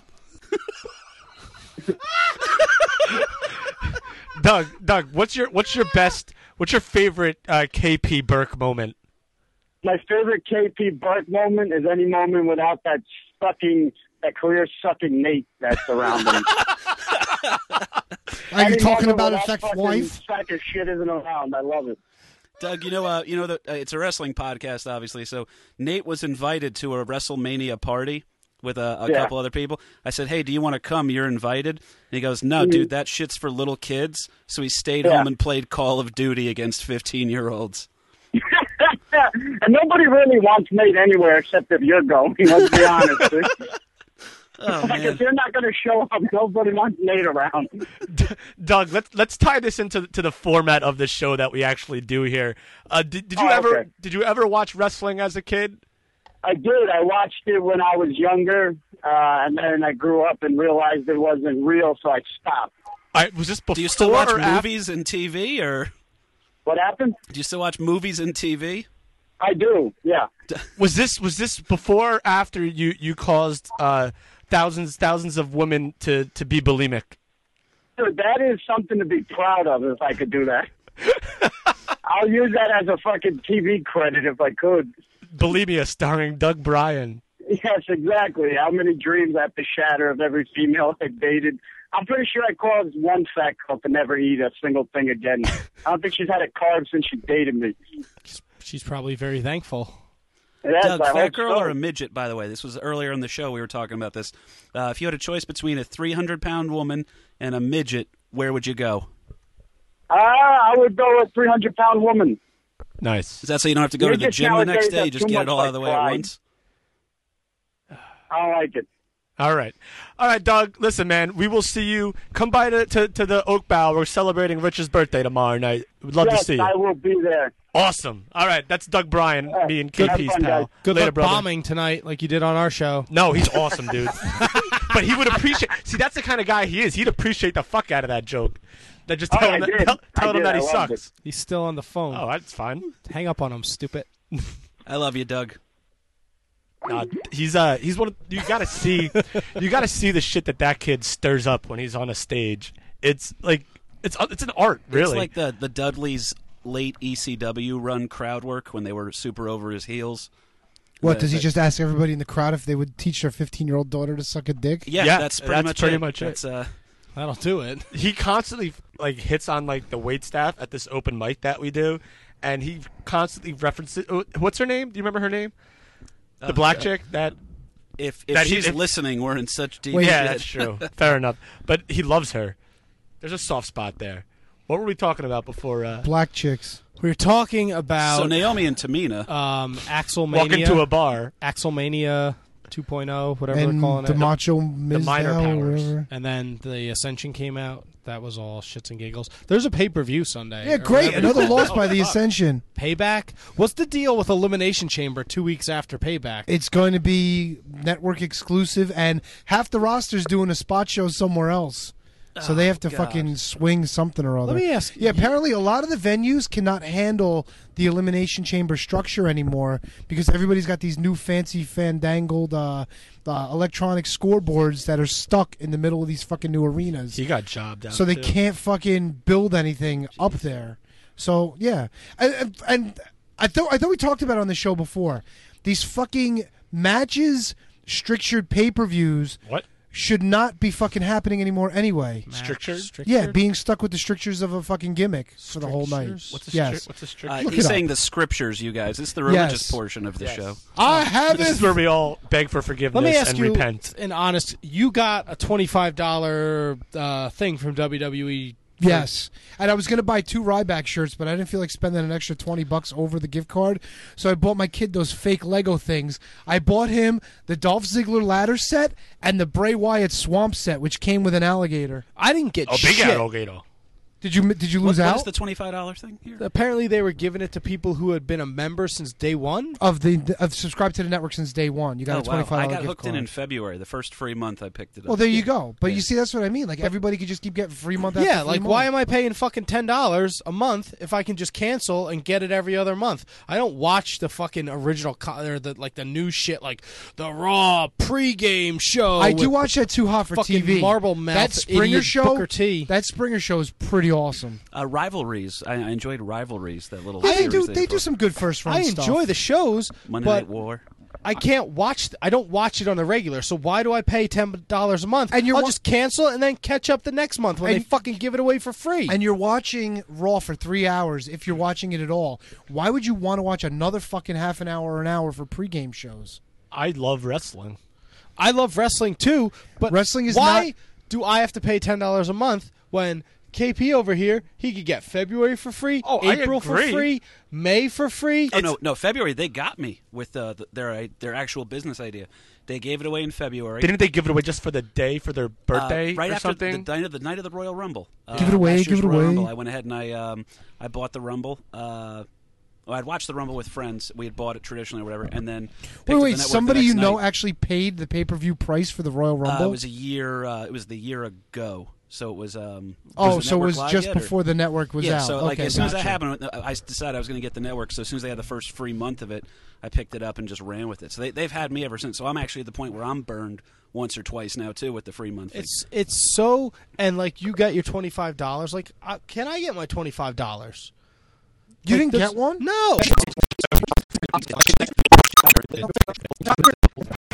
Doug, Doug, what's your what's your best what's your favorite uh, K P Burke moment? My favorite K P Burke moment is any moment without that sucking, that career sucking Nate that's around him. Are you Any talking moment about where his that fucking ex-wife? sack of shit isn't around. I love it. Doug, you know, uh, you know that uh, it's a wrestling podcast, obviously. So Nate was invited to a WrestleMania party with a, a Yeah. couple other people. I said, "Hey, do you want to come? You're invited." And he goes, "No, Mhm. dude, that shit's for little kids." So he stayed Yeah. home and played Call of Duty against fifteen-year-olds. And nobody really wants Nate anywhere except if you're going, let's be honest. Oh, Like, man. if you're not going to show up, nobody wants Nate around. Doug, let's let's tie this into to the format of the show that we actually do here. Uh, did, did you Oh, ever okay. did you ever watch wrestling as a kid? I did. I watched it when I was younger, uh, and then I grew up and realized it wasn't real, so I stopped. I, was this before Do you still watch or after? movies and T V, or What happened? do you still watch movies and T V? I do, yeah. Was this was this before or after you you caused uh, thousands thousands of women to, to be bulimic? Dude, that is something to be proud of if I could do that. I'll use that as a fucking T V credit if I could. Bulimia starring Doug Bryan. Yes, exactly. How many dreams I have to shatter of every female I dated. I'm pretty sure I caused one fat girl to never eat a single thing again. I don't think she's had a carb since she dated me. She's probably very thankful. Yes, Doug, I fat hope girl so. or a midget, by the way? This was earlier in the show. We were talking about this. Uh, if you had a choice between a three hundred pound woman and a midget, where would you go? Uh, I would go with three hundred pound woman. Nice. Is that so you don't have to go to the Midgets gym the next nowadays day? have You just too get it much, all out of the like, way at pride. once? I don't like it. All right. All right, Doug, listen, man, we will see you. Come by to, to, to the Oak Bow. We're celebrating Rich's birthday tomorrow night. We'd love yes, to see you. I will be there. Awesome. All right, that's Doug Bryan, right. me and Good K P's fun, pal. guys. Good Later, luck brother. bombing tonight like you did on our show. No, he's awesome, dude. But he would appreciate. See, that's the kind of guy he is. He'd appreciate the fuck out of that joke. That just Oh, tell I him, that, did. tell, tell I him did. that I he loved sucks. He's still on the phone. Oh, that's fine. Hang up on him, stupid. I love you, Doug. Uh, he's uh he's one of, you gotta see you gotta see the shit that that kid stirs up when he's on a stage. It's like It's it's an art, really. It's like the the Dudley's late E C W run crowd work when they were super over his heels. What, The- does he the- just ask everybody in the crowd if they would teach their fifteen-year-old daughter to suck a dick? Yeah, Yeah, that's pretty that's much pretty it. much it. That's, uh, That'll do it. He constantly like hits on like the wait staff at this open mic that we do, and he constantly references. oh, What's her name? Do you remember her name? The Oh, black God. chick that. If if that he- she's if- listening, we're in such deep yeah, shit. that's true. Fair enough. But he loves her. There's a soft spot there. What were we talking about before? Uh, Black chicks. We were talking about So Naomi and Tamina. um, Axelmania. Walk into a bar. Axelmania two point oh, whatever and they're calling the it. Macho the minor Mizdow or powers. whatever. And then the Ascension came out. That was all shits and giggles. There's a pay-per-view Sunday. Yeah, or great. whatever. Another loss by Oh, the fuck. Ascension. Payback? What's the deal with Elimination Chamber two weeks after Payback? It's going to be network exclusive, and half the roster's doing a spot show somewhere else. So they have to God. fucking swing something or other. Let me ask Yeah, apparently a lot of the venues cannot handle the Elimination Chamber structure anymore because everybody's got these new fancy fandangled uh, uh, electronic scoreboards that are stuck in the middle of these fucking new arenas. He got jobbed out. So they too. can't fucking build anything up there. So yeah, and, and, and I thought I thought we talked about it on the show before. These fucking matches, strictured pay per views. What? Should not be fucking happening anymore anyway. Strictured? Yeah, being stuck with the strictures of a fucking gimmick for the whole night. What's a yes. stri- what's a stricture? Uh, Look he's it up. saying the scriptures, you guys. It's the religious Yes. portion of the Yes. show. I have This it. is where we all beg for forgiveness Let me ask and you repent. an honest. You got a twenty-five dollars uh, thing from W W E. Yes, and I was going to buy two Ryback shirts, but I didn't feel like spending an extra twenty bucks over the gift card, so I bought my kid those fake Lego things. I bought him the Dolph Ziggler ladder set and the Bray Wyatt swamp set, which came with an alligator. I didn't get A big shit. alligator. Did you did you What, lose what out is the twenty-five dollars thing here? Apparently, they were giving it to people who had been a member since day one. of the of subscribed to the network since day one? You got Oh, a twenty wow. five I dollars got gift hooked card. in in February. The first free month I picked it up. Well, there you go. But you see, that's what I mean. Like everybody could just keep getting free month. After Yeah, free like month. why am I paying fucking ten dollars a month if I can just cancel and get it every other month? I don't watch the fucking original co- or the like the new shit like the Raw pregame show. I do with watch that Too Hot for fucking T V. Marble Mouth that Springer idiot show. Booker T. That Springer show is pretty awesome. Uh, rivalries. I, I enjoyed rivalries. That little. Yeah, they series do. they They do brought. some good first run I stuff. enjoy the shows, Monday but Night War. I can't watch. th- I don't watch it on the regular. So why do I pay ten dollars a month? And you're I'll wa- just cancel and then catch up the next month when And- they fucking give it away for free. And you're watching Raw for three hours, if you're watching it at all. Why would you want to watch another fucking half an hour or an hour for pregame shows? I love wrestling. I love wrestling too, but Wrestling is why not- do I have to pay ten dollars a month when K P over here he could get February for free, Oh, I April for agree. free, May for free? Oh no, no! February they got me with uh, th- their their actual business idea. They gave it away in February. Didn't they give it away just for the day for their birthday uh, right or after something? The, night of the night of the Royal Rumble. Uh, Give it away, last year's give it Royal away. Rumble, I went ahead and I um, I bought the Rumble. Uh, well, I'd watched the Rumble with friends. We had bought it traditionally or whatever, and then picked Wait, up wait. the network Somebody the you next know night. actually paid the pay per view price for the Royal Uh, Rumble? it was a year. Uh, it was the year ago. So it was. Um, oh, was the so it network was live just yet, or- before the network was yeah, out. so like Okay, as soon as that gotcha. happened, I decided I was going to get the network. So as soon as they had the first free month of it, I picked it up and just ran with it. So they, they've had me ever since. So I'm actually at the point where I'm burned once or twice now too with the free month. thing. It's it's so and like you got your twenty five dollars. Like, uh, can I get my twenty five dollars? You Like, didn't there's- get one? No.